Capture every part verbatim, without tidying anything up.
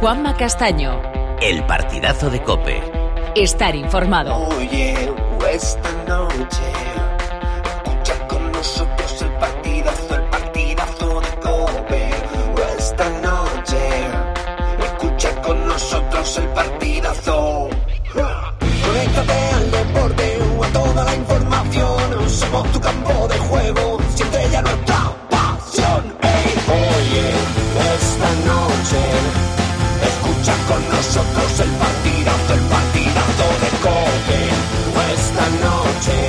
Juanma Castaño. El partidazo de COPE. Estar informado. Oye, esta noche escucha con nosotros el partidazo, el partidazo de COPE. Esta noche escucha con nosotros el partidazo. Conéctate al deporte o a toda la información. Somos tu campo de juego, siempre ya nuestra pasión. Hey, oye, esta noche escucha con nosotros el partidazo, el partidazo de COPE. Esta noche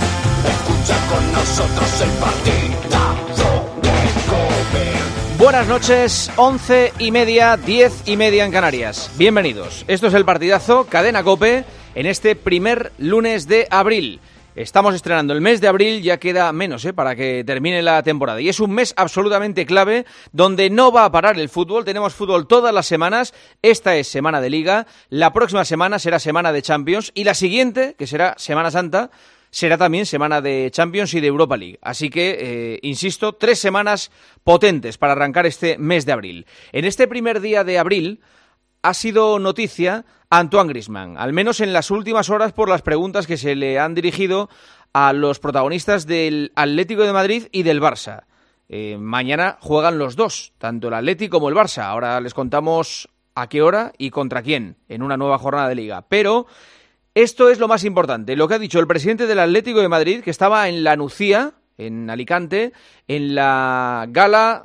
escucha con nosotros el partidazo de COPE. Buenas noches, once y media, diez y media en Canarias. Bienvenidos. Esto es el partidazo Cadena COPE en este primer lunes de abril. Estamos estrenando el mes de abril, ya queda menos ¿eh? para que termine la temporada. Y es un mes absolutamente clave, donde no va a parar el fútbol. Tenemos fútbol todas las semanas. Esta es semana de Liga. La próxima semana será semana de Champions. Y la siguiente, que será Semana Santa, será también semana de Champions y de Europa League. Así que, eh, insisto, tres semanas potentes para arrancar este mes de abril. En este primer día de abril ha sido noticia Antoine Griezmann, al menos en las últimas horas por las preguntas que se le han dirigido a los protagonistas del Atlético de Madrid y del Barça. Eh, mañana juegan los dos, tanto el Atlético como el Barça. Ahora les contamos a qué hora y contra quién en una nueva jornada de Liga. Pero esto es lo más importante, lo que ha dicho el presidente del Atlético de Madrid, que estaba en la Nucía, en Alicante, en la gala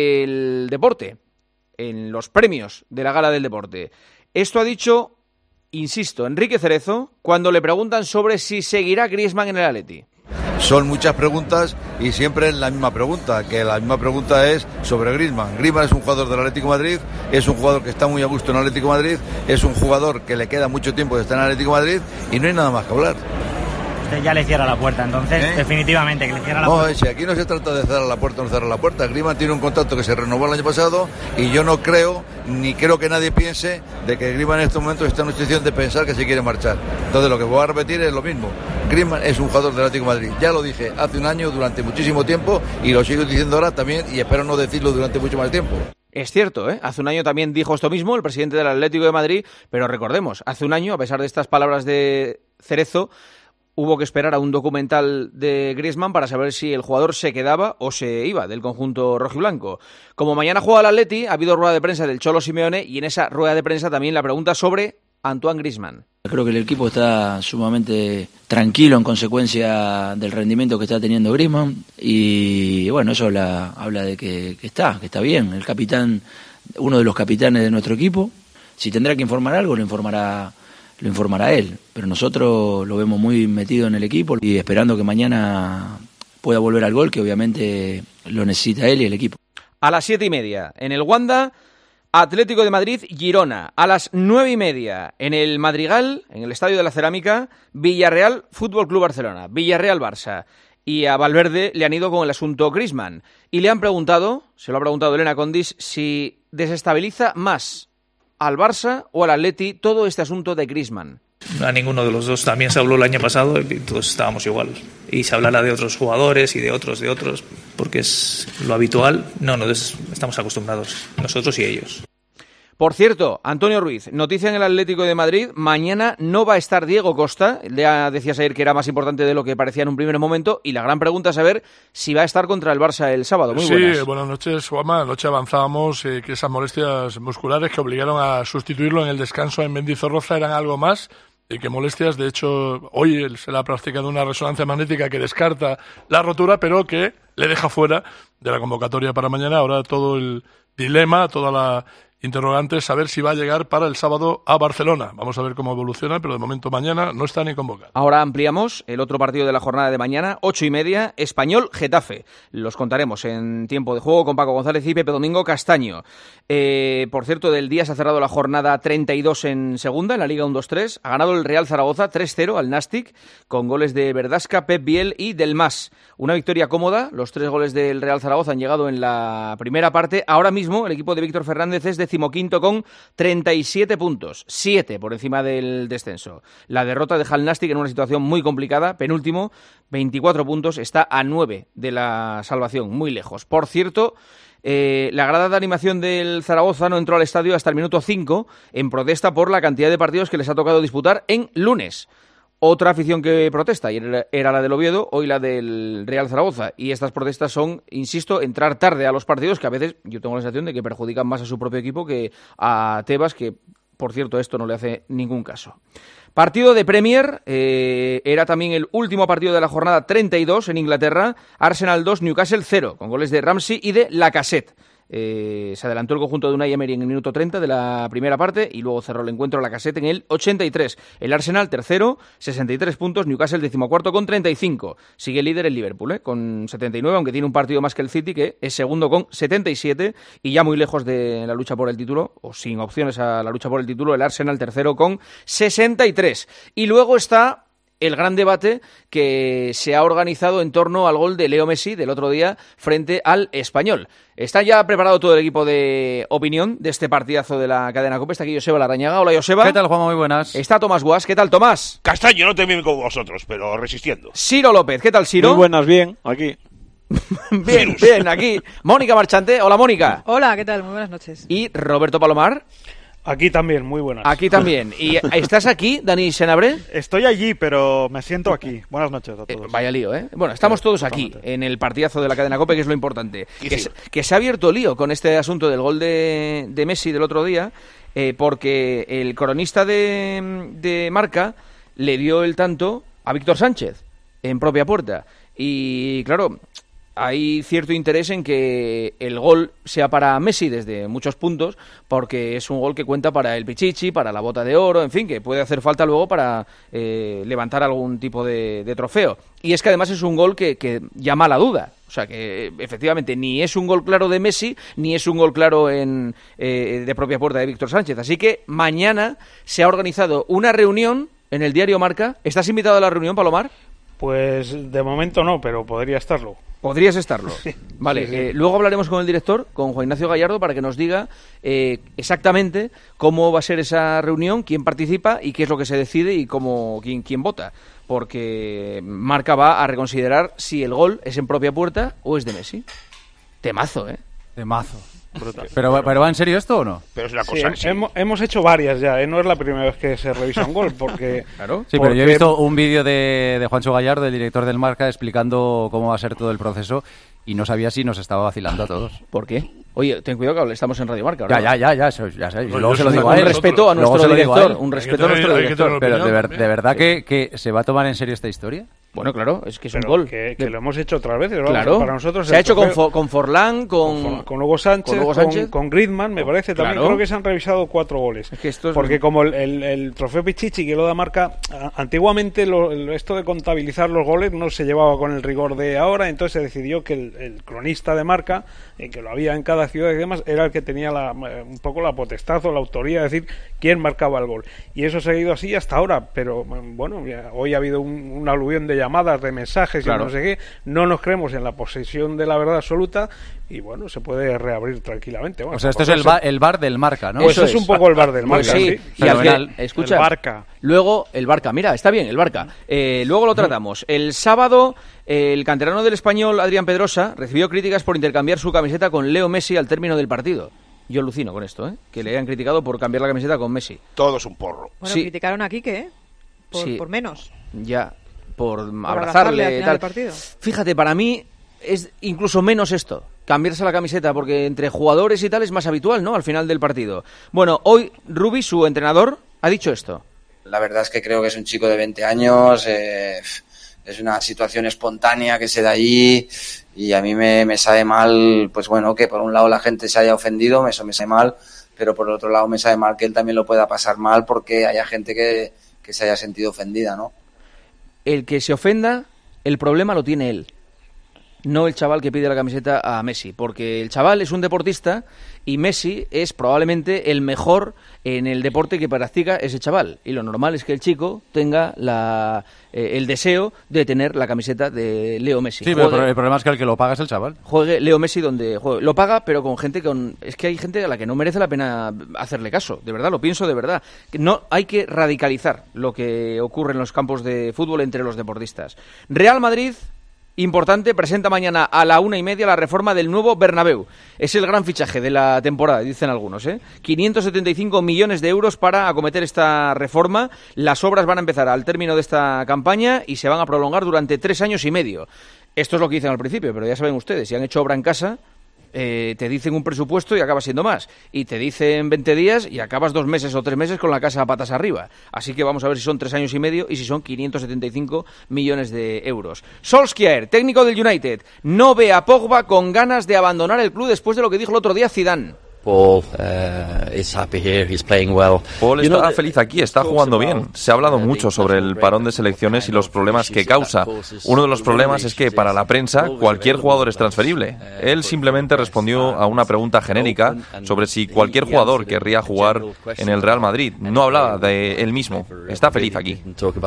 del deporte, en los premios de la gala del deporte. Esto ha dicho, insisto, Enrique Cerezo, cuando le preguntan sobre si seguirá Griezmann en el Atleti. Son muchas preguntas y siempre es la misma pregunta, que la misma pregunta es sobre Griezmann. Griezmann es un jugador del Atlético de Madrid, es un jugador que está muy a gusto en el Atlético de Madrid, es un jugador que le queda mucho tiempo de estar en el Atlético de Madrid y no hay nada más que hablar. Usted ya le cierra la puerta, entonces, ¿Eh? definitivamente, que le cierra la no, puerta. Si aquí no se trata de cerrar la puerta o no cerrar la puerta. Griezmann tiene un contrato que se renovó el año pasado y yo no creo, ni creo que nadie piense, de que Griezmann en estos momentos está en una situación de pensar que se quiere marchar. Entonces lo que voy a repetir es lo mismo. Griezmann es un jugador del Atlético de Madrid. Ya lo dije hace un año, durante muchísimo tiempo, y lo sigo diciendo ahora también, y espero no decirlo durante mucho más tiempo. Es cierto, ¿eh? Hace un año también dijo esto mismo el presidente del Atlético de Madrid, pero recordemos, hace un año, a pesar de estas palabras de Cerezo, hubo que esperar a un documental de Griezmann para saber si el jugador se quedaba o se iba del conjunto rojiblanco. Como mañana juega el Atleti, ha habido rueda de prensa del Cholo Simeone y en esa rueda de prensa también la pregunta sobre Antoine Griezmann. Creo que el equipo está sumamente tranquilo en consecuencia del rendimiento que está teniendo Griezmann y bueno, eso habla, habla de que, que está, que está bien. El capitán, uno de los capitanes de nuestro equipo, si tendrá que informar algo, lo informará lo informará él, pero nosotros lo vemos muy metido en el equipo y esperando que mañana pueda volver al gol, que obviamente lo necesita él y el equipo. A las siete y media, en el Wanda, Atlético de Madrid, Girona. A las nueve y media, en el Madrigal, en el Estadio de la Cerámica, Villarreal, Fútbol Club Barcelona. Villarreal, Barça. Y a Valverde le han ido con el asunto Griezmann. Y le han preguntado, se lo ha preguntado Elena Condis, si desestabiliza más al Barça o al Atleti todo este asunto de Griezmann. A ninguno de los dos. También se habló el año pasado y todos estábamos igual. Y se hablará de otros jugadores y de otros, de otros, porque es lo habitual. No, no, estamos acostumbrados, nosotros y ellos. Por cierto, Antonio Ruiz, noticia en el Atlético de Madrid, mañana no va a estar Diego Costa, ya decías ayer que era más importante de lo que parecía en un primer momento, y la gran pregunta es saber si va a estar contra el Barça el sábado. Muy buenas. Sí, buenas noches, Juanma. Anoche avanzábamos eh, que esas molestias musculares que obligaron a sustituirlo en el descanso en Mendizorroza eran algo más, y que molestias, de hecho, hoy se le ha practicado una resonancia magnética que descarta la rotura, pero que le deja fuera de la convocatoria para mañana. Ahora todo el dilema, toda la interrogante es saber si va a llegar para el sábado a Barcelona. Vamos a ver cómo evoluciona, pero de momento mañana no está ni convocado. Ahora ampliamos el otro partido de la jornada de mañana, ocho y media, Español-Getafe. Los contaremos en tiempo de juego con Paco González y Pepe Domingo Castaño. Eh, por cierto, del día se ha cerrado la jornada treinta y dos en segunda, en la Liga uno dos tres. Ha ganado el Real Zaragoza tres cero al Nastic, con goles de Verdasca, Pep Biel y Del Mas. Una victoria cómoda, los tres goles del Real Zaragoza han llegado en la primera parte. Ahora mismo el equipo de Víctor Fernández es decimoquinto decimoquinto con treinta y siete puntos, siete por encima del descenso. La derrota deja al Nastic en una situación muy complicada, penúltimo, veinticuatro puntos, está a nueve de la salvación, muy lejos. Por cierto, Eh, la grada de animación del Zaragoza no entró al estadio hasta el minuto cinco en protesta por la cantidad de partidos que les ha tocado disputar en lunes. Otra afición que protesta, y era la del Oviedo, hoy la del Real Zaragoza. Y estas protestas son, insisto, entrar tarde a los partidos, que a veces yo tengo la sensación de que perjudican más a su propio equipo que a Tebas, que, por cierto, esto no le hace ningún caso. Partido de Premier, eh, era también el último partido de la jornada treinta y dos en Inglaterra. Arsenal dos, Newcastle cero, con goles de Ramsey y de Lacazette. Eh, se adelantó el conjunto de Unai Emery en el minuto treinta de la primera parte y luego cerró el encuentro Lacazette en el ochenta y tres. El Arsenal tercero, sesenta y tres puntos, Newcastle decimocuarto con treinta y cinco. Sigue líder el Liverpool, eh, con setenta y nueve, aunque tiene un partido más que el City, que es segundo con setenta y siete y ya muy lejos de la lucha por el título, o sin opciones a la lucha por el título, el Arsenal tercero con sesenta y tres. Y luego está el gran debate que se ha organizado en torno al gol de Leo Messi del otro día frente al Español. Está ya preparado todo el equipo de opinión de este partidazo de la cadena COPE. Está aquí Joseba Larrañaga. Hola, Joseba. ¿Qué tal, Juanma? Muy buenas. Está Tomás Guas. ¿Qué tal, Tomás? Castaño, no te bien con vosotros, pero resistiendo. Ciro López. ¿Qué tal, Ciro? Muy buenas, bien, aquí. Bien, bien, aquí. Mónica Marchante. Hola, Mónica. Hola, ¿qué tal? Muy buenas noches. Y Roberto Palomar. Aquí también, muy buenas. Aquí también. ¿Y estás aquí, Dani Senabre? Estoy allí, pero me siento aquí. Buenas noches a todos. Eh, vaya lío, ¿eh? Bueno, estamos todos aquí, en el partidazo de la cadena COPE, que es lo importante. Que se, que se ha abierto lío con este asunto del gol de, de Messi del otro día, eh, porque el cronista de, de Marca le dio el tanto a Víctor Sánchez, en propia puerta. Y, claro, hay cierto interés en que el gol sea para Messi desde muchos puntos, porque es un gol que cuenta para el Pichichi, para la bota de oro, en fin, que puede hacer falta luego para eh, levantar algún tipo de, de trofeo. Y es que además es un gol que, que llama a la duda. O sea que efectivamente ni es un gol claro de Messi, ni es un gol claro en, eh, de propia puerta de Víctor Sánchez. Así que mañana se ha organizado una reunión en el diario Marca. ¿Estás invitado a la reunión, Palomar? Pues de momento no, pero podría estarlo. Podrías estarlo. Sí, vale, sí, sí. Eh, luego hablaremos con el director, con Juan Ignacio Gallardo, para que nos diga eh, exactamente cómo va a ser esa reunión, quién participa y qué es lo que se decide y cómo quién, quién vota. Porque Marca va a reconsiderar si el gol es en propia puerta o es de Messi. Temazo, ¿eh? Temazo. Pero, ¿Pero va en serio esto o no? Pero es una Sí, cosa... Sí, hemos, hemos hecho varias ya, ¿eh? No es la primera vez que se revisa un gol, porque... Claro. Sí, porque... pero yo he visto un vídeo de, de Juancho Gallardo, el director del Marca, explicando cómo va a ser todo el proceso y no sabía si nos estaba vacilando a todos. ¿Por qué? Oye, ten cuidado que estamos en Radio Marca. Ya, ya, ya, ya, eso, ya sé. No, luego yo se lo soy digo con a él. Un respeto a nuestro director, a un Hay respeto a que nuestro tener- hay que director. tener Pero de, ver- opinión, de verdad que, que se va a tomar en serio esta historia. Bueno, claro, es que es un Pero gol. que, que lo hemos hecho otras veces. Vamos, Claro, para nosotros se el ha hecho con, trofeo- Fo- con Forlán, con... con, con Hugo Sánchez, con con, Hugo Sánchez. con Griezmann, me parece. También Claro. creo que se han revisado cuatro goles. Es que esto es- Porque como el, el, el trofeo Pichichi que lo da Marca, a- antiguamente lo, el- esto de contabilizar los goles no se llevaba con el rigor de ahora, entonces se decidió que el, el cronista de Marca, eh, que lo había en cada ciudad y demás, era el que tenía la, eh, un poco la potestad o la autoría de decir quién marcaba el gol. Y eso ha seguido así hasta ahora, pero bueno, ya, hoy ha hado un, un aluvión de llamadas, de mensajes Claro. y no sé qué. No nos creemos en la posesión de la verdad absoluta y bueno, se puede reabrir tranquilamente. Bueno, O sea, esto es tampoco el, ba- el bar del Marca, ¿no? Pues Eso es es. un poco el bar del Pues Marca, sí, sí. y al Fenomenal. que- escucha, El Barca. Luego, el Barca, mira, está bien, el Barca. Eh, luego lo tratamos. El sábado, eh, el canterano del Español, Adrián Pedrosa, recibió críticas por intercambiar su camiseta con Leo Messi al término del partido. Yo alucino con esto, ¿eh? Que le hayan criticado por cambiar la camiseta con Messi. todo es un porro. Bueno, Sí. criticaron a Quique, ¿eh? Por, Sí. por menos. Ya, por, abrazarle abrazarle al y final tal. del partido. Fíjate, para mí es incluso menos esto, cambiarse la camiseta, porque entre jugadores y tal es más habitual, ¿no? Al final del partido. Bueno, hoy Rubi, su entrenador, ha dicho esto. La verdad es que creo que es un chico de veinte años, eh, es una situación espontánea que se da allí y a mí me, me sabe mal, pues bueno, que por un lado la gente se haya ofendido, eso me sabe mal, pero por otro lado me sabe mal que él también lo pueda pasar mal porque haya gente que, que se haya sentido ofendida, ¿no? El que se ofenda, el problema lo tiene él. no el chaval que pide la camiseta a Messi, porque el chaval es un deportista y Messi es probablemente el mejor en el deporte que practica ese chaval. Y lo normal es que el chico tenga la, eh, el deseo de tener la camiseta de Leo Messi. Sí, juegue, pero el problema es que el que lo paga es el chaval. Juegue Leo Messi donde juegue. Lo paga, pero con gente con... Es que hay gente a la que no merece la pena hacerle caso. De verdad, lo pienso de verdad. No, hay que radicalizar lo que ocurre en los campos de fútbol entre los deportistas. Real Madrid... Importante, presenta mañana a la una y media la reforma del nuevo Bernabéu. Es el gran fichaje de la temporada, dicen algunos, ¿eh? quinientos setenta y cinco millones de euros para acometer esta reforma. Las obras van a empezar al término de esta campaña y se van a prolongar durante tres años y medio. Esto es lo que dicen al principio, pero ya saben ustedes, si han hecho obra en casa... Eh, te dicen un presupuesto y acabas siendo más. Y te dicen veinte días y acabas dos meses o tres meses con la casa a patas arriba. Así que vamos a ver si son tres años y medio y si son quinientos setenta y cinco millones de euros. Solskjaer, técnico del United, no ve a Pogba con ganas de abandonar el club después de lo que dijo el otro día Zidane. Paul uh, is happy here. He's playing well. Paul está feliz aquí, está jugando bien. Se ha hablado mucho sobre el parón de selecciones y los problemas que causa. Uno de los problemas es que para la prensa cualquier jugador es transferible. Él simplemente respondió a una pregunta genérica sobre si cualquier jugador querría jugar en el Real Madrid. No hablaba de él mismo. Está feliz aquí.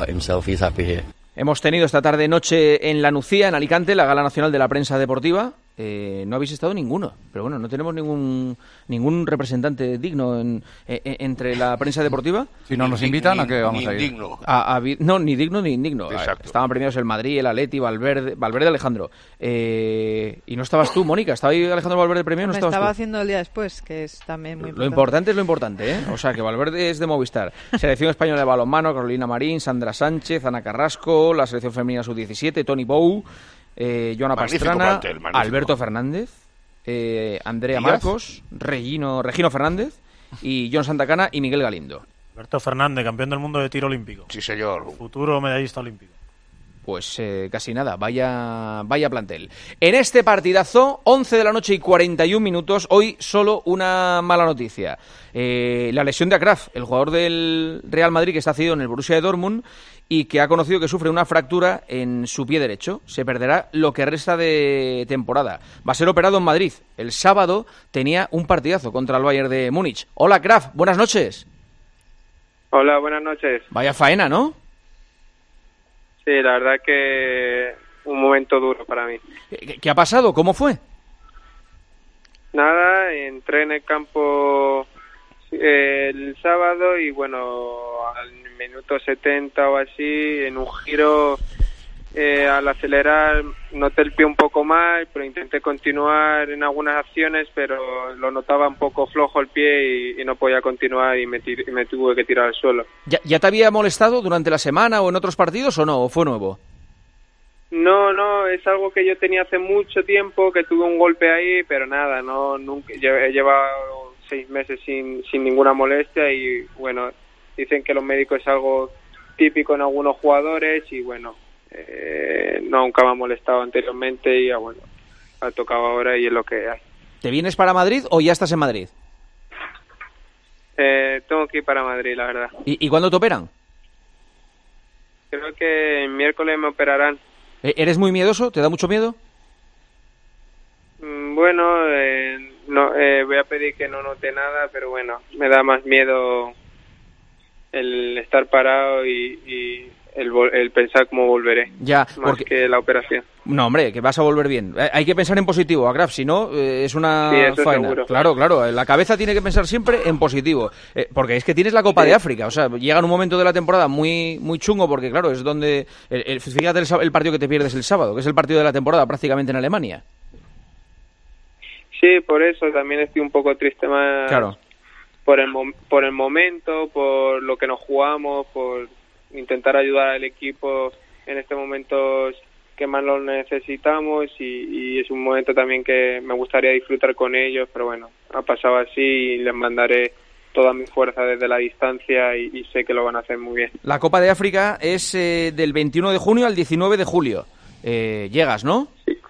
Hemos tenido esta tarde-noche en La Nucía, en Alicante, la Gala Nacional de la Prensa Deportiva. Eh, no habéis estado ninguno, pero bueno, no tenemos ningún ningún representante digno en, en, entre la prensa deportiva. Si no nos invitan, ni, ¿a qué vamos ni a ir? Indigno. A, a, no, ni digno ni indigno. Exacto. Estaban premiados el Madrid, el Atleti, Valverde, Valverde Alejandro. Eh, y no estabas tú, Mónica, ¿estaba ahí Alejandro Valverde premiado? No Me estabas estaba tú. haciendo el día después, que es también muy importante. Lo importante es lo importante, ¿eh? O sea, que Valverde es de Movistar. Selección española de balonmano, Carolina Marín, Sandra Sánchez, Ana Carrasco, la selección femenina sub diecisiete, Tony Bou, eh, Joana Magnífico Pastrana, plantel, magnífico. Alberto Fernández, eh, Andrea ¿Díaz? Marcos, Regino, Regino Fernández y John Santacana y Miguel Galindo. Alberto Fernández, campeón del mundo de tiro olímpico. Sí, señor. Futuro medallista olímpico. Pues eh, casi nada, vaya vaya plantel. En este partidazo, once de la noche y cuarenta y un minutos, hoy solo una mala noticia. Eh, la lesión de Akraf, el jugador del Real Madrid que está cedido en el Borussia de Dortmund y que ha conocido que sufre una fractura en su pie derecho. Se perderá lo que resta de temporada. Va a ser operado en Madrid. El sábado tenía un partidazo contra el Bayern de Múnich. Hola, Akraf, buenas noches. Hola, buenas noches. Vaya faena, ¿no? Sí, la verdad que un momento duro para mí. ¿Qué, qué ha pasado? ¿Cómo fue? Nada, entré en el campo eh, el sábado y bueno, al minuto setenta o así, en un giro, eh, al acelerar noté el pie un poco mal, pero intenté continuar en algunas acciones, pero lo notaba un poco flojo el pie y, y no podía continuar y me, tir- y me tuve que tirar al suelo. ¿Ya, ¿Ya te había molestado durante la semana o en otros partidos o no? ¿O fue nuevo? No, no, es algo que yo tenía hace mucho tiempo, que tuve un golpe ahí, pero nada, no, nunca, he llevado seis meses sin, sin ninguna molestia y bueno, dicen que los médicos es algo típico en algunos jugadores y bueno, eh, nunca me ha molestado anteriormente y ya bueno, ha tocado ahora y es lo que hay. ¿Te vienes para Madrid o ya estás en Madrid? Eh, tengo que ir para Madrid, la verdad. ¿Y, y cuándo te operan? Creo que el miércoles me operarán. ¿Eres muy miedoso? ¿Te da mucho miedo? Bueno, eh, no, eh, voy a pedir que no note nada, pero bueno, me da más miedo el estar parado y, y el, el pensar cómo volveré, ya, más porque... que la operación. No, hombre, que vas a volver bien. Hay que pensar en positivo, Akraf, si no, eh, es una sí, eso faena. Seguro. Claro, claro, la cabeza tiene que pensar siempre en positivo, eh, porque es que tienes la Copa sí. de África, o sea, llega en un momento de la temporada muy muy chungo, porque claro, es donde, el, el, fíjate el, el partido que te pierdes el sábado, que es el partido de la temporada prácticamente en Alemania. Sí, por eso también estoy un poco triste más claro. por el por el momento, por lo que nos jugamos, por intentar ayudar al equipo en este momento que más lo necesitamos y, y es un momento también que me gustaría disfrutar con ellos, pero bueno, ha pasado así y les mandaré toda mi fuerza desde la distancia y, y sé que lo van a hacer muy bien. La Copa de África es eh, del veintiuno de junio al diecinueve de julio. Eh, llegas, ¿no? Sí.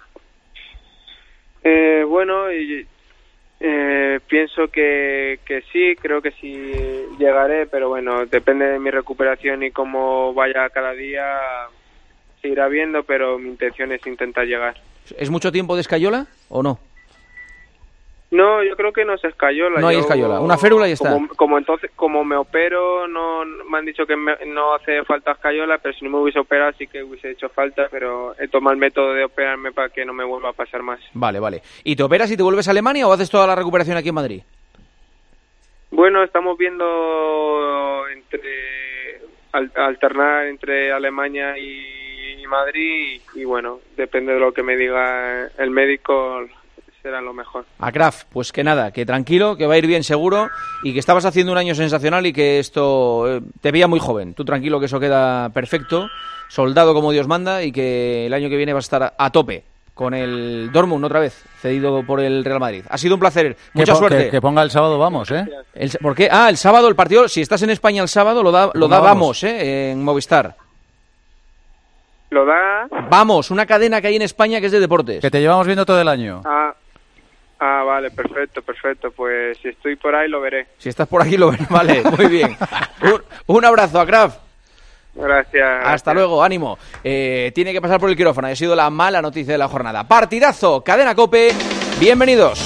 Eh, bueno, y, eh, pienso que, que sí, creo que sí llegaré, pero bueno, depende de mi recuperación y cómo vaya cada día, se irá viendo, pero mi intención es intentar llegar. ¿Es mucho tiempo de escayola o no? No, yo creo que no es escayola. No hay yo, escayola, una férula y ya está. Como, como entonces, como me opero, no me han dicho que me, no hace falta escayola, pero si no me hubiese operado sí que hubiese hecho falta, pero he tomado el método de operarme para que no me vuelva a pasar más. Vale, vale. ¿Y te operas y te vuelves a Alemania o haces toda la recuperación aquí en Madrid? Bueno, estamos viendo entre al, alternar entre Alemania y, y Madrid y, y bueno, depende de lo que me diga el médico, será lo mejor. A Kraft, pues que nada, que tranquilo, que va a ir bien seguro y que estabas haciendo un año sensacional y que esto eh, te veía muy joven. Tú tranquilo que eso queda perfecto, soldado como Dios manda y que el año que viene vas a estar a, a tope con el Dortmund otra vez, cedido por el Real Madrid. Ha sido un placer, mucha que suerte. Que, que ponga el sábado vamos, ¿eh? El, ¿Por qué? Ah, el sábado el partido, si estás en España el sábado lo da, lo da vamos. vamos, ¿eh? En Movistar. ¿Lo da? Vamos, una cadena que hay en España que es de deportes. Que te llevamos viendo todo el año. Ah. Ah, vale, perfecto, perfecto. Pues si estoy por ahí lo veré. Si estás por aquí lo veré, vale, muy bien. Un, un abrazo a Kraft. Gracias. Hasta gracias. luego, ánimo. Eh, tiene que pasar por el quirófano, ha sido la mala noticia de la jornada. Partidazo, Cadena COPE, bienvenidos.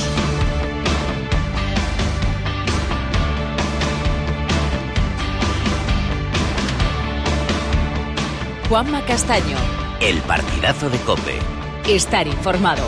Juanma Castaño. El partidazo de COPE. Estar informado.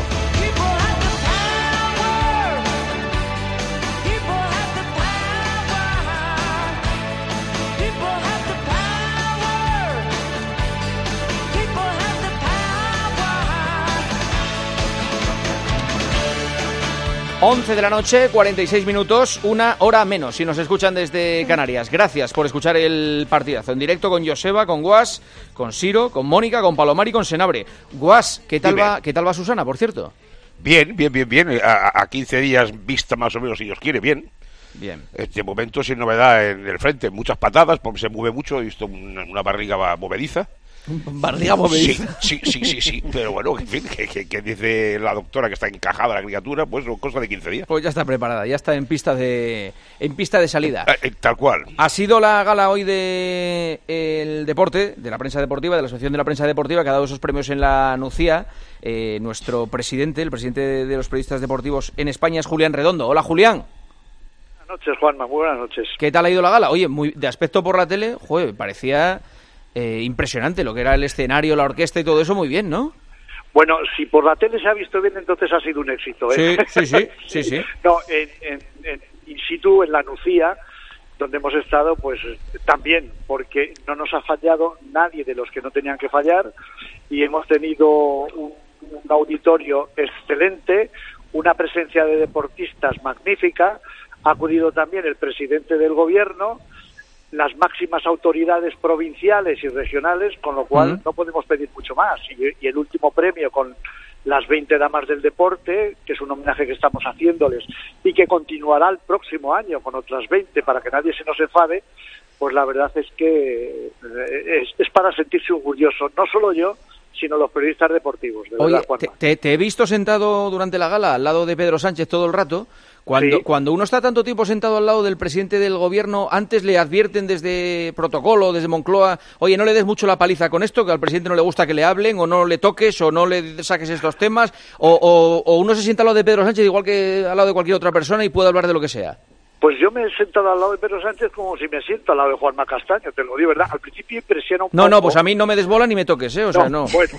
once de la noche, cuarenta y seis minutos, una hora menos, si nos escuchan desde Canarias. Gracias por escuchar el partidazo en directo con Joseba, con Guas, con Siro, con Mónica, con Palomar y con Senabre. Guas, ¿qué tal va, ¿qué tal va Susana, por cierto? Bien, bien, bien, bien. A, a quince días vista más o menos, si Dios quiere, bien. Bien. Este momento sin novedad en el frente, muchas patadas, porque se mueve mucho, he visto una, una barriga movediza. Barriga movediza. Sí, sí, sí, sí, sí, pero bueno, en fin, que, que, que dice la doctora que está encajada la criatura, pues cosa de quince días. Pues ya está preparada, ya está en pista de en pista de salida. Eh, eh, tal cual. Ha sido la gala hoy de el deporte, de la prensa deportiva, de la Asociación de la Prensa Deportiva, que ha dado esos premios en la Nucía. Eh, nuestro presidente, el presidente de los periodistas deportivos en España es Julián Redondo. Hola, Julián. Buenas noches, Juanma, muy buenas noches. ¿Qué tal ha ido la gala? Oye, muy de aspecto por la tele, joder, parecía eh, impresionante lo que era el escenario, la orquesta y todo eso, muy bien, ¿no? Bueno, si por la tele se ha visto bien, entonces ha sido un éxito, ¿eh? Sí, sí, sí, sí, sí. No, en, en, en in situ, en la Nucía, donde hemos estado, pues también, porque no nos ha fallado nadie de los que no tenían que fallar y hemos tenido un, un auditorio excelente, una presencia de deportistas magnífica, ha acudido también el presidente del gobierno, las máximas autoridades provinciales y regionales, con lo cual uh-huh. no podemos pedir mucho más. Y, y el último premio con las veinte damas del deporte, que es un homenaje que estamos haciéndoles y que continuará el próximo año con otras veinte para que nadie se nos enfade, pues la verdad es que es, es para sentirse orgulloso, no solo yo, sino los periodistas deportivos. De Oye, verdad, Juanma. te, te, te he visto sentado durante la gala al lado de Pedro Sánchez todo el rato. Cuando, sí. cuando uno está tanto tiempo sentado al lado del presidente del gobierno, antes le advierten desde protocolo, desde Moncloa, oye, no le des mucho la paliza con esto, que al presidente no le gusta que le hablen, o no le toques, o no le saques estos temas, o, o, o uno se sienta al lado de Pedro Sánchez igual que al lado de cualquier otra persona y puede hablar de lo que sea. Pues yo me he sentado al lado de Pedro Sánchez como si me siento al lado de Juanma Castaño, te lo digo, ¿verdad? Al principio impresiona un no, poco... No, no, pues a mí no me desbola ni me toques, ¿eh? O sea, no. Bueno.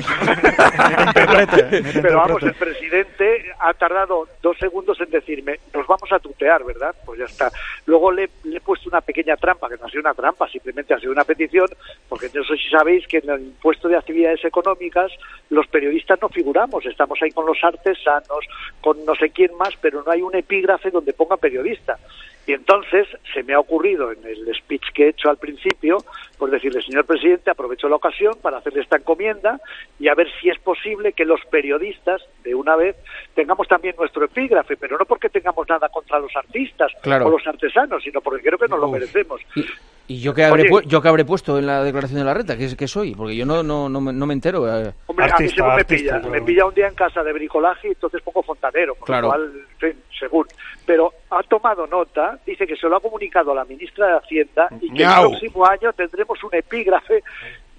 Pero vamos, el presidente ha tardado dos segundos en decirme, nos vamos a tutear, ¿verdad? Pues ya está. Luego le, le he puesto una pequeña trampa, que no ha sido una trampa, simplemente ha sido una petición, porque no sé si sabéis que en el impuesto de actividades económicas los periodistas no figuramos, estamos ahí con los artesanos, con no sé quién más, pero no hay un epígrafe donde ponga periodista. Y entonces se me ha ocurrido en el speech que he hecho al principio, pues decirle, señor presidente, aprovecho la ocasión para hacerle esta encomienda y a ver si es posible que los periodistas, de una vez, tengamos también nuestro epígrafe, pero no porque tengamos nada contra los artistas claro. o los artesanos, sino porque creo que nos Uf. lo merecemos. ¿Y, y yo qué habré, Oye, pu- yo qué habré puesto en la declaración de la renta? ¿Qué, qué soy? Porque yo no, no, no, me, no me entero. Eh. Hombre, artista, a mí se me artista, pilla. Claro. Me pilla un día en casa de bricolaje y entonces pongo fontanero, con claro. lo cual, en fin, según. Pero ha tomado nota, dice que se lo ha comunicado a la ministra de Hacienda y que Miau. el próximo año tendremos un epígrafe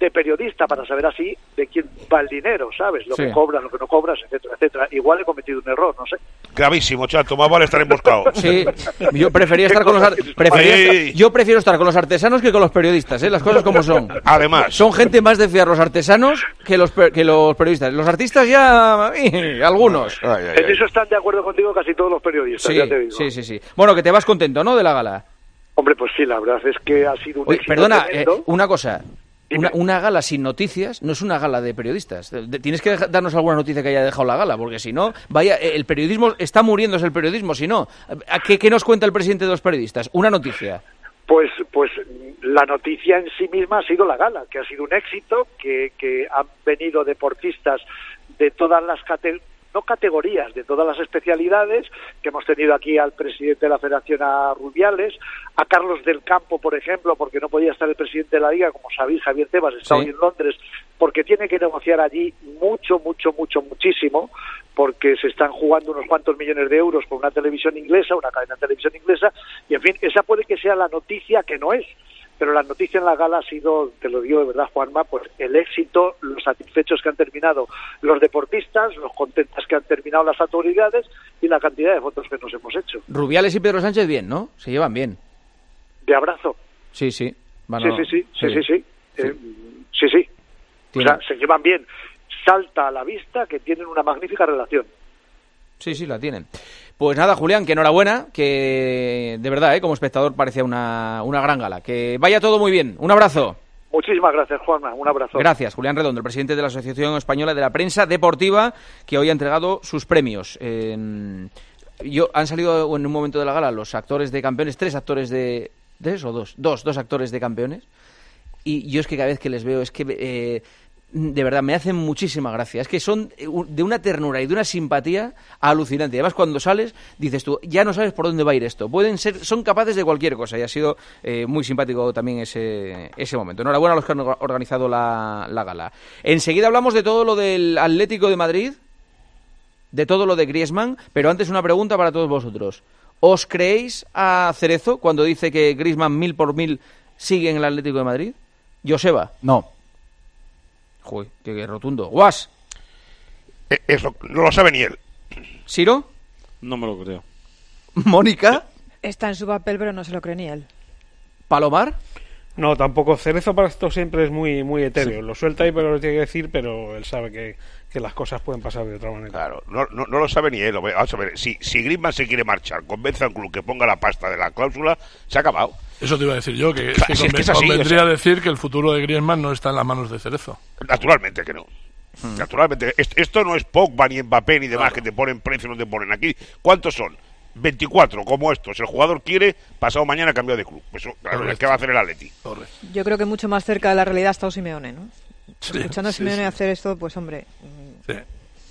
de periodista para saber así de quién va el dinero, ¿sabes? Lo Sí. que cobras, lo que no cobras, etcétera, etcétera. Igual he cometido un error, no sé. Gravísimo, chato, más vale estar emboscado. Sí, yo prefería estar con los ar- prefería Ay, estar- yo prefiero estar con los artesanos que con los periodistas, ¿eh? Las cosas como son. Además. Son gente más de fiar los artesanos que los per- que los periodistas. Los artistas ya eh, algunos. En eso están de acuerdo contigo casi todos los periodistas, Sí, ya te digo. sí, sí, sí. Bueno, que te vas contento, ¿no? De la gala. Hombre, pues sí, la verdad es que ha sido un Oye, éxito perdona, eh, tremendo. una cosa. Una, una gala sin noticias no es una gala de periodistas. De- de- tienes que deja- darnos alguna noticia que haya dejado la gala, porque si no, vaya, eh, el periodismo está muriéndose el periodismo. Si no, ¿a qué, qué nos cuenta el presidente de los periodistas? Una noticia. Pues, pues la noticia en sí misma ha sido la gala, que ha sido un éxito, que, que han venido deportistas de todas las categorías, no categorías, de todas las especialidades, que hemos tenido aquí al presidente de la Federación, a Rubiales, a Carlos del Campo, por ejemplo, porque no podía estar el presidente de la Liga, como sabéis, Javier Tebas está Sí. hoy en Londres, porque tiene que negociar allí mucho, mucho, mucho, muchísimo, porque se están jugando unos cuantos millones de euros con una televisión inglesa, una cadena de televisión inglesa, y en fin, esa puede que sea la noticia que no es. Pero la noticia en la gala ha sido, te lo digo de verdad, Juanma, pues el éxito, los satisfechos que han terminado los deportistas, los contentas que han terminado las autoridades y la cantidad de fotos que nos hemos hecho. Rubiales y Pedro Sánchez bien, ¿no? Se llevan bien. De abrazo. Sí, sí. Van Sí, a- sí, sí, sí, sí, sí. Eh, sí, sí. O Tiene- sea, se llevan bien. Salta a la vista que tienen una magnífica relación. Sí, sí, la tienen. Pues nada, Julián, que enhorabuena, que de verdad, ¿eh? Como espectador parecía una, una gran gala. Que vaya todo muy bien. Un abrazo. Muchísimas gracias, Juanma. Un abrazo. Gracias, Julián Redondo, el presidente de la Asociación Española de la Prensa Deportiva, que hoy ha entregado sus premios. En- Yo, han salido en un momento de la gala los actores de campeones, tres actores de... ¿Tres o dos? Dos, dos actores de campeones. Y yo es que cada vez que les veo, es que... eh, de verdad, me hacen muchísima gracia. Es que son de una ternura y de una simpatía alucinante. Y además, cuando sales, dices tú, ya no sabes por dónde va a ir esto. Pueden ser, son capaces de cualquier cosa. Y ha sido eh, muy simpático también ese, ese momento. Enhorabuena a los que han organizado la, la gala. Enseguida hablamos de todo lo del Atlético de Madrid, de todo lo de Griezmann, pero antes una pregunta para todos vosotros. ¿Os creéis a Cerezo cuando dice que Griezmann mil por mil sigue en el Atlético de Madrid? Joseba. No. Joder, qué, qué rotundo. Guas. Eh, Eso no lo sabe ni él. ¿Siro? No me lo creo. ¿Mónica? Está en su papel, pero no se lo cree ni él. ¿Palomar? No, tampoco. Cerezo para esto siempre es muy muy etéreo. Lo suelta ahí, pero lo tiene que decir, pero él sabe que, que las cosas pueden pasar de otra manera. Claro, no, no, no lo sabe ni él. Vamos a ver, si, si Griezmann se quiere marchar, convence a un club que ponga la pasta de la cláusula, se ha acabado. Eso te iba a decir yo, que, Claro, que, si es conven- que es así, convendría o sea. decir que el futuro de Griezmann no está en las manos de Cerezo. Naturalmente que no. Hmm. Naturalmente. Est- Esto no es Pogba ni Mbappé ni demás que te ponen precio no te ponen aquí. ¿Cuántos son? veinticuatro, como estos. El jugador quiere, pasado mañana cambia de club. Eso, claro, Correcto. es que va a hacer el Atleti. Yo creo que mucho más cerca de la realidad ha estado Simeone, ¿no? Sí, Escuchando a sí, Simeone sí. hacer esto, pues hombre, mm, Sí.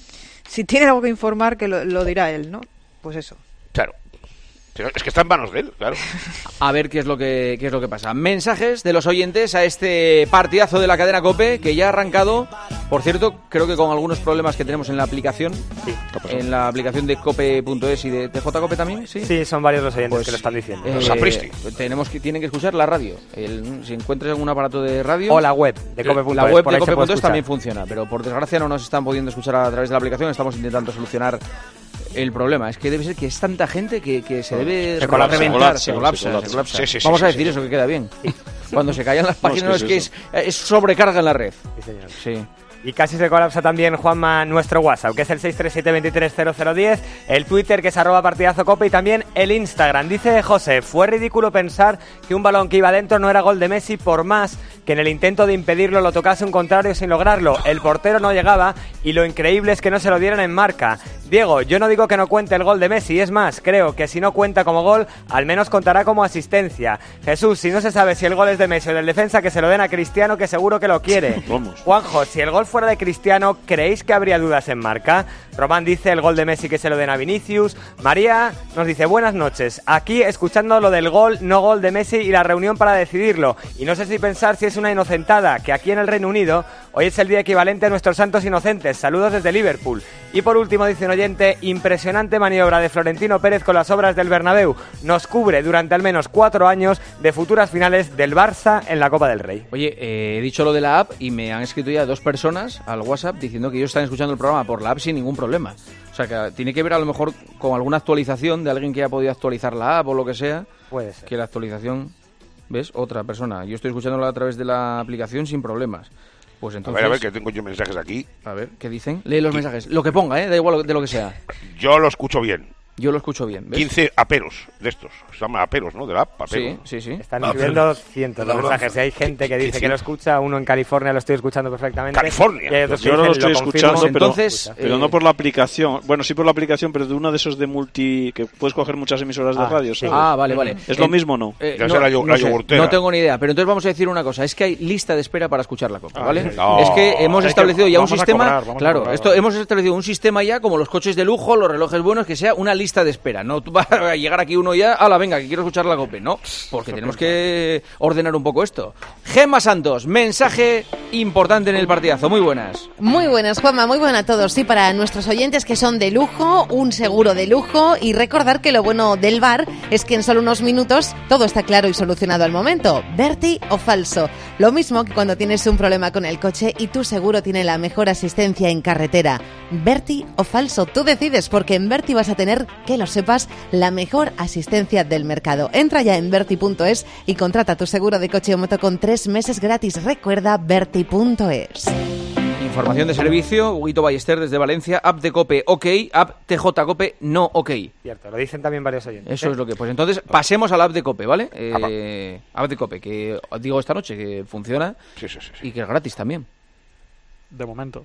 si tiene algo que informar, que lo, lo dirá él, ¿no? Pues eso. Claro. Pero es que está en manos de él, claro. A ver qué es lo que qué es lo que pasa. Mensajes de los oyentes a este partidazo de la cadena COPE que ya ha arrancado. Por cierto, creo que con algunos problemas que tenemos en la aplicación, en la aplicación de cope punto es y de T J Cope también, sí. Sí, son varios los oyentes Pues, que lo están diciendo. eh, tenemos que tienen que escuchar la radio. El- si encuentras algún aparato de radio O la web de cope punto es, la web por de ahí se cope puede punto es escuchar. también funciona, pero por desgracia no nos están pudiendo escuchar a través de la aplicación. Estamos intentando solucionar el problema. Es que debe ser que es tanta gente que, que se debe Se colapsa, reventar, se se colapsa, colapsa, se se colapsa. colapsa. Sí, sí, sí, Vamos a sí, decir sí. eso que queda bien. Cuando se callan las No, es páginas que es es que es, es sobrecarga en la red. Sí, señor. Sí. Y casi se colapsa también, Juanma, nuestro WhatsApp, que es el seis tres siete, veintitrés cero cero diez, el Twitter, que es arroba partidazo cope, y también el Instagram. Dice José, fue ridículo pensar que un balón que iba dentro no era gol de Messi, por más que en el intento de impedirlo lo tocase un contrario sin lograrlo. El portero no llegaba y lo increíble es que no se lo dieran en marca. Diego, yo no digo que no cuente el gol de Messi, es más, creo que si no cuenta como gol, al menos contará como asistencia. Jesús, si no se sabe si el gol es de Messi o del defensa, que se lo den a Cristiano, que seguro que lo quiere. Vamos. Juanjo, si el gol fuera de Cristiano, ¿creéis que habría dudas en marca? Román dice el gol de Messi que se lo den a Vinicius. María nos dice buenas noches, aquí escuchando lo del gol, no gol de Messi y la reunión para decidirlo. Y no sé si pensar si es una inocentada, que aquí en el Reino Unido Hoy es el día equivalente a nuestros santos inocentes. Saludos desde Liverpool. Y por último, dice un oyente, impresionante maniobra de Florentino Pérez con las obras del Bernabéu. Nos cubre durante al menos cuatro años de futuras finales del Barça en la Copa del Rey. Oye, eh, he dicho lo de la app y me han escrito ya dos personas al WhatsApp diciendo que ellos están escuchando el programa por la app sin ningún problema. O sea, que tiene que ver a lo mejor con alguna actualización de alguien que haya podido actualizar la app o lo que sea. Puede ser. Que la actualización, ¿ves? Otra persona. Yo estoy escuchándola a través de la aplicación sin problemas. Pues entonces... A ver, a ver, que tengo yo mensajes aquí. A ver, ¿qué dicen? Lee los mensajes. Lo que ponga, ¿eh? Da igual de lo que sea. Yo lo escucho bien. Yo lo escucho bien, ¿ves? quince aperos de estos. Se llama aperos, ¿no? De la app, aperos. Sí, sí, sí. Están escribiendo cientos de mensajes. Si hay gente que dice que lo escucha, uno en California lo estoy escuchando perfectamente. ¡California! Y hay otros que Yo no lo dicen, estoy escuchando, confirmo. pero, Entonces, pero eh, no por la aplicación. Bueno, sí por la aplicación, pero de uno de esos de multi... que puedes coger muchas emisoras de Ah, radio, sí. ¿sabes? Ah, vale, vale. ¿Es lo Eh, mismo o no? Eh, Ya no, será yo- no la sé, yogurtera. no tengo ni idea, pero entonces vamos a decir una cosa, es que hay lista de espera para escuchar la copa, Ah, ¿vale? no. Es que hemos Hay que- establecido ya un vamos a sistema, cobrar, vamos a claro, cobrar, esto vale. hemos establecido un sistema ya como los coches de lujo, los relojes buenos, que sea una lista de espera, no tú vas a llegar aquí uno ya, ala, venga, que quiero escuchar la copa, no, porque tenemos que ordenar un poco esto. Gemma Santos, mensaje importante en el partidazo, muy buenas. Muy buenas, Juanma, muy buenas a todos. Sí, para nuestros oyentes que son de lujo, un seguro de lujo y recordar que lo bueno del V A R es que en solo unos minutos todo está claro y solucionado al momento. Verti o falso. Lo mismo que cuando tienes un problema con el coche y tu seguro tiene la mejor asistencia en carretera. Verti o falso, tú decides porque en Verti vas a tener, que lo sepas, la mejor asistencia del mercado. Entra ya en verti punto es y contrata tu seguro de coche o moto con tres meses gratis. Recuerda verti punto es. Información de servicio, Huguito Ballester desde Valencia, app de COPE, ok, app T J COPE, no ok. Cierto, lo dicen también varios oyentes. Eso ¿eh? es lo que... Pues entonces pasemos a la app de COPE, ¿vale? Eh, app de COPE, que digo esta noche que funciona Sí, sí, sí, sí. y que es gratis también. De momento.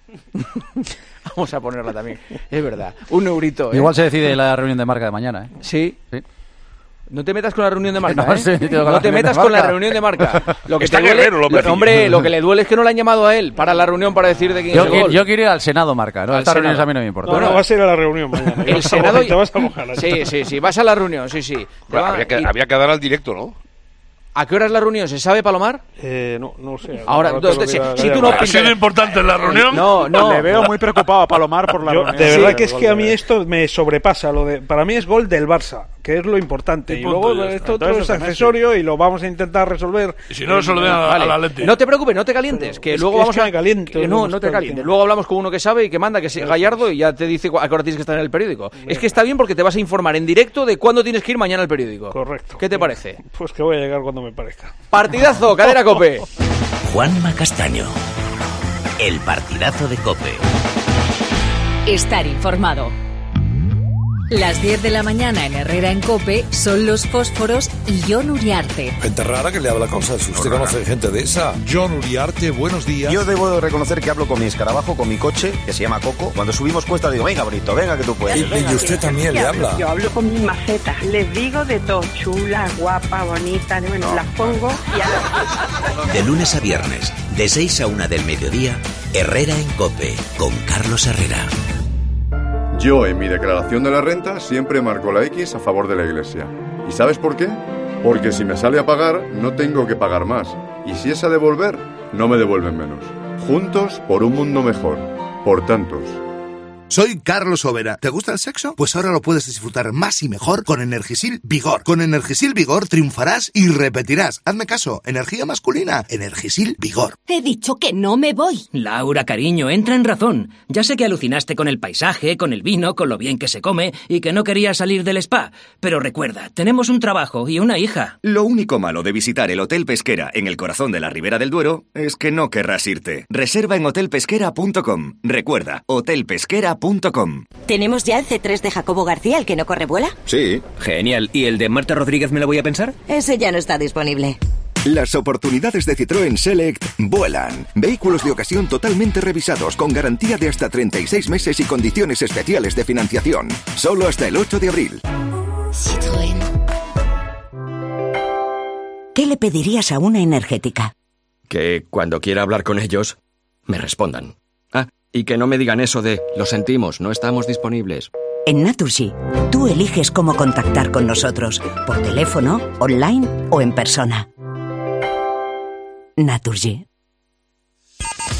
Vamos a ponerla también, es verdad. Un eurito, ¿eh? Igual se decide la reunión de marca de mañana, ¿eh? Sí. Sí. No te metas con la reunión de marca, No, ¿eh? sí, tío, con no la te reunión de metas con la marca. reunión de marca. Lo que Está te duele, Guerrero, López. lo- hombre, lo que le duele es que no le han llamado a él para la reunión para decir de quién Yo, es el qui- gol. yo quiero ir al Senado marca, ¿no? Al Estas reuniones Senado. a mí no me importan. No, no, vas a ir a la reunión mañana. El Senado... Te vas a mojar. Sí, sí, sí, vas a la reunión, sí, sí. Te Bueno, va- había, que, y- había que dar al directo, ¿no? ¿A qué hora es la reunión? ¿Se sabe, Palomar? Eh, no, no sé. Ahora, te lo do- si- dirá- si tú no- ¿Ha sido importante en la reunión? No, no. Le veo muy preocupado a Palomar por la Yo, reunión. de Sí, verdad el que es gol que a de- mí esto me sobrepasa. Lo de, para mí es gol del Barça, que es lo importante. Y Y, punto, luego ya está. esto otro Entonces es es de Messi. accesorio y lo vamos a intentar resolver. Y si no, se lo den a, Vale. a la Atleti. No te preocupes, no te calientes, que Es luego que- es vamos que a... me caliento, que no no, me no gusta te el calientes. tema. Luego hablamos con uno que sabe y que manda, que es Gallardo, y ya te dice cu- a qué hora tienes que estar en el periódico. Es que está bien porque te vas a informar en directo de cuándo tienes que ir mañana al periódico. Correcto. ¿Qué te parece? Pues que voy a llegar cuando me parezca. Partidazo, cadena COPE. Juanma Castaño. El partidazo de COPE. Estar informado. Las diez de la mañana en Herrera en COPE son los fósforos y Jon Uriarte. Gente rara que le habla cosas. ¿Usted conoce gente de esa? John Uriarte, buenos días. Yo debo de reconocer que hablo con mi escarabajo, con mi coche, que se llama Coco. Cuando subimos cuesta digo, venga, Brito, venga que tú puedes. Y, y usted también le habla. Yo hablo con mis macetas. Les digo de todo. Chula, guapa, bonita. Bueno, las pongo y a De lunes a viernes, de seis a una del mediodía, Herrera en COPE, con Carlos Herrera. Yo en mi declaración de la renta siempre marco la X a favor de la Iglesia. ¿Y sabes por qué? Porque si me sale a pagar, no tengo que pagar más. Y si es a devolver, no me devuelven menos. Juntos por un mundo mejor. Por tantos. Soy Carlos Overa. ¿Te gusta el sexo? Pues ahora lo puedes disfrutar más y mejor con Energisil Vigor. Con Energisil Vigor triunfarás y repetirás. Hazme caso, energía masculina, Energisil Vigor. He dicho que no me voy. Laura, cariño, entra en razón. Ya sé que alucinaste con el paisaje, con el vino, con lo bien que se come y que no querías salir del spa. Pero recuerda, tenemos un trabajo y una hija. Lo único malo de visitar el Hotel Pesquera en el corazón de la Ribera del Duero es que no querrás irte. Reserva en hotel pesquera punto com. Recuerda, hotel pesquera punto com. ¿Tenemos ya el C tres de Jacobo García, el que no corre vuela? Sí. Genial. ¿Y el de Marta Rodríguez me lo voy a pensar? Ese ya no está disponible. Las oportunidades de Citroën Select vuelan. Vehículos de ocasión totalmente revisados con garantía de hasta treinta y seis meses y condiciones especiales de financiación. Solo hasta el ocho de abril. Citroën. ¿Qué le pedirías a una energética? Que cuando quiera hablar con ellos, me respondan. Ah, y que no me digan eso de, lo sentimos, no estamos disponibles. En Naturgy, tú eliges cómo contactar con nosotros, por teléfono, online o en persona. Naturgy.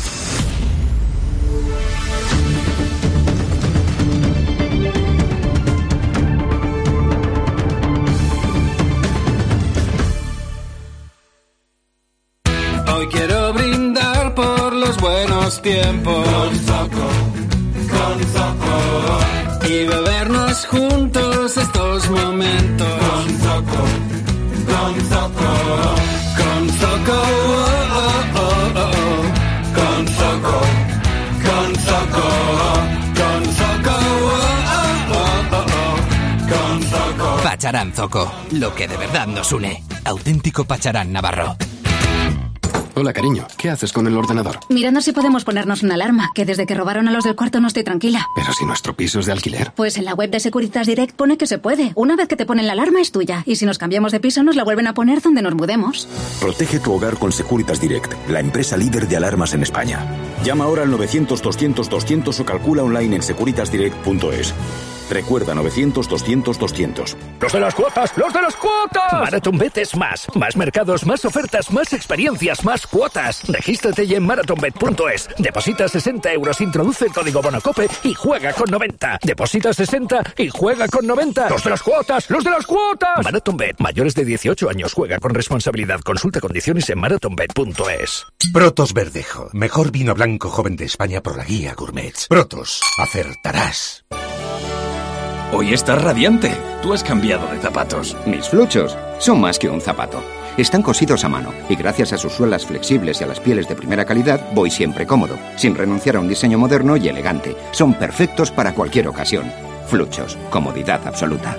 buenos tiempos. Con Zoco, con Zoco. Y bebernos juntos estos momentos. Con Zoco, con Zoco. Con Zoco, oh, oh, oh, oh. Con Zoco, con Zoco. Con Zoco, oh, oh, oh, oh. Con Zoco. Pacharán Zoco, lo que de verdad nos une. Auténtico Pacharán Navarro. Hola, cariño. ¿Qué haces con el ordenador? Mirando si podemos ponernos una alarma, que desde que robaron a los del cuarto no estoy tranquila. Pero si nuestro piso es de alquiler. Pues en la web de Securitas Direct pone que se puede. Una vez que te ponen la alarma es tuya. Y si nos cambiamos de piso nos la vuelven a poner donde nos mudemos. Protege tu hogar con Securitas Direct, la empresa líder de alarmas en España. Llama ahora al novecientos doscientos doscientos o calcula online en securitas direct punto es. Recuerda, novecientos doscientos doscientos. ¡Los de las cuotas! ¡Los de las cuotas! MarathonBet es más. Más mercados, más ofertas, más experiencias, más cuotas. Regístrate ya en marathonbet punto es. Deposita sesenta euros, introduce el código BONOCOPE y juega con noventa. Deposita sesenta y juega con noventa. ¡Los de las cuotas! ¡Los de las cuotas! MarathonBet. Mayores de dieciocho años. Juega con responsabilidad. Consulta condiciones en marathonbet punto es. Protos Verdejo. Mejor vino blanco joven de España por la guía Gourmet. Protos. Acertarás. Hoy estás radiante. Tú has cambiado de zapatos. Mis fluchos son más que un zapato. Están cosidos a mano y gracias a sus suelas flexibles y a las pieles de primera calidad voy siempre cómodo, sin renunciar a un diseño moderno y elegante. Son perfectos para cualquier ocasión. Fluchos, comodidad absoluta.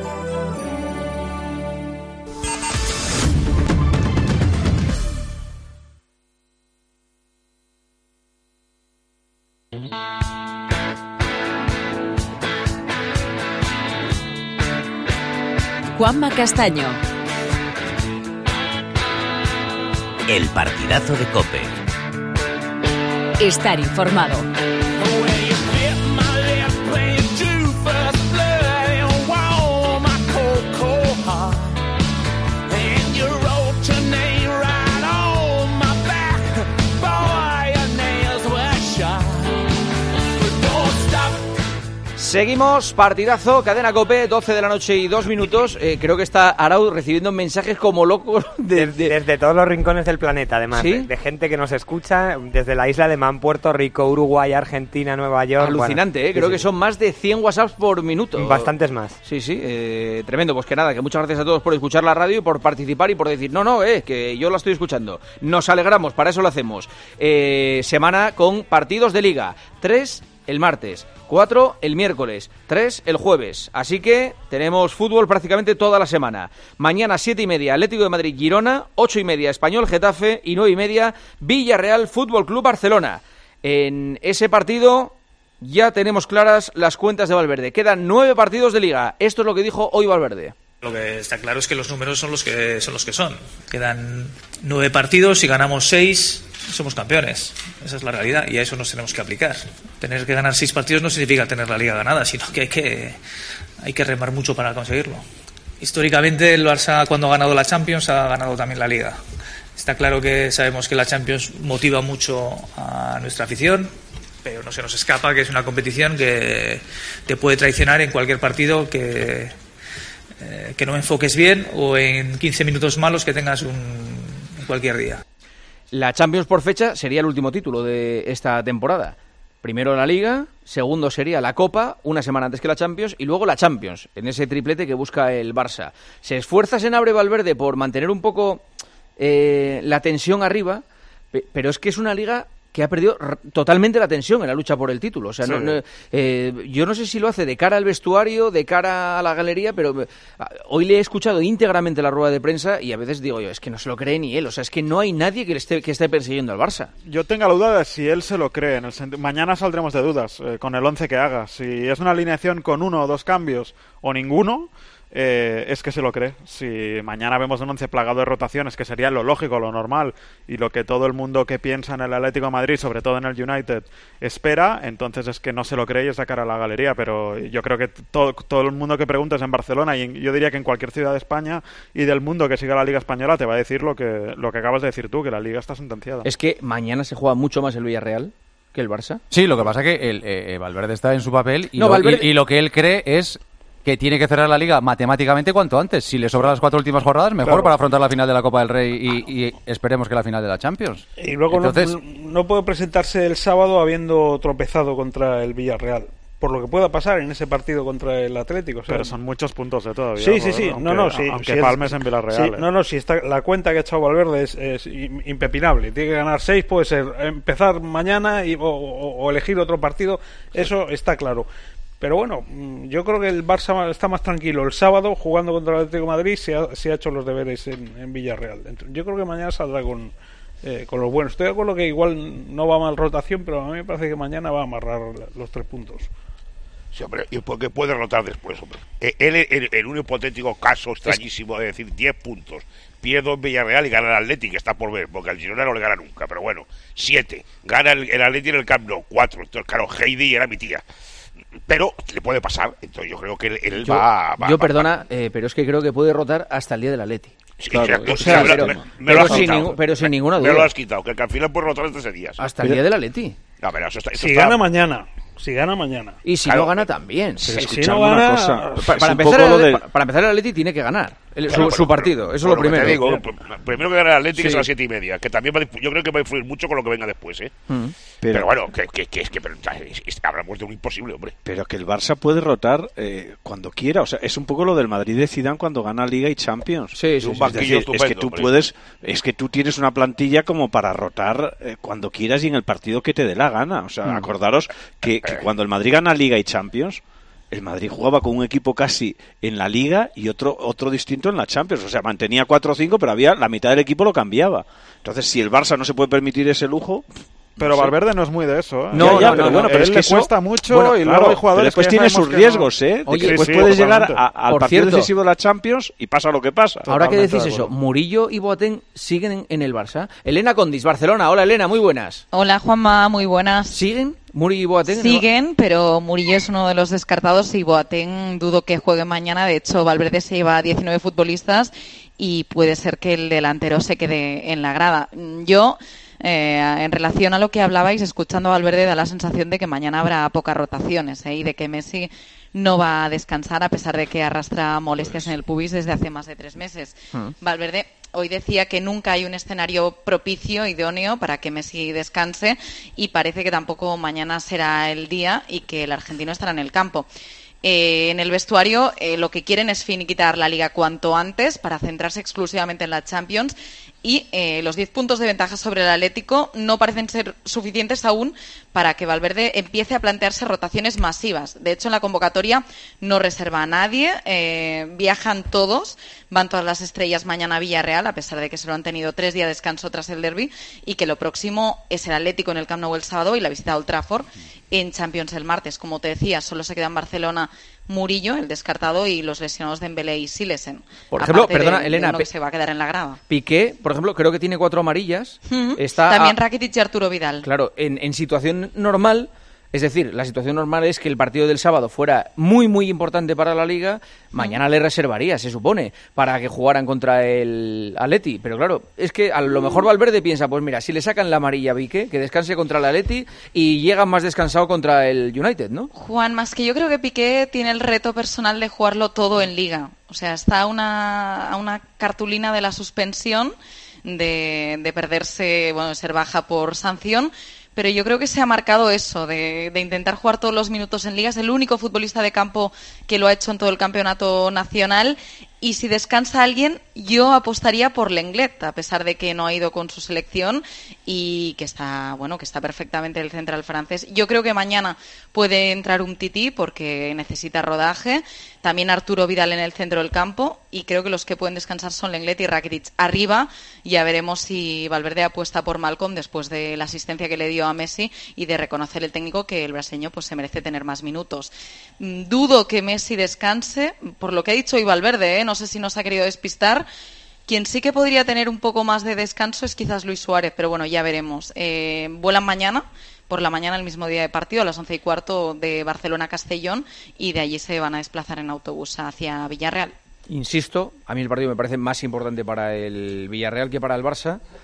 Juanma Castaño. El partidazo de COPE. Estar informado. Seguimos, partidazo, cadena COPE, doce de la noche y dos minutos. Eh, creo que está Arau recibiendo mensajes como loco de, de... desde todos los rincones del planeta, además, ¿Sí? de, de gente que nos escucha desde la isla de Man, Puerto Rico, Uruguay, Argentina, Nueva York. Alucinante, bueno, ¿eh? Creo sí, que sí. son más de cien WhatsApps por minuto. Bastantes más. Sí, sí, eh, tremendo. Pues que nada, que muchas gracias a todos por escuchar la radio y por participar y por decir, no, no, eh, que yo la estoy escuchando. Nos alegramos, para eso lo hacemos. Eh, semana con partidos de Liga. Tres el martes, cuatro el miércoles, tres el jueves. Así que tenemos fútbol prácticamente toda la semana. Mañana siete y media Atlético de Madrid Girona, ocho y media Español Getafe y nueve y media Villarreal Fútbol Club Barcelona. En ese partido ya tenemos claras las cuentas de Valverde. Quedan nueve partidos de Liga. Esto es lo que dijo hoy Valverde. Lo que está claro es que los números son los que son los que son. Quedan nueve partidos, si ganamos seis, somos campeones. Esa es la realidad y a eso nos tenemos que aplicar. Tener que ganar seis partidos no significa tener la liga ganada, sino que hay que, hay que remar mucho para conseguirlo. Históricamente el Barça, cuando ha ganado la Champions, ha ganado también la liga. Está claro que sabemos que la Champions motiva mucho a nuestra afición, pero no se nos escapa que es una competición que te puede traicionar en cualquier partido que... que no enfoques bien o en quince minutos malos que tengas un, en cualquier día. La Champions por fecha sería el último título de esta temporada. Primero la Liga, segundo sería la Copa, una semana antes que la Champions, y luego la Champions, en ese triplete que busca el Barça. Se esfuerza Senabre Valverde por mantener un poco eh, la tensión arriba, pero es que es una liga que ha perdido totalmente la tensión en la lucha por el título. O sea, sí. no, no, eh, yo no sé si lo hace de cara al vestuario, de cara a la galería, pero hoy le he escuchado íntegramente la rueda de prensa y a veces digo yo, es que no se lo cree ni él. O sea, es que no hay nadie que, le esté, que esté persiguiendo al Barça. Yo tengo la duda de si él se lo cree. En el senti- Mañana saldremos de dudas eh, con el once que haga. Si es una alineación con uno o dos cambios o ninguno, Eh, es que se lo cree. Si mañana vemos un once plagado de rotaciones, que sería lo lógico, lo normal, y lo que todo el mundo que piensa en el Atlético de Madrid, sobre todo en el United, espera, entonces es que no se lo cree y es sacar a la galería. Pero yo creo que todo, todo el mundo que preguntes en Barcelona, y en, yo diría que en cualquier ciudad de España y del mundo que siga la Liga Española, te va a decir lo que, lo que acabas de decir tú, que la Liga está sentenciada. Es que mañana se juega mucho más el Villarreal que el Barça. Sí, lo que pasa es que el, eh, Valverde está en su papel y, no, lo, Valverde... y, y lo que él cree es que tiene que cerrar la Liga matemáticamente cuanto antes. Si le sobran las cuatro últimas jornadas, mejor Claro. para afrontar la final de la Copa del Rey y, y esperemos que la final de la Champions. Y luego Entonces, no, no puede presentarse el sábado habiendo tropezado contra el Villarreal, por lo que pueda pasar en ese partido contra el Atlético. O sea, Pero son muchos puntos de todavía. Sí, sí, sí. Aunque, no, no, sí. aunque sí, palmes es, en Villarreal. sí, eh. no, no, si está, la cuenta que ha echado Valverde es, es impepinable. Tiene que ganar seis, puede ser empezar mañana y, o, o, o elegir otro partido. Eso está claro. Pero bueno, yo creo que el Barça está más tranquilo. El sábado, jugando contra el Atlético de Madrid, se ha, se ha hecho los deberes en, en Villarreal. Yo creo que mañana saldrá con, eh, con los buenos. Estoy de acuerdo que igual no va mal rotación, pero a mí me parece que mañana va a amarrar los tres puntos. Sí, hombre, y porque puede rotar después, hombre. Él, en, en un hipotético caso extrañísimo de decir diez puntos, pierdo en Villarreal y gana el Atleti, que está por ver, porque al Girona no le gana nunca, pero bueno, siete, gana el, el Atleti en el Camp Nou, cuatro, entonces claro, Heidi era mi tía. Pero le puede pasar, entonces yo creo que él, él yo, va, va Yo, va, perdona, eh, pero es que creo que puede rotar hasta el día del Atleti. Sí, claro, exacto, o sea, me, pero, me, me pero, lo has sin, quitado. ningún, pero sin ninguna Me duda. lo has quitado, que al final puede rotar desde ese día. Hasta el día del Atleti. No, pero eso está, eso Si está... gana mañana. Si gana mañana. Y si Claro. no gana también. Pero si no gana, una cosa. Para, para empezar, el, de... para empezar el Atleti tiene que ganar el, Claro, su, su partido. pero, eso es lo primero. Te digo, primero que gana el Atlético, Sí. es a las siete y media, que también va a, yo creo que va a influir mucho con lo que venga después, ¿eh? Mm. Pero, Pero- bueno, que, que, que es que pero, es- es- hablamos de un imposible, hombre. Pero que el Barça puede rotar eh, cuando quiera. O sea, es un poco lo del Madrid de Zidane cuando gana Liga y Champions. Sí, sí, un sí. banquillo es, decir, es que estupendo, tú hombre. puedes, es que tú tienes una plantilla como para rotar eh, cuando quieras y en el partido que te dé la gana. O sea, Mm. acordaros que, que cuando el Madrid gana Liga y Champions, el Madrid jugaba con un equipo casi en la Liga y otro otro distinto en la Champions. O sea, mantenía cuatro o cinco, pero había la mitad del equipo lo cambiaba. Entonces, si el Barça no se puede permitir ese lujo... Pero sé. Valverde no es muy de eso, ¿eh? No, ya, ya, pero bueno, a pero él es que le eso- cuesta mucho bueno, y claro, luego hay jugadores pero después que tiene sabemos sus que riesgos, no. ¿eh? Oye, después sí, puedes llegar totalmente. a- al Por partido cierto, decisivo de la Champions y pasa lo que pasa. Ahora que Totalmente decís de eso, acuerdo. Murillo y Boateng siguen en, en el Barça. Elena Condis, Barcelona. Hola, Elena, muy buenas. Hola Juanma, muy buenas. ¿Siguen Murillo y Boateng? en el Bar- Siguen, pero Murillo es uno de los descartados y Boateng dudo que juegue mañana. De hecho, Valverde se lleva a diecinueve futbolistas y puede ser que el delantero se quede en la grada. Yo, eh, en relación a lo que hablabais, escuchando a Valverde, da la sensación de que mañana habrá pocas rotaciones, ¿eh? Y de que Messi no va a descansar a pesar de que arrastra molestias en el pubis desde hace más de tres meses. Mm. Valverde hoy decía que nunca hay un escenario propicio, idóneo para que Messi descanse y parece que tampoco mañana será el día y que el argentino estará en el campo. Eh, en el vestuario eh, lo que quieren es finiquitar la Liga cuanto antes para centrarse exclusivamente en la Champions y eh, los diez puntos de ventaja sobre el Atlético no parecen ser suficientes aún para que Valverde empiece a plantearse rotaciones masivas. De hecho, en la convocatoria no reserva a nadie, eh, viajan todos, van todas las estrellas mañana a Villarreal, a pesar de que solo han tenido tres días de descanso tras el derbi y que lo próximo es el Atlético en el Camp Nou el sábado y la visita a Old Trafford en Champions el martes. Como te decía, solo se queda en Barcelona Murillo, el descartado, y los lesionados Dembélé y Silesen. Por ejemplo, Aparte perdona, de- de Elena, uno que Pe- se va a quedar en la grada. Piqué, por ejemplo, creo que tiene cuatro amarillas. Ujú. Está También a- Rakitic y Arturo Vidal. Claro, en, en situación normal, es decir, la situación normal es que el partido del sábado fuera muy, muy importante para la Liga, mañana le reservaría, se supone, para que jugaran contra el Atleti. Pero claro, es que a lo mejor Valverde piensa, pues mira, si le sacan la amarilla a Piqué, que descanse contra el Atleti y llega más descansado contra el United, ¿no? Juan, más que yo creo que Piqué tiene el reto personal de jugarlo todo en Liga. O sea, está a una, a una cartulina de la suspensión, de, de perderse, bueno, de ser baja por sanción. Pero yo creo que se ha marcado eso, de, de intentar jugar todos los minutos en Liga. Es el único futbolista de campo que lo ha hecho en todo el campeonato nacional. Y si descansa alguien, yo apostaría por Lenglet, a pesar de que no ha ido con su selección y que está, bueno, que está perfectamente el central francés. Yo creo que mañana puede entrar un Tití porque necesita rodaje. También Arturo Vidal en el centro del campo. Y creo que los que pueden descansar son Lenglet y Rakitic. Arriba ya veremos si Valverde apuesta por Malcolm después de la asistencia que le dio a Messi y de reconocer el técnico que el brasileño pues se merece tener más minutos. Mm, Dudo que Messi descanse, por lo que ha dicho hoy Valverde, ¿eh? No sé si nos ha querido despistar. Quien sí que podría tener un poco más de descanso es quizás Luis Suárez, pero bueno, ya veremos. Eh, vuelan mañana, por la mañana, el mismo día de partido, a las once y cuarto de Barcelona a Castellón, y de allí se van a desplazar en autobús hacia Villarreal. Insisto, a mí el partido me parece más importante para el Villarreal que para el Barça,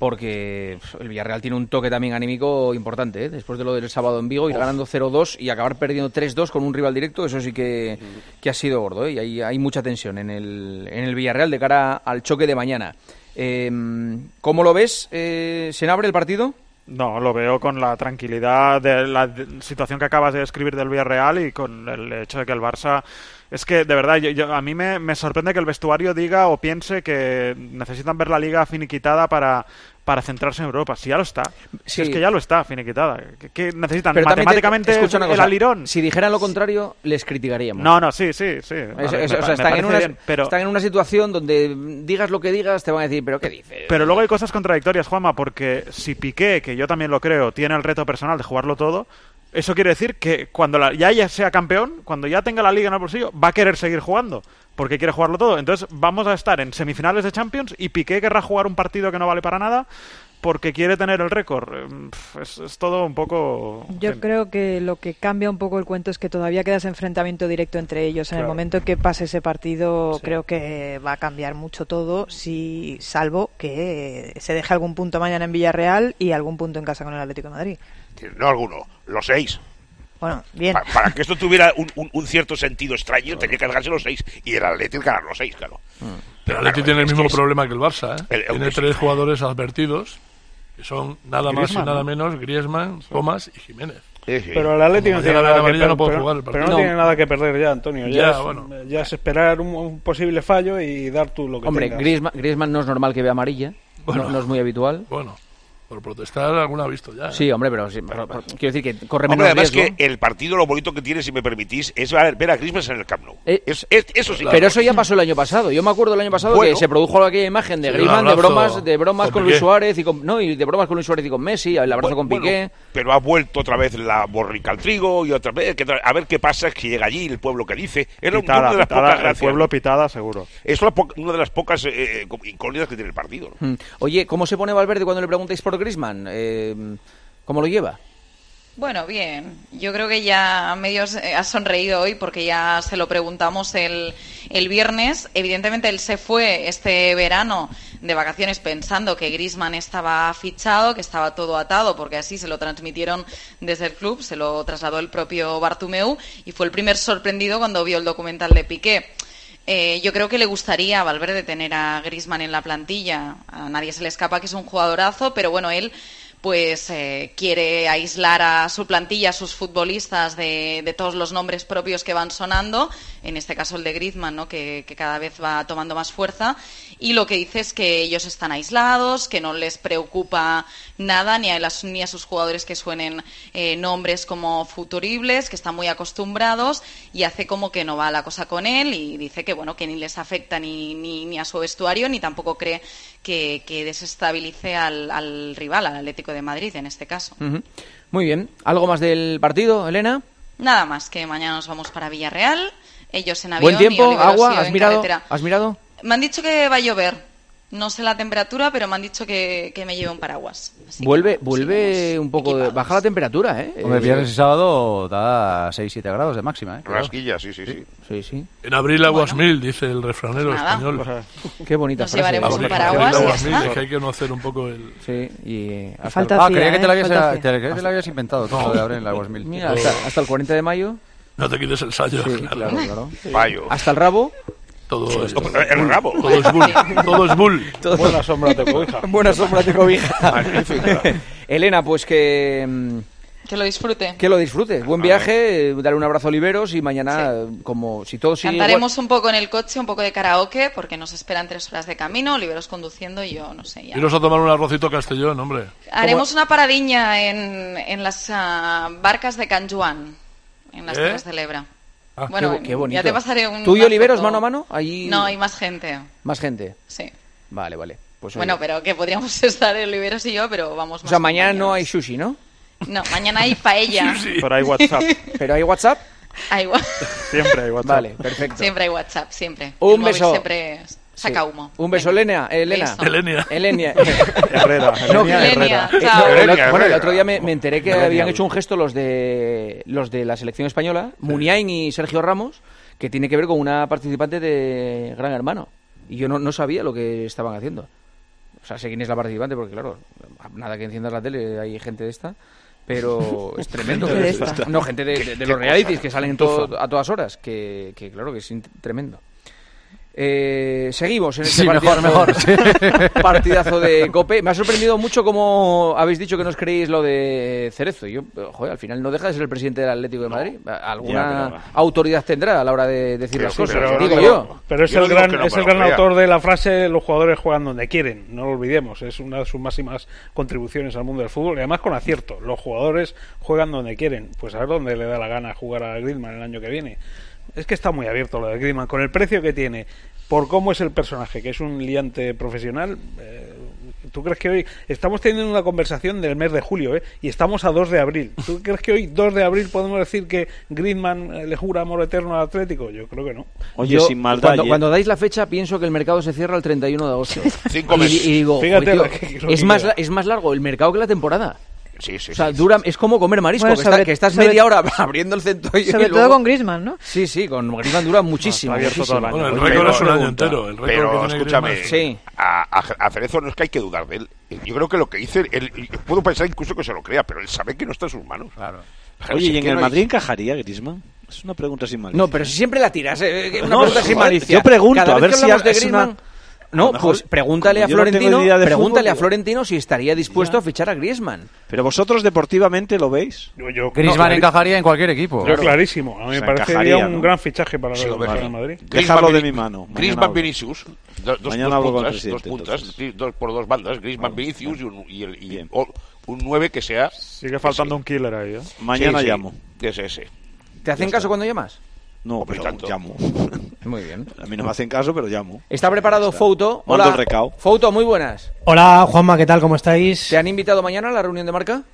porque el Villarreal tiene un toque también anímico importante, ¿eh? Después de lo del sábado en Vigo, ir ganando cero dos y acabar perdiendo tres dos con un rival directo, eso sí que, que ha sido gordo, ¿eh? Y hay, hay mucha tensión en el, en el Villarreal de cara al choque de mañana. Eh, ¿Cómo lo ves? Eh, ¿Se abre el partido? No, lo veo con la tranquilidad de la de- situación que acabas de describir del Villarreal y con el hecho de que el Barça... Es que, de verdad, yo, yo- a mí me, me sorprende que el vestuario diga o piense que necesitan ver la liga finiquitada para, para centrarse en Europa. Si ya lo está. Si Sí. es que ya lo está finiquitada. ¿Qué, qué necesitan? Pero también te- Matemáticamente escucha una el cosa, alirón. si dijeran lo contrario, les criticaríamos. No, no, sí, sí, sí. Es- Vale, es- me o sea, pa- me están, en parece una, bien, pero... están en una situación donde digas lo que digas, te van a decir, ¿pero qué dices? Pero luego hay cosas contradictorias, Juanma, porque si Piqué, que yo también lo creo, tiene el reto personal de jugarlo todo, eso quiere decir que cuando la- ya ella sea campeón, cuando ya tenga la liga en el bolsillo, va a querer seguir jugando, porque quiere jugarlo todo. Entonces vamos a estar en semifinales de Champions y Piqué querrá jugar un partido que no vale para nada porque quiere tener el récord. Eh, pf, Es, es todo un poco... en Yo fin. creo que lo que cambia un poco el cuento es que todavía queda ese enfrentamiento directo entre ellos. En el Claro. momento en que pase ese partido, creo que va a cambiar mucho todo, si salvo que se deje algún punto mañana en Villarreal y algún punto en casa con el Atlético de Madrid. No alguno, los seis. Bueno, bien. Pa- para que esto tuviera un, un- un cierto sentido extraño, tenía que cargarse los seis. Y el Atlético ganar los seis, claro. Pero el Atleti tiene el es mismo que es- problema que el Barça, ¿eh? El- el- Tiene sí. tres jugadores advertidos, que son nada más y Griezmann, nada ¿no? menos Griezmann, Comas y Jiménez. Pero el Atlético no Como tiene llega la nada que amarilla, per- no puede pero- jugar el pero no partido. tiene nada que perder ya, Antonio. Ya, Ya, es, bueno. ya es esperar un, un posible fallo y dar tú lo que Hombre, tengas. Griezmann, Griezmann no es normal que vea amarilla, Bueno. no, no es muy habitual. Bueno, por protestar alguna ha visto ya. ¿eh? Sí, hombre, pero, sí, pero- pero quiero decir que corre Hombre, menos además riesgo. que el partido lo bonito que tiene, si me permitís, es ver ver a Griezmann en el Camp Nou. Eh, Es- es- eso sí. Pero eso ya pasó el año pasado. Yo me acuerdo el año pasado Bueno. que se produjo aquella imagen de Sí, Griezmann un de abrazo bromas, de bromas con con Luis Piqué. Suárez y con no y de bromas con Luis Suárez y con Messi, el abrazo con Bueno, Piqué. pero ha vuelto otra vez la borrica al trigo y otra vez que tra- a ver qué pasa si llega allí el pueblo que dice. Era Pitada, una de las pitada, pocas el gracias. pueblo pitada, seguro. Es una, po- una de las pocas eh, eh, incógnitas que tiene el partido. ¿no? Mm. Oye, ¿cómo se pone Valverde cuando le preguntáis por Griezmann? Eh, ¿Cómo lo lleva? Bueno, bien. Yo creo que ya medio se- ha sonreído hoy porque ya se lo preguntamos el, el viernes. Evidentemente él se fue este verano de vacaciones pensando que Griezmann estaba fichado, que estaba todo atado, porque así se lo transmitieron desde el club, se lo trasladó el propio Bartomeu y fue el primer sorprendido cuando vio el documental de Piqué. Eh, yo creo que le gustaría a Valverde tener a Griezmann en la plantilla. A nadie se le escapa que es un jugadorazo, pero bueno, él pues eh, quiere aislar a su plantilla, a sus futbolistas de, de todos los nombres propios que van sonando, en este caso el de Griezmann, ¿no? que, que cada vez va tomando más fuerza, y lo que dice es que ellos están aislados, que no les preocupa nada, ni a, las, ni a sus jugadores que suenen eh, nombres como futuribles, que están muy acostumbrados, y hace como que no va la cosa con él, y dice que bueno que ni les afecta ni, ni, ni a su vestuario, ni tampoco cree que, que desestabilice al, al rival, al Atlético de Madrid en este caso. Ujú. Muy bien. ¿Algo más del partido, Elena? Nada más, que mañana nos vamos para Villarreal, ellos en avión. ¿Buen tiempo? y Oliver ¿Agua? Osío ¿Has en mirado? carretera. ¿Has mirado? Me han dicho que va a llover. No sé la temperatura, pero me han dicho que, que me lleve un paraguas. Así Vuelve, vuelve un poco, de, baja la temperatura, ¿eh? Hombre, Eh, viernes y sábado da seis siete grados de máxima, ¿eh? Cuidado. Rasquilla, sí, sí, sí. Sí, sí. En abril aguas mil, dice el refranero Nada. español. Qué bonita Nos frase. llevaremos un Abril, paraguas y ya aguas mil, está. es que hay que conocer un poco el... Sí, y hasta Falta Ah, hacía, creía que te ¿eh? lo habías, Falta te, hacía. creía que te lo habías inventado todo lo de abril en la dos mil. Mira, hasta, hasta el cuarenta de mayo. No te quites el sallo. Sí, claro, claro. Payo. Hasta el rabo. Todo es, El rabo. todo es bull. Todo es bull. Todo- Buena sombra te cobija. Buena sombra de cobija. Magnífica. Elena, pues que, mm, Que lo disfrute. que lo disfrutes. Buen viaje, eh, darle un abrazo a Oliveros y mañana, eh, como si todo sigue igual- Cantaremos un poco en el coche, un poco de karaoke, porque nos esperan tres horas de camino, Oliveros conduciendo y yo, no sé, ya. Iros a tomar un arrocito castellón, hombre. Haremos una paradiña en, en las ah, barcas de Can Juan, en las ¿Eh? Terras del Ebra. Ah, bueno, qué, bo- qué bonito. ya te pasaré un. ¿Tú y una Oliveros foto. mano a mano? Ahí... No, hay más gente. Más gente. Sí. Vale, vale. Pues, Bueno, oye. pero que podríamos estar Oliveros y yo, pero vamos O más sea, mañana no compañeros. hay sushi, ¿no? No, mañana hay paella. Pero hay WhatsApp. ¿Pero hay WhatsApp? Hay wa- Siempre hay WhatsApp. Vale, perfecto. Siempre hay WhatsApp, siempre. Un El móvil beso. siempre saca Sí. humo. Un beso, Elena. Elena. Beso. Elenia. Elenia. Herrera. No, Elenia Elenia, Herrera. Eh, chao. no, el Elenia, otro- bueno, el Herrera. otro día me, me enteré que Elenia. habían hecho un gesto los de los de la selección española, Muniain y Sergio Ramos, que tiene que ver con una participante de Gran Hermano. Y yo no, no sabía lo que estaban haciendo. o sea, sé quién es la participante, porque claro, nada que enciendas la tele, hay gente de esta, pero es tremendo. ¿Gente de esta? No, gente de, de, de los realities que salen todo, a todas horas, que, que claro que es in- tremendo. Eh, seguimos en este Sí, partidazo, mejor, mejor, sí. partidazo de COPE. Me ha sorprendido mucho cómo habéis dicho que no os creéis lo de Cerezo. Yo, joder, al final no deja de ser el presidente del Atlético de Madrid. Alguna Ya, autoridad tendrá a la hora de decir Pero las sí, cosas, pero- digo pero- yo. Pero es Yo el digo gran, que no es me el lo gran crea. autor de la frase: los jugadores juegan donde quieren. No lo olvidemos, es una de sus máximas contribuciones al mundo del fútbol, y además con acierto. Los jugadores juegan donde quieren. Pues a ver dónde le da la gana jugar a Griezmann el año que viene. Es que está muy abierto lo de Griezmann, con el precio que tiene, por cómo es el personaje, que es un liante profesional. eh, ¿Tú crees que hoy estamos teniendo una conversación del mes de julio, eh, y estamos a dos de abril? ¿Tú crees que hoy, dos de abril, podemos decir que Griezmann eh, le jura amor eterno al Atlético? Yo creo que no. Oye, Yo, sin maldad. cuando, ayer- cuando dais la fecha, pienso que el mercado se cierra el treinta y uno de agosto. Cinco y, meses. y digo, Fíjate joder, la tío, que- lo que es, más, queda. la- es más largo el mercado que la temporada. Sí, sí, O sea, sí. dura, es como comer marisco, Bueno, que, sobre- está- que estás sobre- media hora abriendo el centollo. Sobre y todo luego- con Griezmann, ¿no? Sí, sí, con Griezmann dura muchísimo. No, está abierto todo el muchísimo. año. Bueno, el Pero- récord es un año pregunta, entero. El récord Pero que tiene escúchame, Griezmann. Sí. a, a, a Cerezo no es que hay que dudar de él. Yo creo que lo que dice, él, puedo pensar incluso que se lo crea, pero él sabe que no está en sus manos. Claro. Claro, Oye, si ¿y es en que el no hay- Madrid encajaría Griezmann? Es una pregunta sin malicia. No, pero si siempre la tiras. eh, eh, una No, pregunta sin joder, malicia. yo pregunto, Cada a vez ver que si hablamos de es una- Griezmann... No, a lo mejor, pues pregúntale a como yo no tengo Florentino, ni idea de pregúntale fútbol, a yo- Florentino si estaría dispuesto a fichar a Griezmann. Pero vosotros deportivamente lo veis. Yo, yo- Griezmann no, encajaría en cualquier equipo. Yo clarísimo. A mí me Se parecería encajaría, un ¿no? gran fichaje para Sí, el hombre, Real sí. Madrid. Dejarlo de Vini- mi mano. Mañana Griezmann hablo. Vinicius. Do- dos, Mañana dos hablo con el puntas, presidente, dos puntas, entonces. sí, dos por dos bandas. Griezmann Vinicius y un, y el, y o- un nueve que sea. Sigue faltando un killer ahí, ¿eh? Mañana Sí, sí, llamo. Ese, ese. ¿Te hacen caso cuando llamas? No, Hombre, pero tanto. llamo. Muy bien. A mí no me hacen caso, pero llamo. Está preparado Fouto. Mando Hola. el recao. Fouto, muy buenas. Hola Juanma, ¿qué tal? ¿Cómo estáis? ¿Te han invitado mañana a la reunión de marca?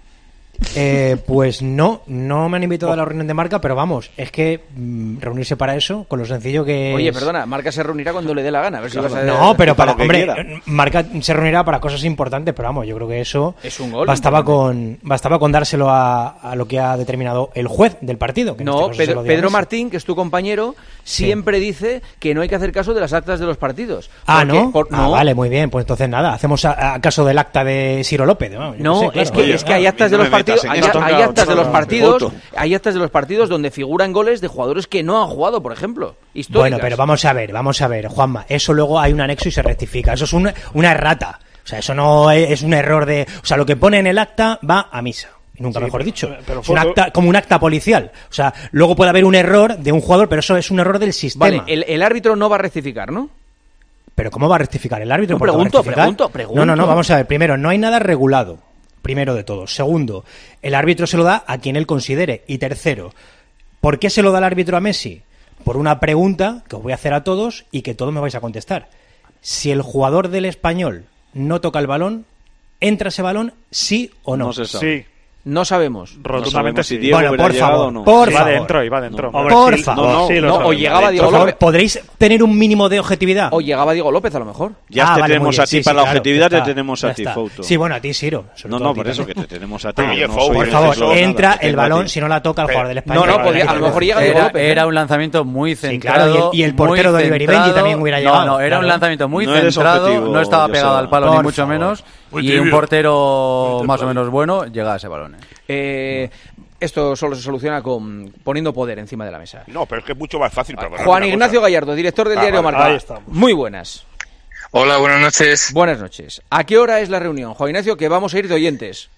Eh, pues no, no me han invitado a la reunión de marca, pero vamos, es que mm, reunirse para eso, con lo sencillo que Oye, es- perdona, marca se reunirá cuando le dé la gana. A ver si vas a... No, pero para, lo que hombre, quiera. marca se reunirá para cosas importantes, pero vamos, yo creo que eso Es un gol, bastaba importante. con bastaba con dárselo a, a lo que ha determinado el juez del partido. Que en este No, caso se Pedro, lo dio a Pedro Messi. Martín, que es tu compañero, siempre dice que no hay que hacer caso de las actas de los partidos. Ah, Porque- ¿no? por- Ah, no. vale, muy bien, pues entonces nada, hacemos a, a caso del acta de Ciro López. ¿no? Yo No, qué sé, claro. es, que, Oye, es que hay ah, actas de no los me metas partidos, en hay, esto. hay actas de los Foto. partidos, hay actas de los partidos donde figuran goles de jugadores que no han jugado, por ejemplo, históricas. Bueno, pero vamos a ver, vamos a ver, Juanma, eso luego hay un anexo y se rectifica. Eso es una, una errata. O sea, eso no es, es un error de... O sea, lo que pone en el acta va a misa. Nunca Sí, mejor pero- dicho. pero Es un foto- acta, como un acta policial. O sea, luego puede haber un error de un jugador, pero eso es un error del sistema. Vale, el, el árbitro no va a rectificar, ¿no? Pero ¿cómo va a rectificar el árbitro? No, ¿Por qué va a pregunto, rectificar? pregunto, pregunto. No, no, no, vamos a ver. Primero, no hay nada regulado. Primero de todo. Segundo, el árbitro se lo da a quien él considere. Y tercero, ¿por qué se lo da el árbitro a Messi? Por una pregunta que os voy a hacer a todos y que todos me vais a contestar. Si el jugador del Español no toca el balón, ¿entra ese balón sí o no? No se sabe. Sí, No sabemos. rotundamente sabemos si sí. Diego Bueno, hubiera por llegado favor, o no. por Iba favor. dentro, iba dentro. Hombre, Por sí, favor. no, sí, lo No, o sabemos. llegaba Por Diego favor, López. ¿podréis tener un mínimo de objetividad? O llegaba Diego López, a lo mejor. Ya Ah, te vale, tenemos muy bien. a ti Sí, sí, para la claro, objetividad, ya está, te tenemos ya a ti, está. Fouto. Sí, bueno, a ti, Ciro. sobre No, todo a no, ti por eso que también. te tenemos a ti. Oye, yo no Fouto, soy Por Por favor, defensor, entra nada, te el tengo a ti. balón, si no la toca el jugador del Español. No, no, podía- a lo mejor llega Diego Era, López. ¿eh? era un lanzamiento muy Sí, centrado. claro, y el- y el muy portero de Oliver y Benji centrado. también hubiera No, llegado, no, era claro. un lanzamiento muy No eres centrado, objetivo, no estaba Joseba. pegado al palo Por ni mucho favor. menos. Muy Y un tibio. portero Muy más o templado. menos bueno llega a ese balón. ¿eh? Eh, esto solo se soluciona con poniendo poder encima de la mesa. No, pero es que es mucho más fácil. perdonadme Juan una Ignacio cosa. Gallardo, director del Ah, diario vale, Marca. ahí estamos. Muy buenas. Hola, buenas noches. Buenas noches. ¿A qué hora es la reunión, Juan Ignacio? Que vamos a ir de oyentes.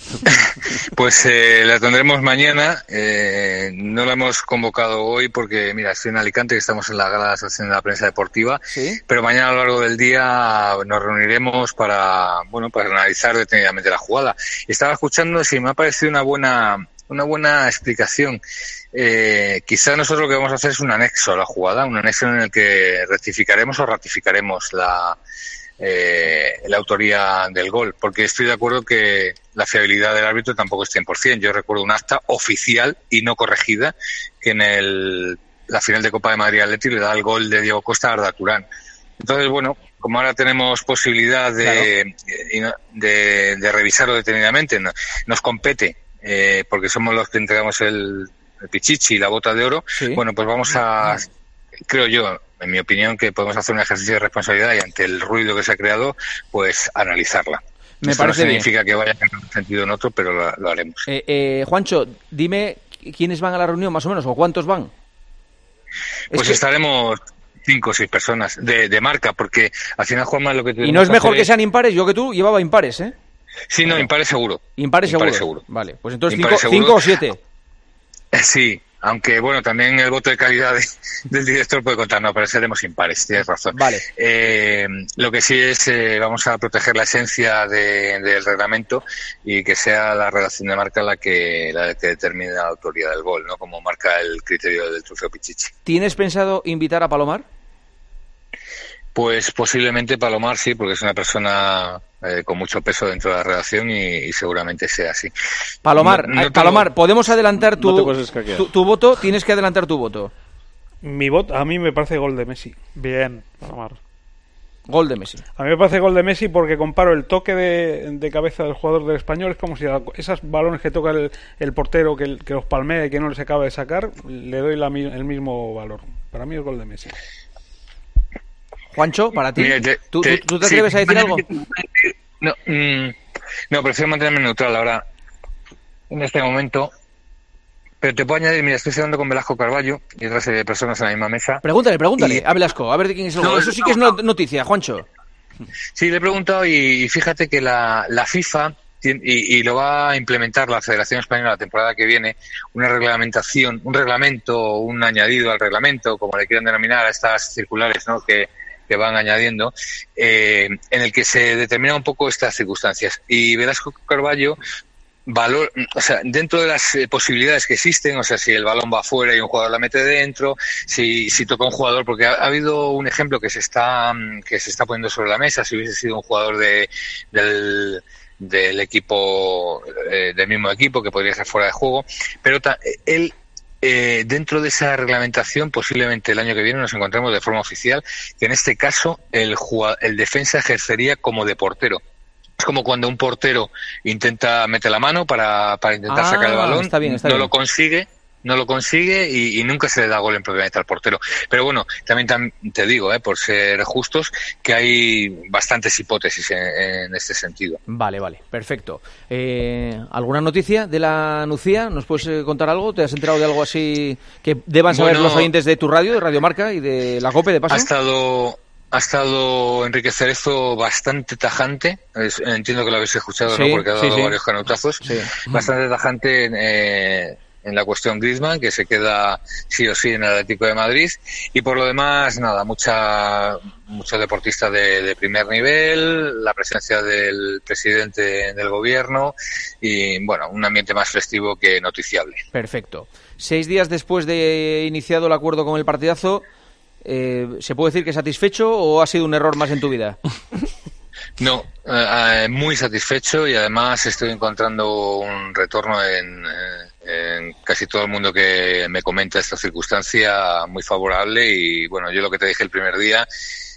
Pues eh, la tendremos mañana. Eh, no la hemos convocado hoy porque, mira, estoy en Alicante, que estamos en la gala de la Asociación de la Prensa Deportiva. Sí. Pero mañana a lo largo del día nos reuniremos para, bueno, para analizar detenidamente la jugada. Estaba escuchando, si me ha parecido una buena, una buena explicación. Eh, quizá nosotros lo que vamos a hacer es un anexo a la jugada, un anexo en el que rectificaremos o ratificaremos la, eh, la autoría del gol, porque estoy de acuerdo que la fiabilidad del árbitro tampoco es cien por ciento. Yo recuerdo un acta oficial y no corregida que en el, la final de Copa de Madrid Atleti le da el gol de Diego Costa a Arda Turán. Entonces, bueno, como ahora tenemos posibilidad de, claro. de, de revisarlo detenidamente, no, nos compete, eh, porque somos los que entregamos el, el pichichi y la bota de oro, sí. Bueno, pues vamos a, creo yo, en mi opinión, que podemos hacer un ejercicio de responsabilidad y ante el ruido que se ha creado, pues analizarla. Me Esto parece no significa bien. que vaya en un sentido o en otro, pero lo, lo haremos. Eh, eh, Juancho, dime quiénes van a la reunión más o menos, o cuántos van. Pues es que... estaremos cinco o seis personas de, de marca, porque al final, Juanma, lo que Y no es mejor que sean impares, yo que tú llevaba impares, ¿eh? Sí, no, impares seguro. Impares seguro. Impares seguro. Vale, pues entonces Impares cinco, seguro. cinco o siete. Sí, aunque bueno, también el voto de calidad de, del director puede contar, no, pero seremos impares, tienes razón. Vale. Eh, lo que sí es, eh, vamos a proteger la esencia de, del reglamento y que sea la redacción de marca la que, la que determine la autoría del gol, ¿no? Como marca el criterio del trofeo Pichichi. ¿Tienes pensado invitar a Palomar? Pues posiblemente Palomar sí, porque es una persona eh, con mucho peso dentro de la redacción y, y seguramente sea así. Palomar, No- no eh, tengo- Palomar, ¿podemos adelantar tu, No te puedes escaquear. tu, tu voto? Tienes que adelantar tu voto. Mi voto, a mí me parece gol de Messi. Bien, Palomar. Gol de Messi. A mí me parece gol de Messi porque comparo el toque de, de cabeza del jugador del Español, es como si a esos balones que toca el, el portero, que, que los palmea y que no les acaba de sacar, le doy la, mi- el mismo valor. Para mí es gol de Messi. Juancho, para ti. Mira, te- ¿Tú, te- tú- tú te sí, atreves a decir algo? No, mm, no, prefiero mantenerme neutral ahora, en este momento. Pero te puedo añadir, mira, estoy hablando con Velasco Carballo y otra serie de personas en la misma mesa. Pregúntale, pregúntale Y- a Velasco, a ver de quién es el No, gol. Eso sí que es no- noticia, Juancho. Sí, le he preguntado y fíjate que la, la FIFA, tien- y, y lo va a implementar la Federación Española la temporada que viene, una reglamentación, un reglamento, un añadido al reglamento, como le quieran denominar a estas circulares, ¿no?, que, que van añadiendo, eh, en el que se determinan un poco estas circunstancias. Y Velasco Carballo valor, o sea, dentro de las eh, posibilidades que existen, o sea, si el balón va afuera y un jugador la mete dentro, si, si toca un jugador, porque ha, ha habido un ejemplo que se está mm, que se está poniendo sobre la mesa, si hubiese sido un jugador de del del equipo eh, del mismo equipo que podría ser fuera de juego, pero ta, él eh, dentro de esa reglamentación posiblemente el año que viene nos encontremos de forma oficial que en este caso el jugad- el defensa ejercería como de portero. Es como cuando un portero intenta meter la mano para, para intentar Ah, sacar el balón, está bien, está no bien. lo consigue, no lo consigue y, y nunca se le da gol en propiamente al portero. Pero bueno, también tam- te digo, eh, por ser justos, que hay bastantes hipótesis en, en este sentido. Vale, vale, perfecto. Eh, ¿Alguna noticia de la Nucía? ¿Nos puedes eh, contar algo? ¿Te has enterado de algo así que deban saber Bueno, los oyentes de tu radio, de Radio Marca y de la COPE de paso? Ha estado, ha estado Enrique Cerezo bastante tajante, es- entiendo que lo habéis escuchado, Sí, ¿no?, porque ha sí, dado sí. varios canotazos, Sí. bastante tajante en, eh, en la cuestión Griezmann, que se queda sí o sí en el Atlético de Madrid, y por lo demás, nada, mucha muchos deportistas de, de primer nivel, la presencia del presidente del gobierno y, bueno, un ambiente más festivo que noticiable. Perfecto. Seis días después de iniciado el acuerdo con el partidazo, eh, ¿se puede decir que satisfecho o ha sido un error más en tu vida? No, eh, eh, muy satisfecho y además estoy encontrando un retorno en, eh, en casi todo el mundo que me comenta esta circunstancia muy favorable y bueno, yo lo que te dije el primer día,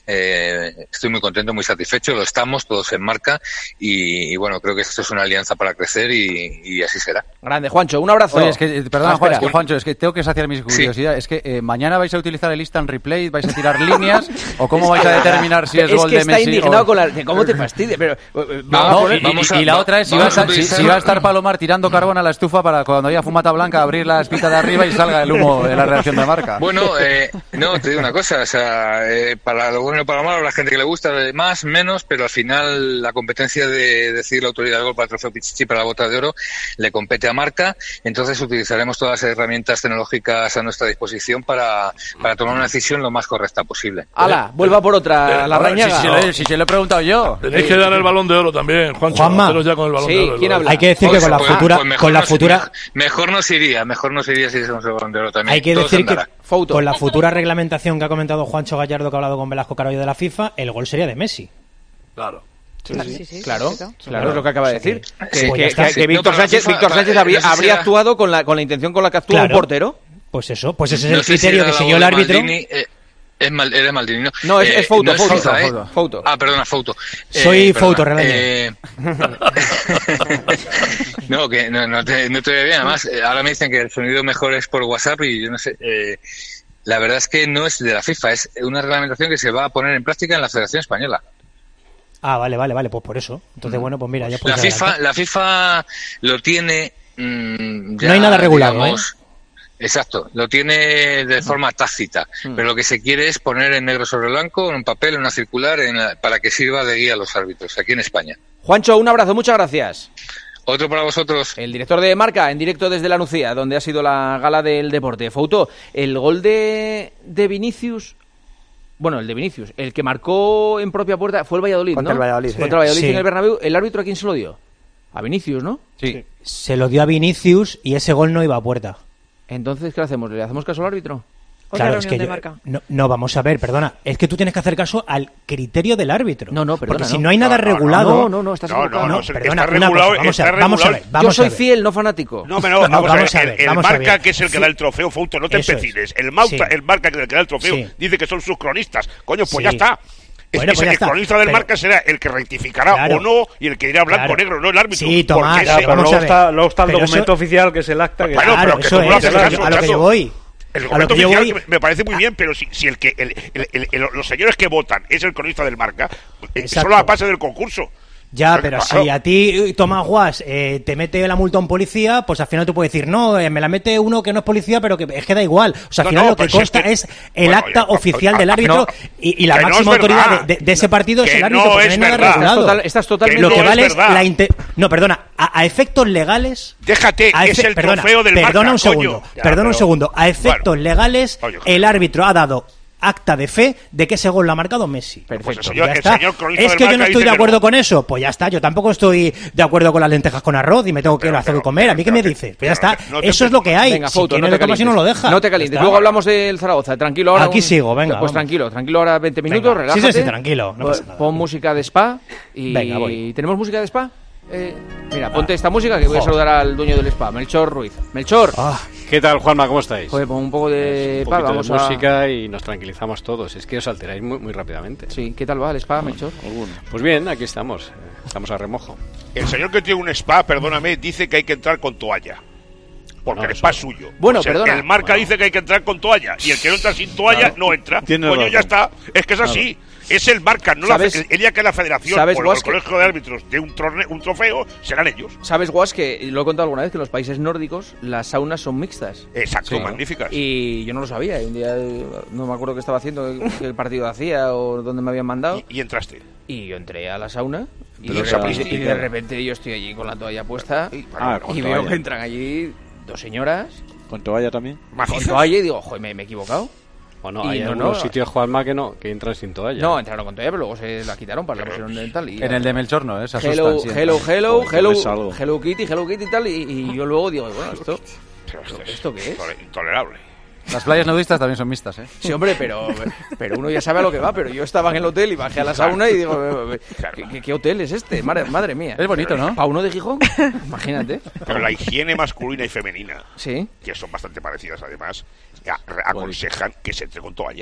eh, estoy muy contento, muy satisfecho, lo estamos todos en marca y, y bueno, creo que esto es una alianza para crecer y, y así será. Grande, Juancho, un abrazo. Oye, es que, eh, perdona, Ah, Juan, espera. es que, Juancho, es que tengo que saciar mi curiosidad. Es que eh, mañana vais a utilizar el instant replay, vais a tirar líneas, o cómo vais a determinar si es, es gol que de está Messi indignado o... con la... ¿Cómo te fastidia? Pero, eh, No, van a no, poner- y, y- y la otra es si va, a estar, si, si va a estar Palomar tirando carbón a la estufa para cuando haya fumata blanca abrir la espita de arriba y salga el humo de la redacción de marca. Bueno, eh, no, te digo una cosa, o sea, eh, para lo bueno y para lo malo, la gente que le gusta eh, más, menos, pero al final la competencia de decidir la autoridad del gol para el trofeo Pichichi para la bota de oro le compete a marca, entonces utilizaremos todas las herramientas tecnológicas a nuestra disposición para, para tomar una decisión lo más correcta posible. ¡Hala! Vuelva por otra, la Ahora, rañaga. si se lo- Si se lo he preguntado yo. Tenéis que dar el balón de oro también, Juancho. Juanma. Haceros ya con el balón Sí, de oro. ¿quién ¿verdad? habla? Hay que decir que Pues, con la pues, futura, pues mejor con la nos- futura, Mejor nos iría, mejor nos iría si somos el balón de oro también. hay que Todo decir se que andará. Foto. con la futura reglamentación que ha comentado Juancho Gallardo, que ha hablado con Velasco Carballo de la FIFA, el gol sería de Messi. Claro. Sí, sí, sí, Claro, perfecto. claro, es lo que acaba de decir. Que, Sí, que- ya está. que- que Sí. Víctor No, pero Sánchez, FIFA, Víctor Sánchez para- habría, no sé si habría era- actuado con la, con la intención con la que actúa Claro. un portero. Pues eso, pues ese es No el sé si criterio era que la siguió voz el de árbitro. Maldini, eh, es, Mal, era Maldini, ¿no? No, es- es Fouto, no es Fouto, FIFA, ¿eh? Fouto, Fouto. Ah, perdona, Fouto. Soy perdona, Fouto, Relaño. eh, no, que no, no te, no te veo bien. Además, eh, ahora me dicen que el sonido mejor es por WhatsApp y yo no sé. Eh, la verdad es que no es de la FIFA, es una reglamentación que se va a poner en práctica en la Federación Española. Ah, vale, vale, vale, pues por eso. Entonces, bueno, pues mira, ya La FIFA, la FIFA lo tiene... Mmm, ya, no hay nada regulado, digamos, ¿eh? Exacto, lo tiene de forma tácita, mm. pero lo que se quiere es poner en negro sobre blanco, en un papel, en una circular, en la, para que sirva de guía a los árbitros aquí en España. Juancho, un abrazo, muchas gracias. Otro para vosotros. El director de Marca, en directo desde la Nucía, donde ha sido la gala del deporte. Fouto, el gol de, de Vinicius... Bueno, el de Vinicius, el que marcó en propia puerta fue el Valladolid, Contra ¿no? el Valladolid, sí. Contra el Valladolid Sí. en el Bernabéu. ¿El árbitro a quién se lo dio? A Vinicius, ¿no? Sí. Se lo dio a Vinicius y ese gol no iba a puerta. Entonces, ¿qué hacemos? ¿Le hacemos caso al árbitro? Otra Claro, es reunión que de yo- Marca. no, no, vamos a ver, perdona. Es que tú tienes que hacer caso al criterio del árbitro. No, no, perdona, Porque si no. no hay nada No, no, regulado... no, no, no, estás No, equivocado. no, no, No, se- perdona, está una cosa, regulado, vamos a está ver, vamos a regulado. ver, vamos Yo soy a ver. fiel, no fanático. No, pero No, vamos, vamos a a ver, ver, el, el vamos a marca ver. que es el que Sí. da el trofeo, Fouto, no te Eso es. empecines. El, Mauta, Sí. el marca que da el trofeo Sí. dice que son sus cronistas. Coño, pues Sí. ya está. Es, Bueno, es pues ya el está. cronista del Pero- marca será el que rectificará Claro. o no y el que dirá blanco o Claro. negro, no el árbitro. Sí, Tomás, Porque Ya, ese- pero vamos luego a ver. está, luego está el Pero documento eso- oficial, que es el acta. Que... Bueno, Claro, pero que eso tú no es, haces a lo- caso, a lo que chato. yo voy. El A lo documento que yo oficial voy... me parece muy bien, pero si, si el que el, el- el- el- los señores que votan es el cronista del marca, eh, Exacto. solo a base del concurso. Ya, pero Claro. si a ti, Tomás Guas, eh, te mete la multa a un policía, pues al final tú puedes decir, no, eh, me la mete uno que no es policía, pero que es que da igual. O sea, al No, final no, lo que pues es consta que- es el bueno, acta ya, oficial a- del a- árbitro no, y, y la que no máxima es autoridad verdad. de, de- de ese partido es Que el árbitro, no porque es no hay nada verdad. regulado. Estás total- estás totalmente- Lo que no es vale es verdad. la inte- No, perdona, a, a efectos legales... Déjate, a es efe- el perdona, trofeo del perdona marca, un segundo, coño. Ya, perdona un pero- segundo. A efectos Bueno. legales, Oye, el árbitro ha dado acta de fe de que ese gol lo ha marcado Messi. Pues el Perfecto, señor- ya el está. señor cronista Es del que yo Marca no estoy dice de que acuerdo no. con eso. Pues ya está, yo tampoco estoy de acuerdo con las lentejas con arroz y me tengo que Pero, hacer pero, comer. ¿A mí qué me pero, dice? Pues ya está. pero, no te Eso es lo que hay. Venga, si Fouto, quiere no lo te toma, si calientes. no lo deja. No te Ya calientes. está. Luego hablamos del Zaragoza. Tranquilo ahora. Aquí un- sigo, venga, Pues vamos. tranquilo, tranquilo ahora veinte minutos, Venga. relájate. Sí, sí, sí, tranquilo, no Pon- pasa nada. Pon música de spa y... Venga, voy. ¿Tenemos música de spa? Eh, mira, ponte esta música que voy a Joder. saludar al dueño del spa, Melchor Ruiz. Melchor, Ah, ¿Qué tal, Juanma? ¿Cómo estáis? joder, pon un poco de... un spa, poquito vamos de a... música y nos tranquilizamos todos. Es que os alteráis muy, muy rápidamente. Sí, ¿qué tal va el spa, Melchor? Pues bien, aquí estamos. eh, Estamos a remojo. El señor que tiene un spa, perdóname, dice que hay que entrar con toalla. Porque No, el eso- spa es suyo. Bueno, Pues el- perdona. El marca Bueno. dice que hay que entrar con toalla. Y el que no entra sin toalla Claro. no entra. Tienes Coño, razón. ya está. Es que es así. Es el marca, no la ¿Sabes- fe- el día que la federación sabes, o el Guas, que- colegio de árbitros de un, torne- un trofeo, serán ellos. ¿Sabes, Guas, que lo he contado alguna vez, que en los países nórdicos las saunas son mixtas? Exacto, Sí. magníficas. Y yo no lo sabía. Y un día eh, no me acuerdo qué estaba haciendo, qué el partido hacía o dónde me habían mandado. Y, y entraste. Y yo entré a la sauna y, Pero de, esa repente, piscina- y de repente yo estoy allí con la toalla puesta y, Ah, con y veo toalla. que entran allí dos señoras ¿Con toalla también? con Macizas. toalla y digo, joder, me, me he equivocado. O no, Y hay no, algunos no. sitios, Juanma, que no, que entran sin toalla. No, entraron con toalla, pero luego se la quitaron para la pusieron dental. Y En el de Melchor no, ¿eh? Se asustan Hello, siempre. hello, hello, Joder, hello, ves algo. hello Kitty, hello Kitty y tal. Y, y yo luego digo, bueno, esto... Pero esto es ¿Esto qué es? intole- Intolerable. Las playas nudistas también son mixtas, ¿eh? Sí, hombre, pero, pero uno ya sabe a lo que va. Pero yo estaba en el hotel y bajé a la sauna y digo, ¿qué, qué, qué hotel es este? Madre, madre mía. Es bonito, ¿no? ¿Para uno de Gijón? Imagínate. Pero la higiene masculina y femenina, Sí. que son bastante parecidas además, a- aconsejan que se entre con toalla.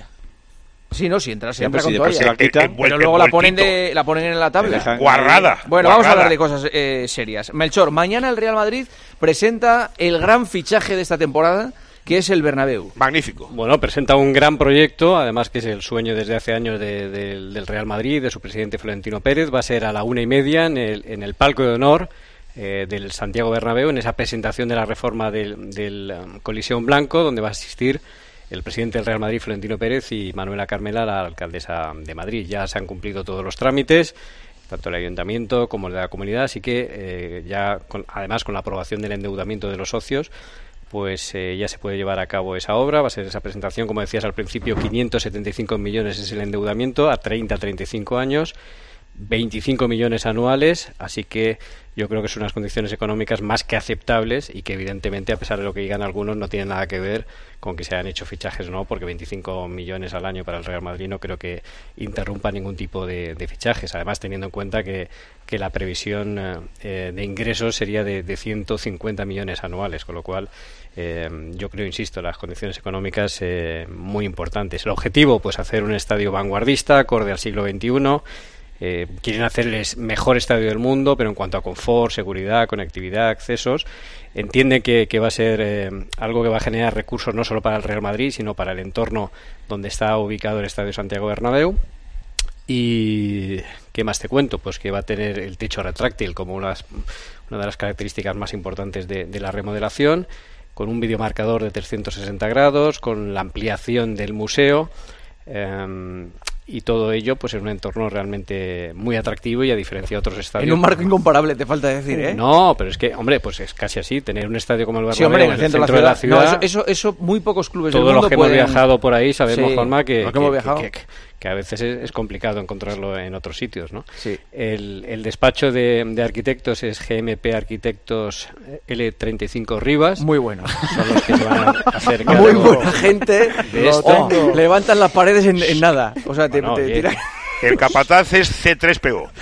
Sí, no, si entras, se Ya, entra pues con si después toalla. se la quita, En- en- Pero en- luego la ponen, envueltito. de, la ponen en la tabla. dejan- Guarrada. Bueno, vamos a guarrada. hablar de cosas eh, serias. Melchor, mañana el Real Madrid presenta el gran fichaje de esta temporada, que es el Bernabéu. Magnífico. Bueno, presenta un gran proyecto, además que es el sueño desde hace años de- de- del Real Madrid, de su presidente Florentino Pérez. Va a ser a la una y media en el, en el palco de honor eh, del Santiago Bernabéu, en esa presentación de la reforma del, del um, Colisión Blanco, donde va a asistir el presidente del Real Madrid, Florentino Pérez, y Manuela Carmela, la alcaldesa de Madrid. Ya se han cumplido todos los trámites, tanto el ayuntamiento como el de la comunidad, así que eh, ya, con- además con la aprobación del endeudamiento de los socios, pues eh, ya se puede llevar a cabo esa obra. Va a ser esa presentación, como decías al principio, quinientos setenta y cinco millones es el endeudamiento a treinta a treinta y cinco años, veinticinco millones anuales, así que yo creo que son unas condiciones económicas más que aceptables y que evidentemente, a pesar de lo que digan algunos, no tienen nada que ver con que se hayan hecho fichajes o no, porque veinticinco millones al año para el Real Madrid no creo que interrumpa ningún tipo de, de fichajes, además teniendo en cuenta que, que la previsión eh, de ingresos sería de, de ciento cincuenta millones anuales, con lo cual eh, yo creo, insisto, las condiciones económicas eh, muy importantes. El objetivo, pues hacer un estadio vanguardista, acorde al siglo veintiuno, Eh, quieren hacer el mejor estadio del mundo, pero en cuanto a confort, seguridad, conectividad, accesos, entienden que, que va a ser eh, algo que va a generar recursos no solo para el Real Madrid, sino para el entorno donde está ubicado el Estadio Santiago Bernabéu. Y ¿qué más te cuento? Pues que va a tener el techo retráctil como unas, una de las características más importantes de, de la remodelación, con un videomarcador de trescientos sesenta grados, con la ampliación del museo. Eh, y todo ello pues en un entorno realmente muy atractivo y a diferencia de otros estadios. En un marco incomparable, te falta decir, ¿eh? No, pero es que, hombre, pues es casi así, tener un estadio como el Bernabéu, sí, hombre, en el centro, centro de la ciudad. No, eso, eso, eso muy pocos clubes todos del mundo los que pueden... hemos viajado por ahí sabemos, sí, Juanma, que, que, que, hemos viajado. que, que, que a veces es, es complicado encontrarlo en otros sitios, ¿no? Sí. El, el despacho de, de arquitectos es G M P Arquitectos L treinta y cinco Rivas. Muy bueno. Son los que se van a hacer cargo. Muy buena gente. De esto. Oh, levantan las paredes en, en nada. O sea, te, bueno, te tiran... El capataz es C tres P O.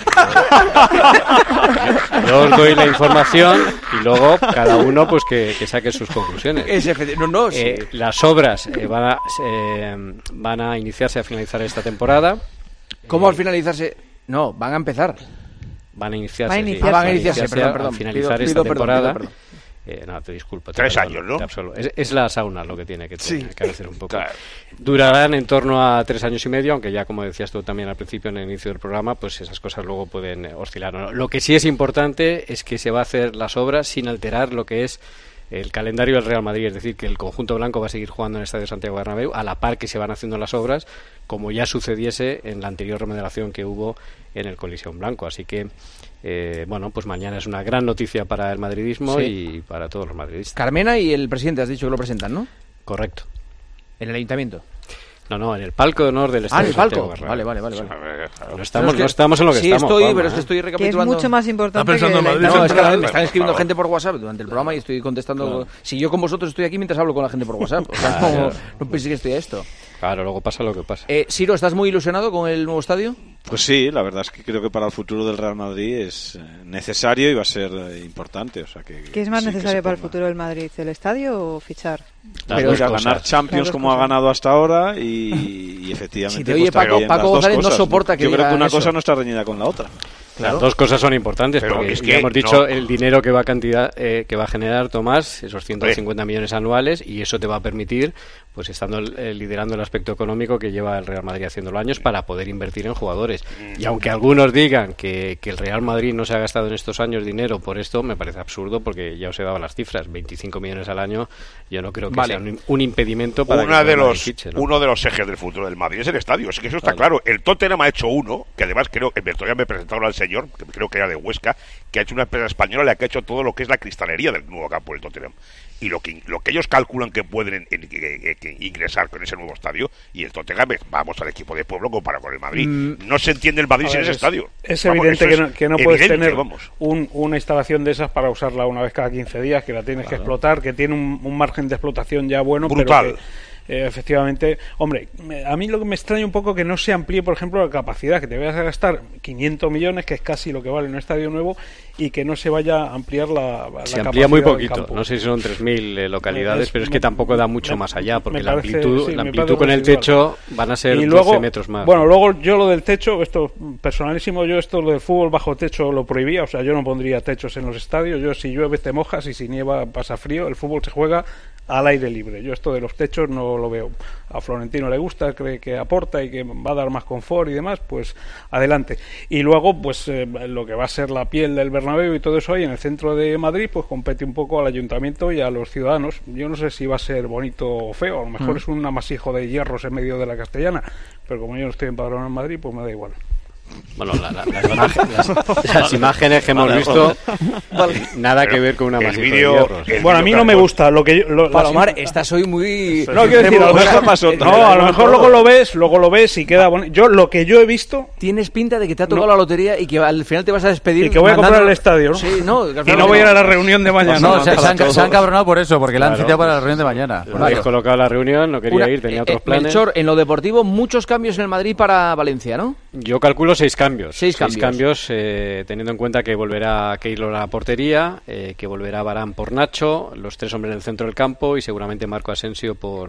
Yo os doy la información y luego cada uno pues que, que saque sus conclusiones. Es efecti- no, no, eh, sí. Las obras eh, van, a, eh, van a iniciarse a finalizar esta temporada. ¿Cómo al finalizarse? No, van a empezar. Van a iniciarse. Van a sí, iniciarse, ah, van a iniciarse, iniciarse perdón, a perdón. finalizar Pido- esta pido perdón, temporada. pido perdón. Eh, no, te disculpo. Te Tres perdono, años, ¿no? te absolvo. Es, es la sauna lo que tiene que, Sí. tener, que hacer un poco. Claro. Durarán en torno a tres años y medio, aunque ya como decías tú también al principio en el inicio del programa, pues esas cosas luego pueden oscilar. ¿no? Lo que sí es importante es que se va a hacer las obras sin alterar lo que es el calendario del Real Madrid, es decir, que el conjunto blanco va a seguir jugando en el Estadio Santiago Bernabéu a la par que se van haciendo las obras, como ya sucediese en la anterior remodelación que hubo en el Coliseum Blanco. Así que, eh, bueno, pues mañana es una gran noticia para el madridismo, sí, y para todos los madridistas. Carmena y el presidente, has dicho que lo presentan, ¿no? Correcto. En el ayuntamiento. No, no, en el palco de honor del Estadio. Ah, en el palco. Santiago Vale, vale, vale. vale. No estamos, es que, no estamos en lo que sí, estamos. estoy, Juanma, pero es que ¿eh? estoy Que es recapitulando. mucho más importante Está pensando que en la Madrid. No, es que Central, me están por escribiendo favor. gente por WhatsApp durante el programa y estoy contestando. Claro. Si yo con vosotros estoy aquí mientras hablo con la gente por WhatsApp. O sea, Claro. no, no pensé que estoy a esto. Claro, luego pasa lo que pasa. Eh, Siro, ¿estás muy ilusionado con el nuevo estadio? Pues sí, la verdad es que creo que para el futuro del Real Madrid es eh, necesario y va a ser eh, importante. O sea que, ¿Qué es más sí que necesario se para el ponga. futuro del Madrid? ¿El estadio o fichar? Las Pero dos ya cosas. ganar Champions Las dos como ha cosas. ganado hasta ahora y, y efectivamente Si te oye pues, Paco- también Paco las dos González no cosas. soporta que Yo creo que digan una eso. cosa no está reñida con la otra. Las dos cosas son importantes, Pero porque es ya que hemos dicho no. el dinero que va a cantidad eh, que va a generar Tomás, esos ciento cincuenta millones anuales, y eso te va a permitir, pues estando eh, liderando el aspecto económico que lleva el Real Madrid haciendo los años para poder invertir en jugadores. Y aunque algunos digan que, que el Real Madrid no se ha gastado en estos años dinero por esto, me parece absurdo, porque ya os he dado las cifras, veinticinco millones al año, yo no creo que Vale. sea un, un impedimento para Una que de el Madrid los, fiche, ¿no? uno de los ejes del futuro del Madrid es el estadio, es que eso está claro. El Tottenham ha hecho uno, que además creo que ya me presentaron al señor, que creo que era de Huesca, que ha hecho una empresa española la que ha hecho todo lo que es la cristalería del nuevo campo del Tottenham. Y lo que, lo que ellos calculan que pueden en- en- en- en- ingresar con ese nuevo estadio, y el Tottenham es, vamos al equipo de pueblo comparado con el Madrid. Mm. No se entiende el Madrid A sin ver, ese es- estadio. Es Vamos, evidente eso que es no, que no puedes evidente, tener vamos. un- una instalación de esas para usarla una vez cada quince días, que la tienes que explotar, que tiene un, un margen de explotación ya bueno, Brutal. pero que, eh, efectivamente, hombre, me- a mí lo que me extraña un poco que no se amplíe, por ejemplo, la capacidad, que te vayas a gastar quinientos millones, que es casi lo que vale un estadio nuevo, y que no se vaya a ampliar la, la Se amplía muy capacidad del poquito, campo. no sé si son tres mil eh, localidades, Es- pero es que me- tampoco da mucho me- más allá, porque me la parece- amplitud, sí, la me amplitud parece con el residual. techo van a ser Y doce luego, metros más. Bueno, luego yo lo del techo, esto personalísimo, yo esto lo del fútbol bajo techo lo prohibía, o sea, yo no pondría techos en los estadios, yo si llueve te mojas y si nieva pasa frío, el fútbol se juega al aire libre. Yo esto de los techos no lo veo. A Florentino le gusta, cree que aporta y que va a dar más confort y demás, pues adelante. Y luego, pues eh, lo que va a ser la piel del Bernabéu y todo eso ahí en el centro de Madrid, pues compete un poco al ayuntamiento y a los ciudadanos. Yo no sé si va a ser bonito o feo, a lo mejor Mm. es un amasijo de hierros en medio de la Castellana, pero como yo no estoy empadronado en Madrid, pues me da igual. Bueno, la- la- las, imagen- las- las imágenes que hemos Vale, visto, vale. nada que ver con una el masijo de vídeo- hierros. el Bueno, a mí no me gusta lo que yo, lo, Palomar, las- estás hoy muy... No, quiero decir, a lo mejor, no, a lo mejor luego lo ves, luego lo ves y queda bonito. Yo lo que yo he visto Tienes pinta de que te ha tocado No. la lotería y que al final te vas a despedir y que voy a comprar mandando- el estadio, ¿no? Sí, no, que al y final no voy a ir a la no. reunión de mañana. No, se, se han, todo. se han cabronado por eso, porque la han Claro. citado para la reunión de mañana. Por Habéis eso. colocado la reunión, no quería Una- ir, tenía eh, otros eh, planes. Melchor, en lo deportivo, muchos cambios en el Madrid para Valencia, ¿no? Yo calculo seis cambios. Seis cambios. eh, teniendo en cuenta que volverá Keylor a la portería, eh, que volverá Varane por Nacho, los tres hombres en el centro del campo y seguramente Marco Asensio por,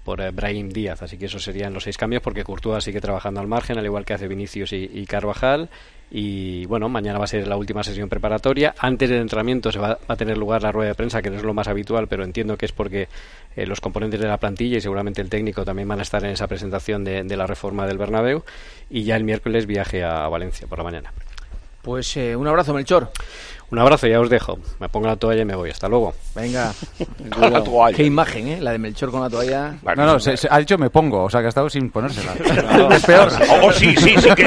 por eh, Brahim Díaz, así que esos serían los seis cambios, porque Courtois sigue trabajando al margen, al igual que hace Vinicius y, y Carvajal. Y bueno, mañana va a ser la última sesión preparatoria. Antes del entrenamiento se va, va a tener lugar la rueda de prensa, que no es lo más habitual, pero entiendo que es porque eh, los componentes de la plantilla y seguramente el técnico también van a estar en esa presentación de, de la reforma del Bernabéu. Y ya el miércoles viaje a Valencia por la mañana. Pues eh, un abrazo, Melchor. Un abrazo, ya os dejo. Me pongo la toalla y me voy. Hasta luego. Venga. La toalla. Qué imagen, ¿eh? La de Melchor con la toalla. No, no, se, se, ha dicho me pongo, o sea que ha estado sin ponérsela. No, es peor. Oh, oh, sí, sí, sí, que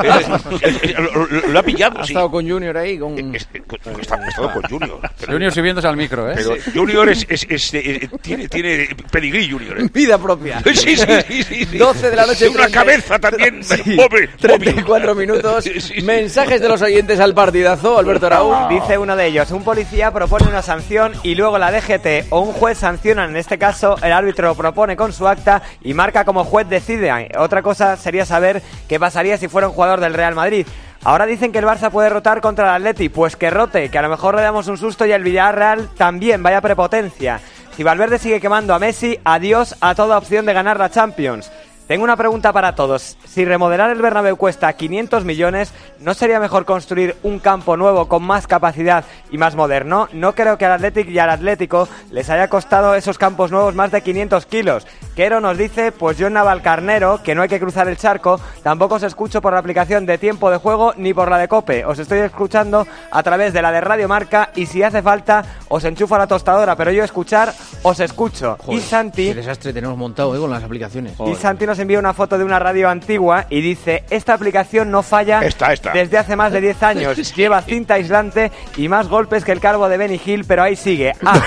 eh, lo, lo, lo ha pillado. Ha sí. estado con Junior ahí. Con... Es, con, está, ha estado con Junior. Pero, Junior subiéndose al micro, ¿eh? Pero sí. Junior es, es, es, es, tiene, tiene pedigrí, Junior. ¿eh? Vida propia. Sí, sí, sí, sí, sí. doce de la noche. Una treinta, cabeza también. Sí, pobre, treinta y cuatro minutos. Sí, sí, sí. Mensajes de los oyentes al partidazo, Alberto Araúz. Dice uno de ellos: un policía propone una sanción y luego la D G T o un juez sancionan. En este caso, el árbitro propone con su acta y marca como juez decide. Otra cosa sería saber qué pasaría si fuera un jugador del Real Madrid. Ahora dicen que el Barça puede rotar contra el Atleti. Pues que rote, que a lo mejor le damos un susto y el Villarreal también. Vaya prepotencia. Si Valverde sigue quemando a Messi, adiós a toda opción de ganar la Champions. Tengo una pregunta para todos. Si remodelar el Bernabéu cuesta quinientos millones, ¿no sería mejor construir un campo nuevo con más capacidad y más moderno? No creo que al Athletic y al Atlético les haya costado esos campos nuevos más de quinientos kilos. Quero nos dice, pues yo en Navalcarnero, que no hay que cruzar el charco, tampoco os escucho por la aplicación de Tiempo de Juego ni por la de COPE. Os estoy escuchando a través de la de Radio Marca y si hace falta os enchufo a la tostadora, pero yo escuchar os escucho. Joder, y Santi... qué desastre tenemos montado, ¿eh? Con las aplicaciones. Y Santi nos envía una foto de una radio antigua y dice: esta aplicación no falla esta, esta. desde hace más de diez años. Lleva cinta aislante y más golpes que el calvo de Benny Hill, pero ahí sigue. Ah,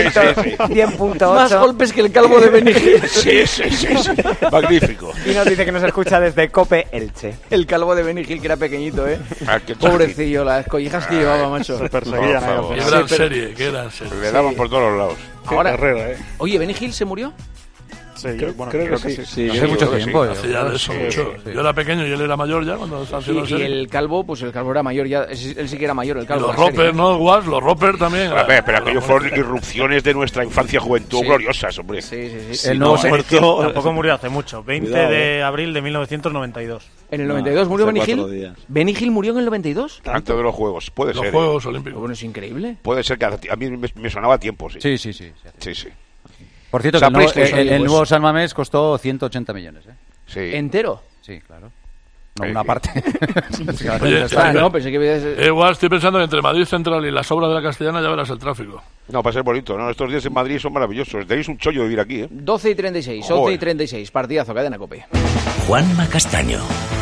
cien punto ocho. Más golpes que el calvo de Benny Hill. Sí, sí, sí, sí. Magnífico. Y nos dice que nos escucha desde Cope Elche. El calvo de Benny Hill, que era pequeñito, ¿eh? Ah, pobrecillo, las collejas que llevaba, macho. Se perseguían. Qué gran serie, qué gran serie. Le daban por todos los lados. Ahora, carrera, ¿eh? Oye, ¿Benny Hill se murió? Sí, creo, bueno, creo, creo que, que sí. sí. sí hace mucho tiempo. Sí. Hace ya de eso sí, mucho. sí. Yo era pequeño y él era mayor ya cuando sancionó Sí, y el calvo, pues el calvo era mayor ya. Él sí que era mayor, el calvo. Y los Roper, ¿no? Guas, los Roper también. A ver, pero aquellos fueron irrupciones de nuestra infancia juventud sí. gloriosas, hombre. Sí, sí, sí. sí el no, nuevo muerto. Tampoco murió hace mucho. veinte Cuidado, de eh. abril de mil novecientos noventa y dos. ¿En el noventa y dos murió hace Benny Hill? cuatro días. ¿Benny Hill murió en el noventa y dos? Antes de los Juegos, puede Los ser. Juegos ¿eh? Olímpicos. Bueno, es increíble. Puede ser que a, a mí me, me sonaba a tiempo, sí. Sí, sí, sí. Sí, sí. Por cierto, O sea, que el, nuevo, PlayStation, el, el pues. nuevo San Mamés costó ciento ochenta millones, ¿eh? Sí. ¿Entero? Sí, claro. No, Sí, una sí. parte. Oye, Ah, no, pensé que ibas a- Eh, igual estoy pensando que entre Madrid Central y las obras de la Castellana ya verás el tráfico. No, va a ser bonito, ¿no? Estos días en Madrid son maravillosos. Tenéis un chollo vivir aquí, ¿eh? doce y treinta y seis, Joder. once y treinta y seis. Partidazo, cadena COPE. Juanma Castaño.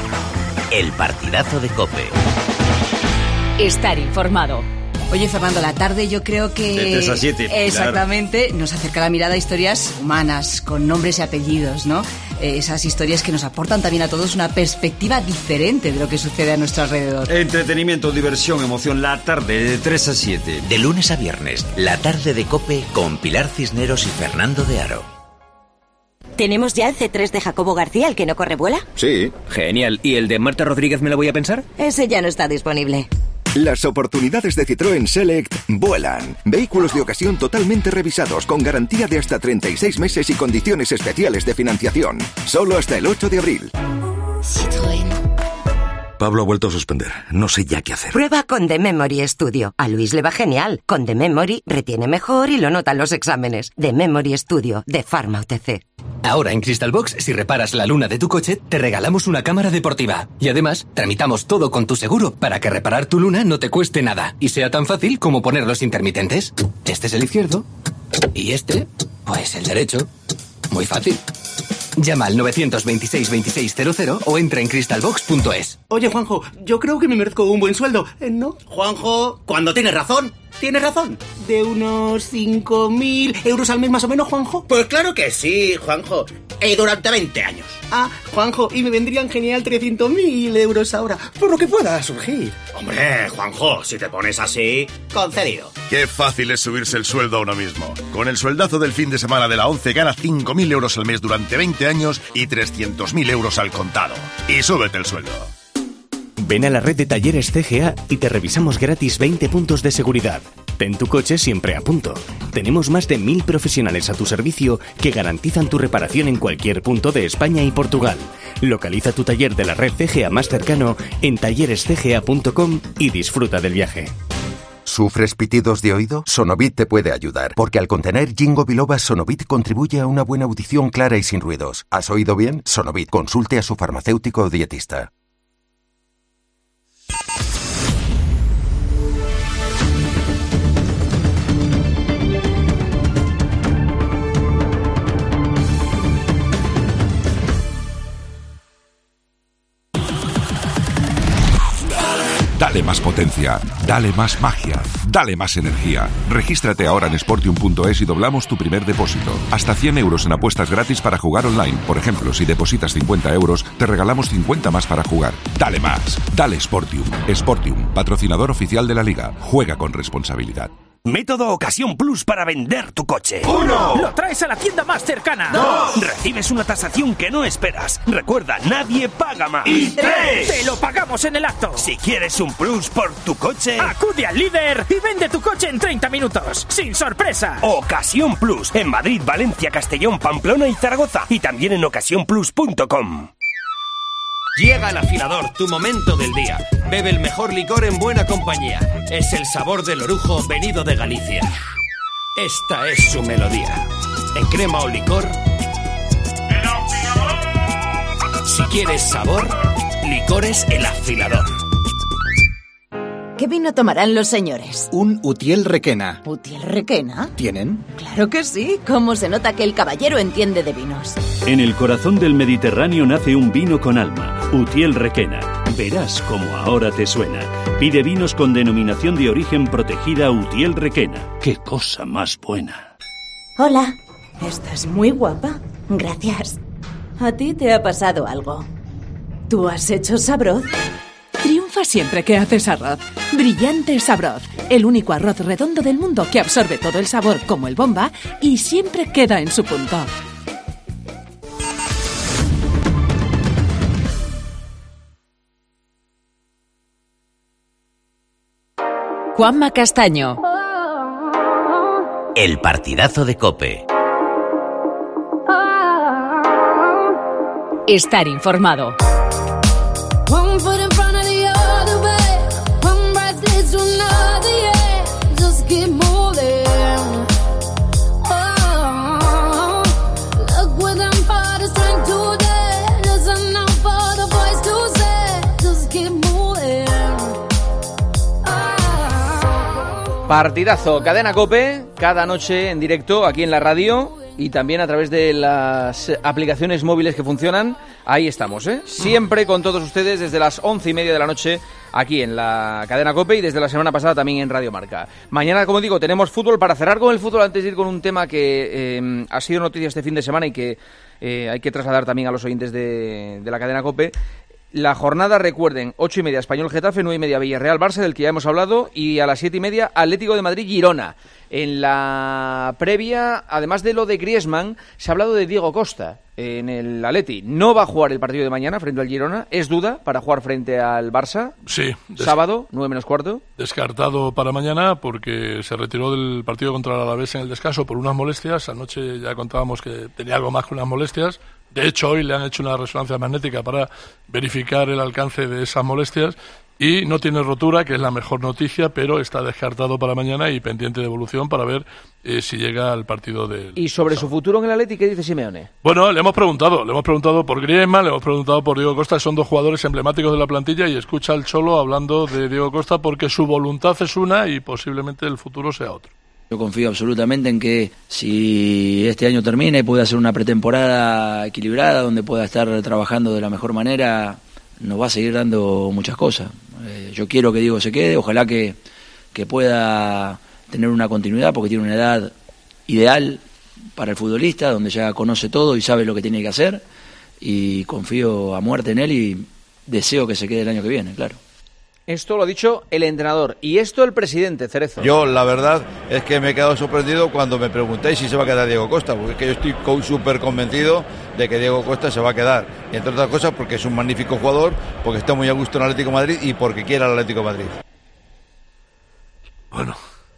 El partidazo de COPE. Estar informado. Oye, Fernando, la tarde yo creo que... De tres a siete, Exactamente, nos acerca la mirada a historias humanas, con nombres y apellidos, ¿no? Eh, esas historias que nos aportan también a todos una perspectiva diferente de lo que sucede a nuestro alrededor. Entretenimiento, diversión, emoción, la tarde de tres a siete. De lunes a viernes, la tarde de COPE con Pilar Cisneros y Fernando de Aro. ¿Tenemos ya el C tres de Jacobo García, el que no corre vuela? Sí. Genial. ¿Y el de Marta Rodríguez me lo voy a pensar? Ese ya no está disponible. Las oportunidades de Citroën Select vuelan. Vehículos de ocasión totalmente revisados con garantía de hasta treinta y seis meses y condiciones especiales de financiación. Solo hasta el ocho de abril. Citroën. Pablo ha vuelto a suspender. No sé ya qué hacer. Prueba con The Memory Studio. A Luis le va genial. Con The Memory retiene mejor y lo notan los exámenes. The Memory Studio de Pharma U T C. Ahora en Crystal Box, si reparas la luna de tu coche, te regalamos una cámara deportiva. Y además, tramitamos todo con tu seguro para que reparar tu luna no te cueste nada y sea tan fácil como poner los intermitentes. Este es el izquierdo y este, pues el derecho. Muy fácil. Llama al nueve dos seis, veintiséis cero cero o entra en crystalbox punto es. Oye, Juanjo, yo creo que me merezco un buen sueldo. ¿Eh, ¿No? Juanjo, cuando tienes razón, tienes razón. ¿De unos cinco mil euros al mes más o menos, Juanjo? Pues claro que sí, Juanjo. Eh, durante veinte años. Ah, Juanjo, y me vendrían genial trescientos mil euros ahora, por lo que pueda surgir. Hombre, Juanjo, si te pones así, concedido. Qué fácil es subirse el sueldo ahora mismo. Con el sueldazo del fin de semana de la ONCE gana cinco mil euros al mes durante veinte años y trescientos mil euros al contado. Y súbete el sueldo. Ven a la red de talleres C G A y te revisamos gratis veinte puntos de seguridad. Ten tu coche siempre a punto. Tenemos más de mil profesionales a tu servicio que garantizan tu reparación en cualquier punto de España y Portugal. Localiza tu taller de la red C G A más cercano en talleres c g a punto com y disfruta del viaje. ¿Sufres pitidos de oído? Sonovit te puede ayudar, porque al contener Ginkgo biloba, Sonovit contribuye a una buena audición clara y sin ruidos. ¿Has oído bien? Sonovit, consulte a su farmacéutico o dietista. Dale más potencia, dale más magia, dale más energía. Regístrate ahora en sportium punto es y doblamos tu primer depósito. Hasta cien euros en apuestas gratis para jugar online. Por ejemplo, si depositas cincuenta euros, te regalamos cincuenta más para jugar. Dale más, dale Sportium. Sportium, patrocinador oficial de la Liga. Juega con responsabilidad. Método Ocasión Plus para vender tu coche. ¡Uno! ¡Lo traes a la tienda más cercana! ¡Dos! Recibes una tasación que no esperas. Recuerda, nadie paga más. ¡Y tres! ¡Te lo pagamos en el acto! Si quieres un plus por tu coche, acude al líder y vende tu coche en treinta minutos, sin sorpresa. Ocasión Plus, en Madrid, Valencia, Castellón, Pamplona y Zaragoza. Y también en ocasión plus punto com. Llega el afilador, tu momento del día. Bebe el mejor licor en buena compañía. Es el sabor del orujo venido de Galicia. Esta es su melodía. En crema o licor. Si quieres sabor, licores El Afilador. ¿Qué vino tomarán los señores? Un Utiel Requena. ¿Utiel Requena? ¿Tienen? Claro que sí. ¿Cómo se nota que el caballero entiende de vinos? En el corazón del Mediterráneo nace un vino con alma, Utiel Requena. Verás cómo ahora te suena. Pide vinos con denominación de origen protegida Utiel Requena. ¡Qué cosa más buena! Hola. Estás muy guapa. Gracias. A ti te ha pasado algo. ¿Tú has hecho sabroz? Triunfa siempre que haces arroz. Brillante Sabroz, el único arroz redondo del mundo que absorbe todo el sabor como el bomba y siempre queda en su punto. Juanma Castaño. El partidazo de COPE. Estar informado. Partidazo, Cadena COPE, cada noche en directo aquí en la radio y también a través de las aplicaciones móviles que funcionan. Ahí estamos, ¿eh? Siempre con todos ustedes desde las once y media de la noche aquí en la Cadena COPE y desde la semana pasada también en Radio Marca. Mañana, como digo, tenemos fútbol. Para cerrar con el fútbol, antes de ir con un tema que eh, ha sido noticia este fin de semana y que eh, hay que trasladar también a los oyentes de, de la Cadena COPE. La jornada, recuerden, ocho y media Español Getafe, nueve y media Villarreal Barça, del que ya hemos hablado, y a las siete y media Atlético de Madrid Girona. En la previa, además de lo de Griezmann, se ha hablado de Diego Costa en el Atleti. No va a jugar el partido de mañana frente al Girona, es duda para jugar frente al Barça. Sí. Des- sábado, nueve menos cuarto. Descartado para mañana porque se retiró del partido contra el Alavés en el descanso por unas molestias. Anoche ya contábamos que tenía algo más que unas molestias. De hecho, hoy le han hecho una resonancia magnética para verificar el alcance de esas molestias y no tiene rotura, que es la mejor noticia, pero está descartado para mañana y pendiente de evolución para ver eh, si llega al partido del... ¿Y sobre su futuro en el Atleti qué dice Simeone? Bueno, le hemos preguntado, le hemos preguntado por Griezmann, le hemos preguntado por Diego Costa, son dos jugadores emblemáticos de la plantilla y escucha al Cholo hablando de Diego Costa porque su voluntad es una y posiblemente el futuro sea otro. Yo confío absolutamente en que si este año termina y puede hacer una pretemporada equilibrada donde pueda estar trabajando de la mejor manera, nos va a seguir dando muchas cosas. Eh, yo quiero que Diego se quede, ojalá que, que pueda tener una continuidad porque tiene una edad ideal para el futbolista, donde ya conoce todo y sabe lo que tiene que hacer y confío a muerte en él y deseo que se quede el año que viene, claro. Esto lo ha dicho el entrenador y esto el presidente, Cerezo. Yo, la verdad, es que me he quedado sorprendido cuando me preguntáis si se va a quedar Diego Costa, porque es que yo estoy súper convencido de que Diego Costa se va a quedar. Y entre otras cosas porque es un magnífico jugador, porque está muy a gusto en el Atlético de Madrid y porque quiere al Atlético de Madrid. Bueno,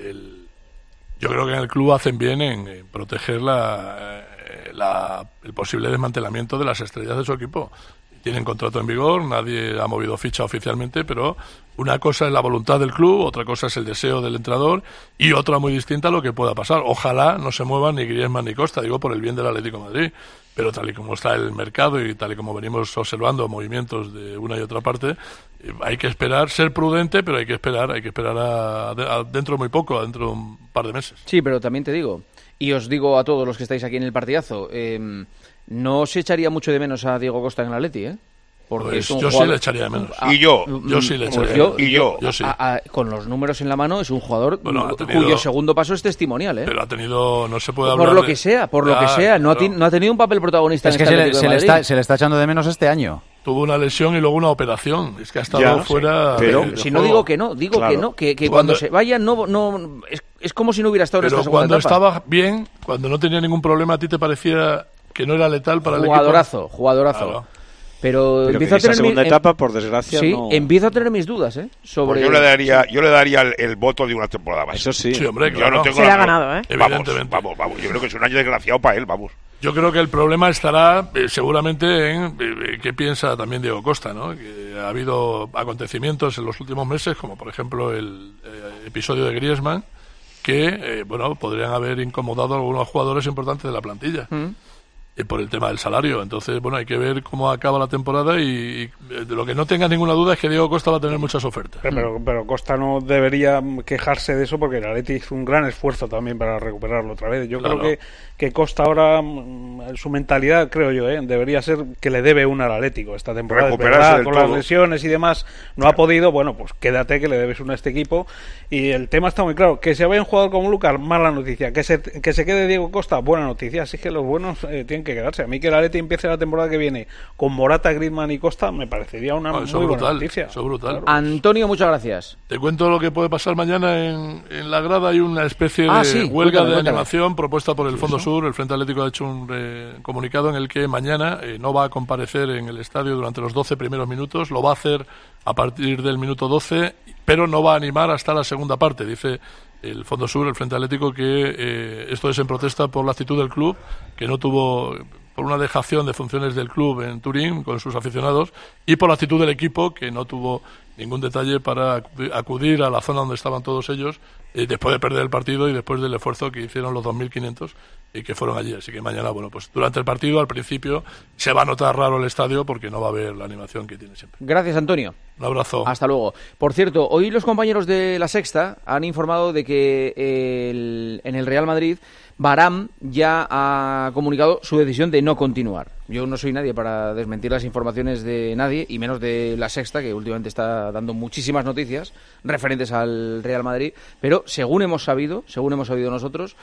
el, yo creo que en el club hacen bien en, en proteger la, la, el posible desmantelamiento de las estrellas de su equipo. Tienen contrato en vigor, nadie ha movido ficha oficialmente, pero una cosa es la voluntad del club, otra cosa es el deseo del entrenador y otra muy distinta a lo que pueda pasar. Ojalá no se muevan ni Griezmann ni Costa, digo por el bien del Atlético de Madrid, pero tal y como está el mercado y tal y como venimos observando movimientos de una y otra parte, hay que esperar, ser prudente, pero hay que esperar, hay que esperar a, a dentro de muy poco, a dentro de un par de meses. Sí, pero también te digo, y os digo a todos los que estáis aquí en el partidazo, eh, no se echaría mucho de menos a Diego Costa en el Atleti, ¿eh? Porque pues es un yo jugador... sí le echaría de menos. Y yo. Yo sí le echaría pues de yo, menos. Y yo. yo sí. A, a, con los números en la mano es un jugador bueno, ha tenido, cuyo segundo paso es testimonial, ¿eh? Pero ha tenido, no se puede hablar Por lo de... que sea, por lo ya, que sea, no, claro. ha, no ha tenido un papel protagonista es en que este se, le, Atlético se, de le Madrid. está, se le está echando de menos este año. Tuvo una lesión y luego una operación. Es que ha estado Ya, fuera. sí. Pero, de, de si juego. no digo que no, digo Claro. que no, que, que Cuando- cuando se vaya no, no es, es como si no hubiera estado en Pero esta segunda cuando etapa. estaba bien, cuando no tenía ningún problema, ¿a ti te parecía que no era letal para Jugadorazo, el equipo? jugadorazo. Claro. Pero, Pero empiezo que a esa tener segunda mi- etapa, por desgracia, sí, no... empiezo a tener mis dudas, ¿eh? Sobre Pues yo le daría, yo le daría el, el voto de una temporada más. Eso sí. Sí, hombre, Yo claro. no tengo Se la le ha menor- ganado, ¿eh? Vamos, Evidentemente. vamos, vamos. Yo creo que es un año desgraciado para él, vamos. Yo creo que el problema estará eh, seguramente en eh, qué piensa también Diego Costa, ¿no? Que ha habido acontecimientos en los últimos meses, como por ejemplo el eh, episodio de Griezmann, que eh, bueno, podrían haber incomodado a algunos jugadores importantes de la plantilla. ¿Mm? eh, por el tema del salario. Entonces, bueno, hay que ver cómo acaba la temporada y, y de lo que no tenga ninguna duda es que Diego Costa va a tener muchas ofertas. Pero, pero, pero Costa no debería quejarse de eso porque el Atleti hizo un gran esfuerzo también para recuperarlo otra vez. Yo Claro. creo que, que Costa ahora, mm, su mentalidad, creo yo, ¿eh? debería ser que le debe una al Atlético esta temporada. Es Recuperarse verdad, del con todo. las lesiones y demás no ha podido, bueno, pues quédate que le debes una a este equipo. Y el tema está muy claro, que se vaya un jugador como Lucas, mala noticia, que se, que se quede Diego Costa, buena noticia. Así que los buenos eh, tienen que quedarse. A mí que el Atleti empiece la temporada que viene con Morata, Griezmann y Costa me parecería una Ah, muy eso buena brutal, noticia. eso brutal. Antonio, muchas gracias. Te cuento lo que puede pasar mañana en, en la grada. Hay una especie Ah, de sí, huelga cuéntame, de cuéntame. animación propuesta por el Fondo Sur. El Frente Atlético ha hecho un eh, comunicado en el que mañana eh, no va a comparecer en el estadio durante los doce primeros minutos. Lo va a hacer a partir del minuto doce, pero no va a animar hasta la segunda parte. Dice el Fondo Sur, el Frente Atlético, que eh, esto es en protesta por la actitud del club, que no tuvo... por una dejación de funciones del club en Turín con sus aficionados y por la actitud del equipo, que no tuvo ningún detalle para acu- acudir a la zona donde estaban todos ellos eh, después de perder el partido y después del esfuerzo que hicieron los dos mil quinientos y que fueron allí. Así que mañana, bueno, pues durante el partido, al principio, se va a notar raro el estadio porque no va a haber la animación que tiene siempre. Gracias, Antonio. Un abrazo. Hasta luego. Por cierto, hoy los compañeros de La Sexta han informado de que el- en el Real Madrid Varane ya ha comunicado su decisión de no continuar. Yo no soy nadie para desmentir las informaciones de nadie, y menos de La Sexta, que últimamente está dando muchísimas noticias referentes al Real Madrid, pero según hemos sabido, según hemos sabido nosotros,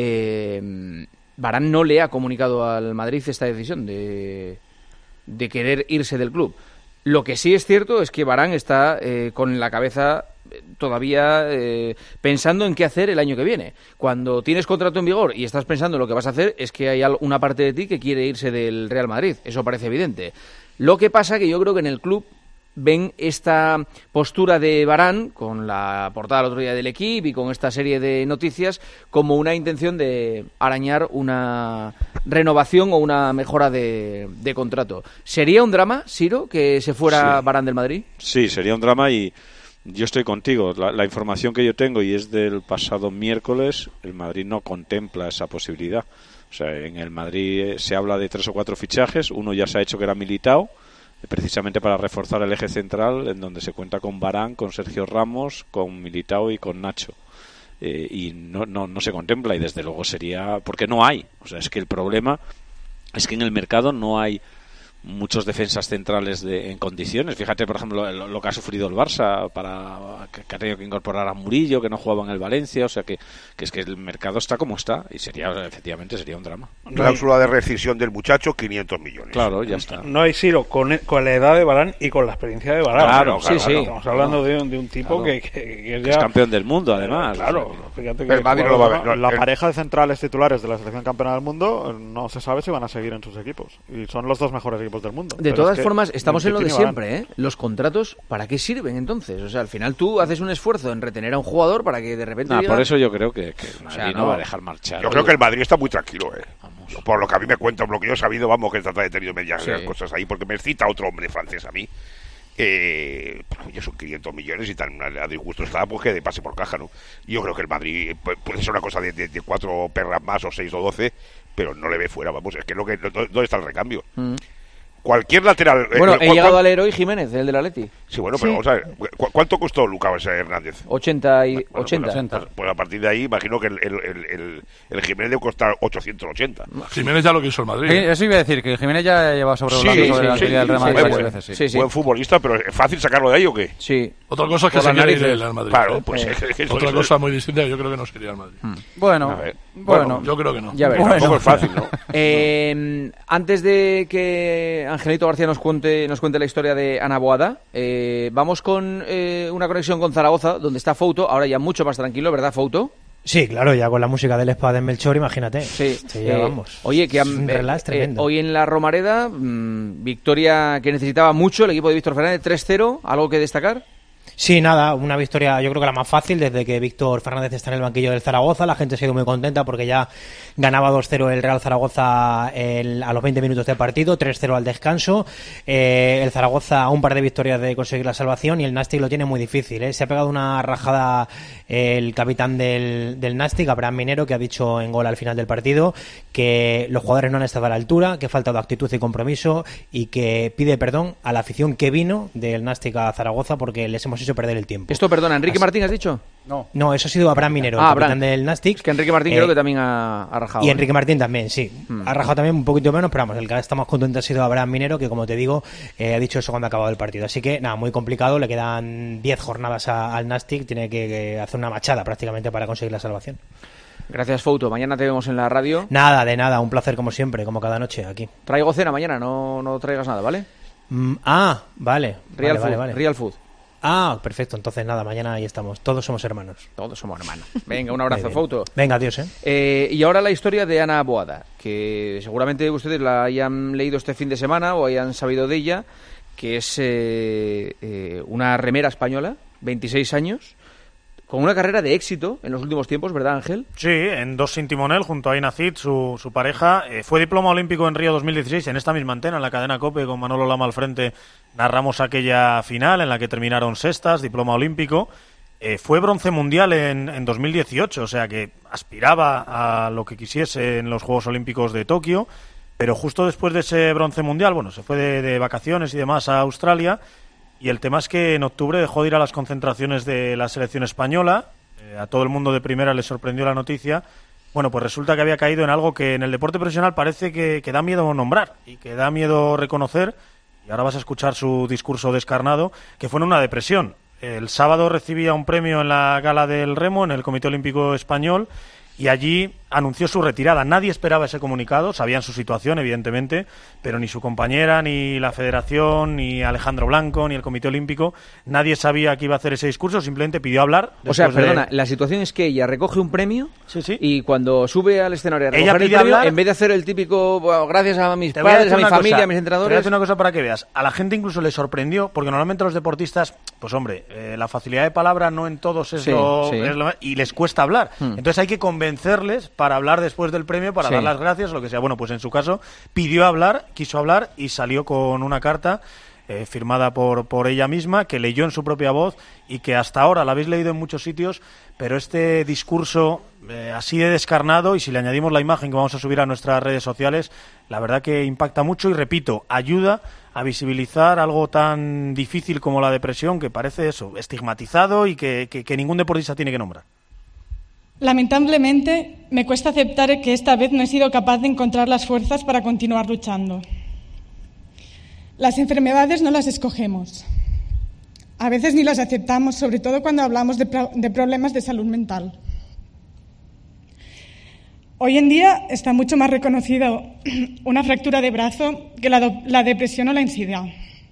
eh, Varane no le ha comunicado al Madrid esta decisión de, de querer irse del club. Lo que sí es cierto es que Varane está eh, con la cabeza eh, todavía eh, pensando en qué hacer el año que viene. Cuando tienes contrato en vigor y estás pensando en lo que vas a hacer, es que hay al- una parte de ti que quiere irse del Real Madrid. Eso parece evidente. Lo que pasa que yo creo que en el club ven esta postura de Varane, con la portada el otro día del Equipo y con esta serie de noticias, como una intención de arañar una renovación o una mejora de, de contrato. ¿Sería un drama, Siro, que se fuera Sí. Varane del Madrid? Sí, sería un drama y yo estoy contigo. La, la información que yo tengo, y es del pasado miércoles, el Madrid no contempla esa posibilidad. O sea, en el Madrid eh, se habla de tres o cuatro fichajes. Uno ya se ha hecho, que era Militao, eh, precisamente para reforzar el eje central, en donde se cuenta con Varane, con Sergio Ramos, con Militao y con Nacho. Eh, y no, no, no se contempla, y desde luego sería... porque no hay. O sea, es que el problema es que en el mercado no hay muchos defensas centrales de, en condiciones. Fíjate, por ejemplo, lo, lo que ha sufrido el Barça, para que, que ha tenido que incorporar a Murillo, que no jugaba en el Valencia. O sea, que, que es que el mercado está como está, y sería, efectivamente, sería un drama. Cláusula de rescisión del muchacho, quinientos millones. Claro, ya está. No hay Siro con, con la edad de Varane y con la experiencia de Varane. Claro, Claro, sí, sí. Estamos hablando de, un- de un tipo Claro. que, que, que es Que ya... es campeón del mundo, además. Claro, fíjate Pero que... Madrid no lo va a ver. No, la el- pareja de centrales titulares de la selección campeona del mundo eh, no se sabe si van a seguir en sus equipos, y son los dos mejores equipos equipos del mundo. De Pero todas es que formas, estamos en lo de tiene balance. siempre, ¿eh? Los contratos, ¿para qué sirven entonces? O sea, al final tú haces un esfuerzo en retener a un jugador para que de repente... Nah, diga... por eso yo creo que, que el Madrid O sea, no, no va a dejar marchar. Yo creo que el Madrid está muy tranquilo, ¿eh? Por lo que a mí me cuentan, por lo que yo he sabido, vamos, que trata de tener medias Sí. cosas ahí, porque me cita otro hombre francés a mí. Eh, pues, ya son quinientos millones y tan a disgusto está, pues que pase por caja, ¿no? Y yo creo que el Madrid pues, puede ser una cosa de, de, de cuatro perras más o seis o doce, pero no le ve fuera, vamos, es que lo que ¿dónde está el recambio? Mm. Cualquier lateral... Bueno, eh, he ¿cuál, llegado cuál? a leer hoy Jiménez, el del Atleti. Sí, bueno, Sí. pero vamos a ver, ¿cu ¿cuánto costó Lucas Hernández? ochenta y... Bueno, ochenta. Pues, pues, pues a partir de ahí, imagino que el, el, el, el, el Jiménez debe costar ochocientos ochenta. Jiménez ya lo quiso el Madrid. Sí, eso iba a decir, que Jiménez ya lleva sobre Sí, sobre sí, la sí, teoría del Real sí, Madrid sí, varias buen, veces, sí. Sí, sí. buen futbolista, pero ¿es fácil sacarlo de ahí o qué? Sí. Otra cosa es que Por se las quiere ir narices. el al Madrid. Claro, ¿eh? pues es que eso- Otra eso- cosa muy distinta, yo creo que no se iría al Madrid. Bueno, A ver, bueno, Yo creo que no. Ya veremos. Tampoco Bueno. es fácil, ¿no? Eh, antes de que Angelito García nos cuente, nos cuente la historia de Ana Boada, eh, vamos con eh, una conexión con Zaragoza, donde está Fouto, ahora ya mucho más tranquilo, ¿verdad, Fouto? Sí, claro, ya con la música del Espada de Melchor, imagínate. Sí, Sí, ya eh, vamos. Oye, que Es un eh, relax eh, tremendo. hoy en la Romareda, mmm, victoria que necesitaba mucho el equipo de Víctor Fernández, tres cero, ¿algo que destacar? Sí, nada, una victoria yo creo que la más fácil desde que Víctor Fernández está en el banquillo del Zaragoza. La gente se ha ido muy contenta porque ya ganaba dos cero el Real Zaragoza el- a los veinte minutos de partido, tres cero al descanso. Eh, el Zaragoza a un par de victorias de conseguir la salvación y el Nastic lo tiene muy difícil, ¿eh? Se ha pegado una rajada el capitán del, del Nastic, Abraham Minero, que ha dicho en gol al final del partido que los jugadores no han estado a la altura, que ha faltado actitud y compromiso y que pide perdón a la afición que vino del Nastic a Zaragoza porque les hemos hecho perder el tiempo. Esto, perdona, ¿Enrique Así- Martín has dicho? No. No, eso ha sido Abraham Minero, Ah, el capitán Abraham. del Nastic. Es que Enrique Martín Eh, creo que también ha, ha rajado. Y ¿eh? Enrique Martín también, sí. Mm. Ha rajado también un poquito menos, pero vamos, el que está más contento ha sido Abraham Minero, que como te digo, eh, ha dicho eso cuando ha acabado el partido. Así que, nada, muy complicado. Le quedan diez jornadas a- al Nastic. Tiene que, que hacer una machada prácticamente para conseguir la salvación. Gracias, Fouto. Mañana te vemos en la radio. Nada, de nada. Un placer como siempre, como cada noche aquí. Traigo cena mañana, no, no traigas nada, ¿vale? Mm, ah, vale. Real vale, Food, vale, vale. Real Food. Ah, perfecto. Entonces, nada, mañana ahí estamos. Todos somos hermanos. Todos somos hermanos. Venga, un abrazo, Muy bien. Fouto. Venga, adiós, ¿eh? Eh, y ahora la historia de Ana Boada, que seguramente ustedes la hayan leído este fin de semana o hayan sabido de ella, que es eh, eh, una remera española, veintiséis años, con una carrera de éxito en los últimos tiempos, ¿verdad, Ángel? Sí, en dos sin timonel, junto a Aina Cid, su, su pareja. Eh, fue diploma olímpico en Río dos mil dieciséis, en esta misma antena, en la cadena COPE, con Manolo Lama al frente, narramos aquella final en la que terminaron sextas, diploma olímpico. Eh, fue bronce mundial en, en dos mil dieciocho, o sea que aspiraba a lo que quisiese en los Juegos Olímpicos de Tokio, pero justo después de ese bronce mundial, bueno, se fue de, de vacaciones y demás a Australia. Y el tema es que en octubre dejó de ir a las concentraciones de la selección española. Eh, a todo el mundo de primera le sorprendió la noticia. Bueno, pues resulta que había caído en algo que en el deporte profesional parece que, que da miedo nombrar y que da miedo reconocer. Y ahora vas a escuchar su discurso descarnado, que fue en una depresión. El sábado recibía un premio en la gala del remo, en el Comité Olímpico Español, y allí anunció su retirada. Nadie esperaba ese comunicado, sabían su situación, evidentemente, pero ni su compañera, ni la Federación, ni Alejandro Blanco, ni el Comité Olímpico, nadie sabía que iba a hacer ese discurso, simplemente pidió hablar. O sea, después de- perdona, la situación es que ella recoge un premio Sí, sí. y cuando sube al escenario a recoger Ella el pide premio, hablar- en vez de hacer el típico "Bueno, gracias a mis Te voy padres, decir a, mi una familia, cosa, a mis Te voy a entrenadores... decir una cosa para que veas. A la gente incluso le sorprendió, porque normalmente a los deportistas, pues hombre, eh, la facilidad de palabra no en todos es, Sí, lo, sí. es lo- y les cuesta hablar. Hmm. Entonces hay que convencerles para hablar después del premio, para Sí. dar las gracias, lo que sea. Bueno, pues en su caso pidió hablar, quiso hablar y salió con una carta eh, firmada por, por ella misma, que leyó en su propia voz y que hasta ahora la habéis leído en muchos sitios, pero este discurso eh, así de descarnado, y si le añadimos la imagen que vamos a subir a nuestras redes sociales, la verdad que impacta mucho y, repito, ayuda a visibilizar algo tan difícil como la depresión, que parece eso, estigmatizado y que, que, que ningún deportista tiene que nombrar. Lamentablemente, me cuesta aceptar que esta vez no he sido capaz de encontrar las fuerzas para continuar luchando. Las enfermedades no las escogemos. A veces ni las aceptamos, sobre todo cuando hablamos de, pro- de problemas de salud mental. Hoy en día está mucho más reconocido una fractura de brazo que la, do- la depresión o la ansiedad.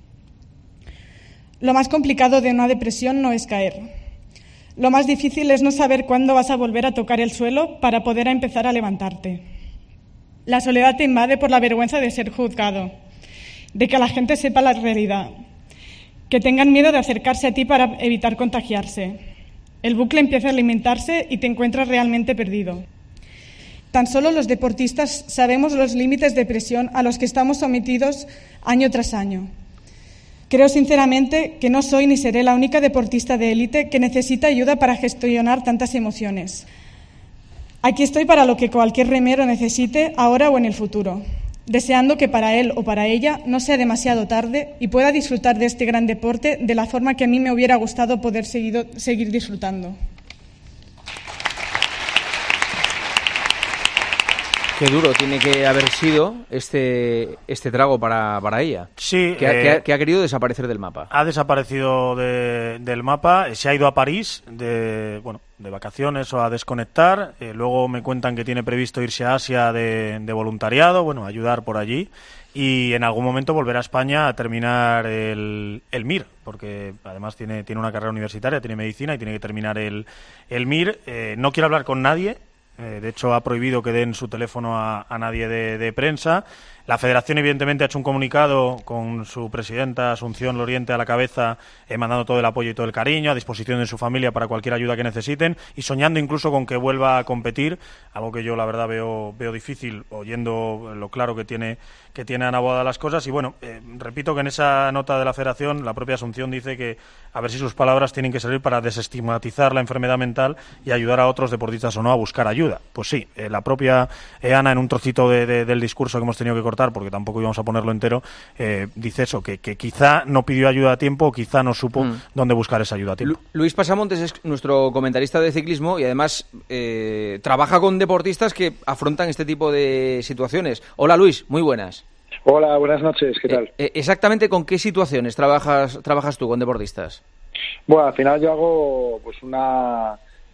Lo más complicado de una depresión no es caer. Lo más difícil es no saber cuándo vas a volver a tocar el suelo para poder empezar a levantarte. La soledad te invade por la vergüenza de ser juzgado de que la gente sepa la realidad, que tengan miedo de acercarse a ti para evitar contagiarse. El bucle empieza a alimentarse y te encuentras realmente perdido. Tan solo los deportistas sabemos los límites de presión a los que estamos sometidos año tras año. Creo sinceramente que no soy ni seré la única deportista de élite que necesita ayuda para gestionar tantas emociones. Aquí estoy para lo que cualquier remero necesite ahora o en el futuro, deseando que para él o para ella no sea demasiado tarde y pueda disfrutar de este gran deporte de la forma que a mí me hubiera gustado poder seguido, seguir disfrutando. Qué duro tiene que haber sido este este trago para, para ella. Sí. Que, eh, ha, que, ha, que ha querido desaparecer del mapa. Ha desaparecido de, del mapa, se ha ido a París de bueno de vacaciones o a desconectar. Eh, luego me cuentan que tiene previsto irse a Asia de, de voluntariado, bueno, ayudar por allí. Y en algún momento volver a España a terminar el, el M I R, porque además tiene, tiene una carrera universitaria, tiene medicina y tiene que terminar el, el M I R. Eh, no quiere hablar con nadie. Eh, de hecho, ha prohibido que den su teléfono a, a nadie de, de prensa. La Federación, evidentemente, ha hecho un comunicado con su presidenta, Asunción Loriente, a la cabeza, eh, mandando todo el apoyo y todo el cariño, a disposición de su familia para cualquier ayuda que necesiten y soñando incluso con que vuelva a competir, algo que yo, la verdad, veo veo difícil, oyendo lo claro que tiene que tiene Ana Boada las cosas. Y, bueno, eh, repito que en esa nota de la Federación, la propia Asunción dice que a ver si sus palabras tienen que servir para desestigmatizar la enfermedad mental y ayudar a otros deportistas o no a buscar ayuda. Pues sí, eh, la propia eh, Ana, en un trocito de, de, del discurso que hemos tenido que cortar, porque tampoco íbamos a ponerlo entero, eh, dice eso, que, que quizá no pidió ayuda a tiempo o quizá no supo mm. dónde buscar esa ayuda a tiempo. Lu Luis Pasamontes es nuestro comentarista de ciclismo y además eh, trabaja con deportistas que afrontan este tipo de situaciones. Hola Luis, muy buenas. Hola, buenas noches, ¿qué tal? Eh, eh, exactamente con qué situaciones trabajas, trabajas tú con deportistas. Bueno, al final yo hago pues una...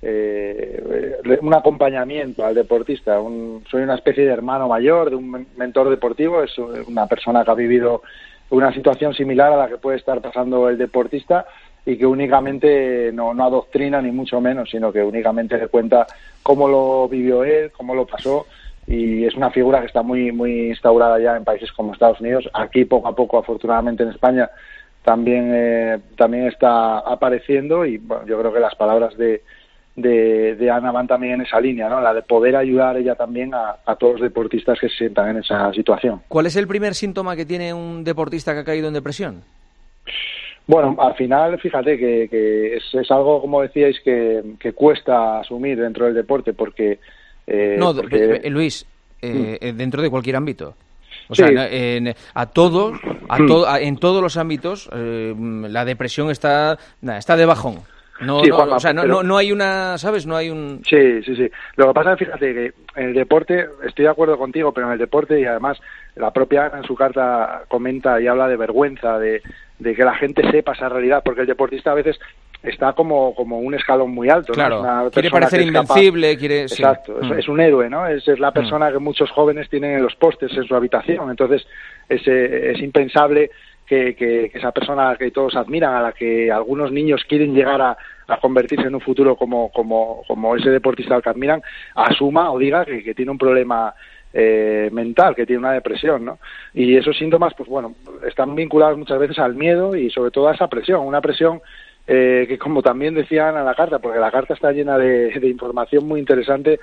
Eh, un acompañamiento al deportista. Un, soy una especie de hermano mayor, de un mentor deportivo. Es una persona que ha vivido una situación similar a la que puede estar pasando el deportista y que únicamente no, no adoctrina ni mucho menos, sino que únicamente le cuenta cómo lo vivió él, cómo lo pasó. Y es una figura que está muy muy instaurada ya en países como Estados Unidos. Aquí poco a poco, afortunadamente en España, también eh, también está apareciendo y bueno, yo creo que las palabras de De, de Ana van también en esa línea, ¿no? La de poder ayudar ella también a, a todos los deportistas que se sientan en esa situación. ¿Cuál es el primer síntoma que tiene un deportista que ha caído en depresión? Bueno, al final, fíjate que, que es, es algo, como decíais, que, que cuesta asumir dentro del deporte, porque... Eh, no, porque... Luis, eh, mm. dentro de cualquier ámbito. O sí. sea, en, a todos, a to, a, en todos los ámbitos, eh, la depresión está, está de bajón. No, sí, no, Juanma, o sea, no, pero... no, no hay una, ¿sabes? No hay un... Sí, sí, sí. Lo que pasa es, fíjate, que en el deporte, estoy de acuerdo contigo, pero en el deporte, y además la propia Ana en su carta comenta y habla de vergüenza, de, de que la gente sepa esa realidad, porque el deportista a veces está como, como un escalón muy alto, ¿no? Claro, es una quiere parecer invencible, capaz... quiere... Exacto, sí. es, mm. es un héroe, ¿no? Es, es la persona mm. que muchos jóvenes tienen en los pósters en su habitación, entonces es, es impensable que, que, que esa persona que todos admiran, a la que algunos niños quieren llegar a a convertirse en un futuro como como como ese deportista al que admiran, asuma o diga que, que tiene un problema eh, mental, que tiene una depresión, ¿no? Y esos síntomas, pues bueno, están vinculados muchas veces al miedo y sobre todo a esa presión, una presión eh, que, como también decían en la carta, porque la carta está llena de, de información muy interesante,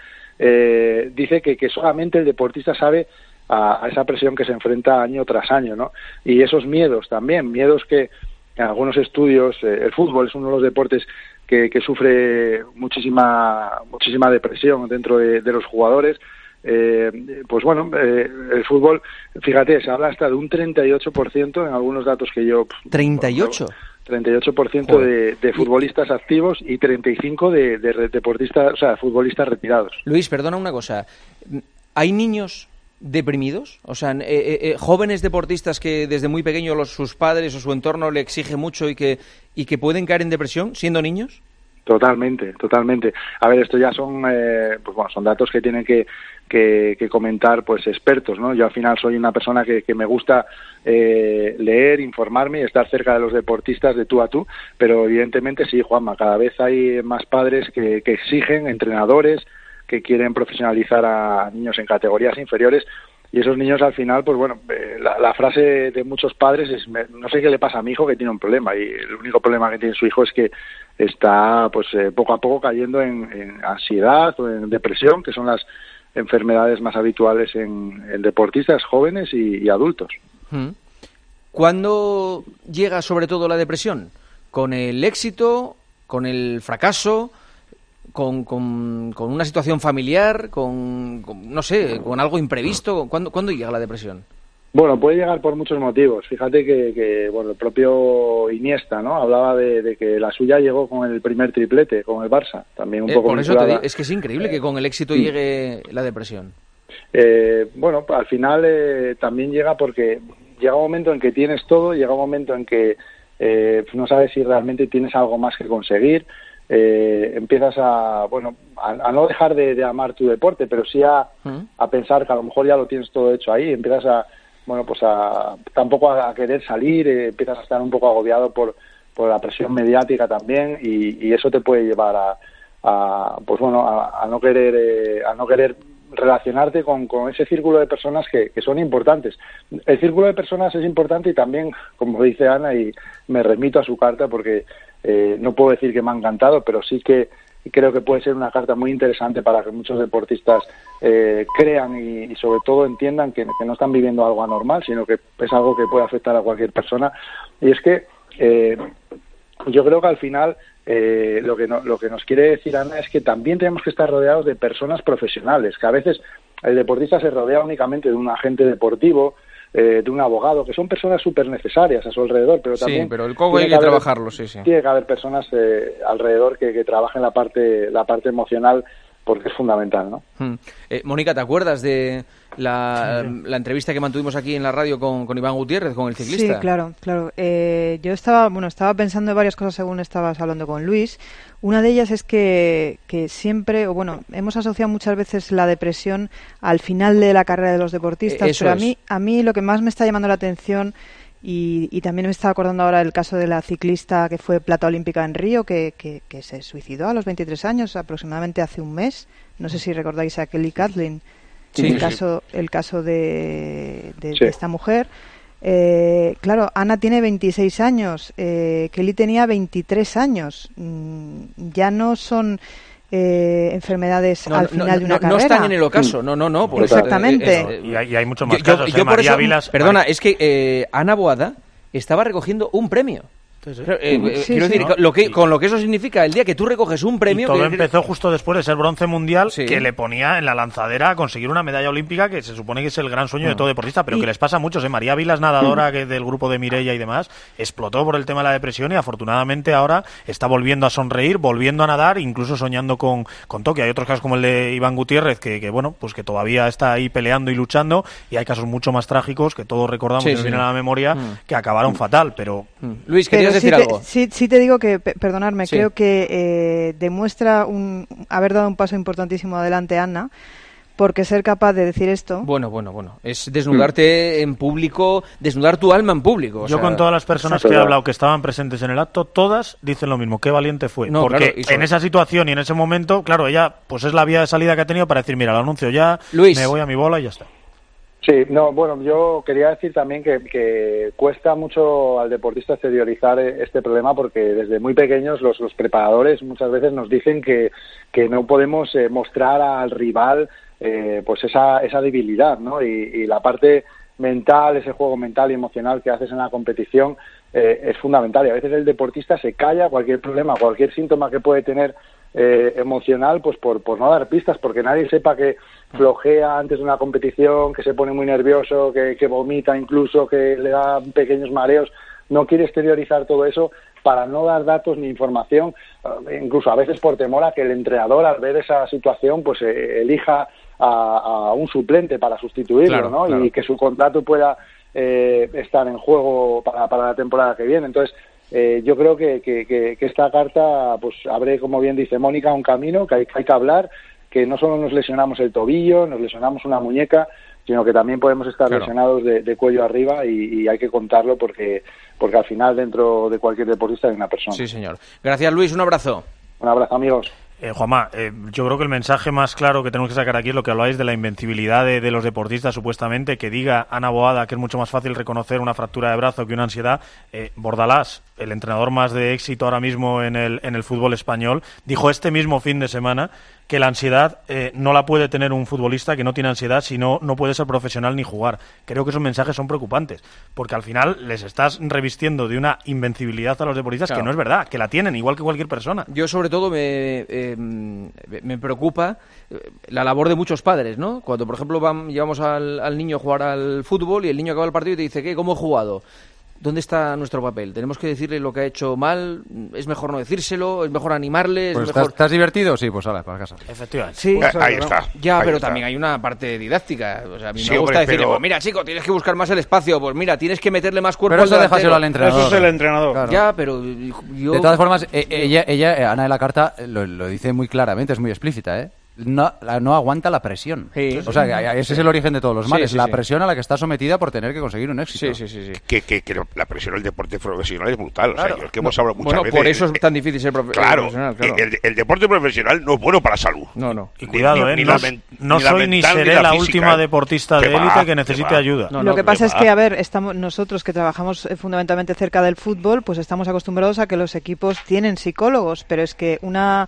eh, dice que, que solamente el deportista sabe a, a esa presión que se enfrenta año tras año, ¿no? Y esos miedos también, miedos que en algunos estudios, eh, el fútbol es uno de los deportes que, que sufre muchísima muchísima depresión dentro de, de los jugadores. Eh, pues bueno, eh, el fútbol, fíjate, se habla hasta de un treinta y ocho por ciento en algunos datos que yo... ¿treinta y ocho? treinta y ocho por ciento de, de futbolistas activos y treinta y cinco por ciento de, de deportistas, o sea, futbolistas retirados. Luis, perdona una cosa. ¿Hay niños deprimidos? O sea, eh, eh, jóvenes deportistas que desde muy pequeños los, sus padres o su entorno le exige mucho y que, y que pueden caer en depresión siendo niños? Totalmente, totalmente. A ver, esto ya son, eh, pues bueno, son datos que tienen que, que, que comentar, pues expertos, ¿no? Yo al final soy una persona que, que me gusta eh, leer, informarme y estar cerca de los deportistas de tú a tú, pero evidentemente sí, Juanma, cada vez hay más padres que, que exigen, entrenadores que quieren profesionalizar a niños en categorías inferiores y esos niños al final, pues bueno, eh, la, la frase de muchos padres es, me, no sé qué le pasa a mi hijo que tiene un problema, y el único problema que tiene su hijo es que está pues eh, poco a poco cayendo en, en ansiedad o en depresión, que son las enfermedades más habituales en, en deportistas jóvenes y, y adultos. ¿Cuándo llega sobre todo la depresión? ¿Con el éxito? ¿Con el fracaso? Con, con, con una situación familiar, con, con, no sé, con algo imprevisto. ¿Cuándo, ¿Cuándo llega la depresión? Bueno, puede llegar por muchos motivos. Fíjate que, que bueno, el propio Iniesta, ¿no? Hablaba de, de que la suya llegó con el primer triplete, con el Barça. También un eh, poco por eso te digo, vinculada. es que es increíble que con el éxito Sí. llegue la depresión. Eh, bueno, al final eh, también llega porque llega un momento en que tienes todo, llega un momento en que eh, no sabes si realmente tienes algo más que conseguir. Eh, empiezas a, bueno, a, a no dejar de, de amar tu deporte, pero sí a, a pensar que a lo mejor ya lo tienes todo hecho ahí, empiezas a, bueno, pues a, tampoco a, a querer salir, eh, empiezas a estar un poco agobiado por, por la presión mediática también, y, y eso te puede llevar a, a pues bueno, a, a no querer, eh, a no querer relacionarte con, con ese círculo de personas que, que son importantes. El círculo de personas es importante y también, como dice Ana, y me remito a su carta porque eh, no puedo decir que me ha encantado, pero sí que creo que puede ser una carta muy interesante para que muchos deportistas eh, crean y, y sobre todo entiendan que, que no están viviendo algo anormal, sino que es algo que puede afectar a cualquier persona. Y es que eh, yo creo que al final eh, lo que no, lo que nos quiere decir Ana es que también tenemos que estar rodeados de personas profesionales, que a veces el deportista se rodea únicamente de un agente deportivo, eh, de un abogado, que son personas súper necesarias a su alrededor, pero también sí, pero el coco hay que, que trabajarlo, sí, sí. Tiene que haber personas eh, alrededor que, que trabajen la parte, la parte emocional, porque es fundamental, ¿no? Hmm. Eh, Mónica, ¿te acuerdas de la, sí. la entrevista que mantuvimos aquí en la radio con, con Iván Gutiérrez, con el ciclista? Sí, claro, claro. Eh, yo estaba, bueno, estaba pensando en varias cosas según estabas hablando con Luis. Una de ellas es que, que siempre, o bueno, hemos asociado muchas veces la depresión al final de la carrera de los deportistas, eh, pero a es. mí, a mí lo que más me está llamando la atención, y, y también me estaba acordando ahora del caso de la ciclista que fue plata olímpica en Río, que, que, que se suicidó a los veintitrés años, aproximadamente hace un mes. No sé si recordáis a Kelly Catlin, sí, el, sí. caso, el caso de, de, sí. de esta mujer. Eh, claro, Ana tiene veintiséis años, eh, Kelly tenía veintitrés años. Mm, ya no son eh, enfermedades no, al no, final no, de una no, carrera. No están en el ocaso, no, no, no. Pues exactamente. Eh, eh, y, hay, y hay muchos más yo, casos. Yo, yo eh, por María eso, Vilas, perdona, María... es que eh, Ana Boada estaba recogiendo un premio. Sí, sí. Eh, sí, quiero sí. decir, ¿no? lo que, y, con lo que eso significa, el día que tú recoges un premio... Y todo que, empezó justo después de ser bronce mundial, sí. que le ponía en la lanzadera a conseguir una medalla olímpica, que se supone que es el gran sueño ah. de todo deportista, pero y... que les pasa a muchos. ¿eh? María Vilas, nadadora que del grupo de Mireia y demás, explotó por el tema de la depresión y afortunadamente ahora está volviendo a sonreír, volviendo a nadar, incluso soñando con, con Tokio. Hay otros casos como el de Iván Gutiérrez, que, que bueno, pues que todavía está ahí peleando y luchando, y hay casos mucho más trágicos que todos recordamos, sí, que nos sí. vienen a la memoria, mm. que acabaron fatal, pero... Mm. Luis, ¿querías Pero decir sí te, algo? Sí, sí te digo que, perdonadme, sí. creo que eh, demuestra un, haber dado un paso importantísimo adelante Ana, porque ser capaz de decir esto... Bueno, bueno, bueno, es desnudarte mm. en público, desnudar tu alma en público. O Yo sea... con todas las personas que he hablado que estaban presentes en el acto, todas dicen lo mismo, qué valiente fue. No, porque claro, sobre... en esa situación y en ese momento, claro, ella pues es la vía de salida que ha tenido para decir, mira, lo anuncio ya, Luis. me voy a mi bola y ya está. Sí, no, bueno, yo quería decir también que, que cuesta mucho al deportista exteriorizar este problema porque desde muy pequeños los, los preparadores muchas veces nos dicen que, que no podemos eh, mostrar al rival eh, pues esa, esa debilidad, ¿no? Y, y la parte mental, ese juego mental y emocional que haces en la competición eh, es fundamental. Y a veces el deportista se calla cualquier problema, cualquier síntoma que puede tener eh, emocional, pues por, por no dar pistas, porque nadie sepa que flojea antes de una competición, que se pone muy nervioso, que, que vomita incluso, que le da pequeños mareos. No quiere exteriorizar todo eso para no dar datos ni información, uh, incluso a veces por temor a que el entrenador al ver esa situación pues eh, elija a, a un suplente para sustituirlo, claro, ¿no? Claro. Y que su contrato pueda eh, estar en juego para, para la temporada que viene. Entonces, eh, yo creo que, que, que, que esta carta pues abre, como bien dice Mónica, un camino que hay, que hay que hablar, que no solo nos lesionamos el tobillo, nos lesionamos una muñeca, sino que también podemos estar claro. lesionados de, de cuello arriba y, y hay que contarlo porque, porque al final dentro de cualquier deportista hay una persona. Sí, señor. Gracias, Luis. Un abrazo. Un abrazo, amigos. Eh, Juanma, eh, yo creo que el mensaje más claro que tenemos que sacar aquí es lo que habláis de la invencibilidad de, de los deportistas, supuestamente, que diga Ana Boada que es mucho más fácil reconocer una fractura de brazo que una ansiedad. Eh, Bordalás, el entrenador más de éxito ahora mismo en el, en el fútbol español, dijo este mismo fin de semana que la ansiedad eh, no la puede tener un futbolista que no tiene ansiedad, si no, no puede ser profesional ni jugar. Creo que esos mensajes son preocupantes, porque al final les estás revistiendo de una invencibilidad a los deportistas claro. que no es verdad, que la tienen igual que cualquier persona. Yo sobre todo me, eh, me preocupa la labor de muchos padres, ¿no? Cuando, por ejemplo, van, llevamos al, al niño a jugar al fútbol y el niño acaba el partido y te dice, ¿qué? ¿Cómo he jugado? ¿Dónde está nuestro papel? ¿Tenemos que decirle lo que ha hecho mal? ¿Es mejor no decírselo? ¿Es mejor animarle? ¿Es pues mejor... ¿estás, ¿Estás divertido? Sí, pues ahora, para casa. Efectivamente. Sí, pues, ahí está. Ya, ahí pero está. también hay una parte didáctica. O sea, a mí sí, me gusta hombre, decirle, pero... pues mira, chico, tienes que buscar más el espacio. Pues mira, tienes que meterle más cuerpo pero al eso déjaselo al entrenador. Eso es el entrenador. Claro. Ya, pero yo... De todas formas, eh, ella, ella, Ana de la Carta, lo, lo dice muy claramente, es muy explícita, ¿eh? No, la, no aguanta la presión. Sí. O sea, que ese es el origen de todos los males, sí, sí, la sí. presión a la que está sometida por tener que conseguir un éxito. Sí, sí, sí. sí. Que, que, que la presión del deporte profesional es brutal. Claro. O sea, es que hemos hablado muchas bueno, veces. por eso es tan difícil ser profe claro, profesional. Claro, el, el deporte profesional no es bueno para la salud. No, no. Y cuidado, ni, ¿eh? ni No, la men, no ni soy la ni mental, seré ni la la física, última ¿eh? deportista de va, élite que necesite va. ayuda. No, no, lo que pasa que es que, a ver, estamos nosotros que trabajamos eh, fundamentalmente cerca del fútbol, pues estamos acostumbrados a que los equipos tienen psicólogos, pero es que una...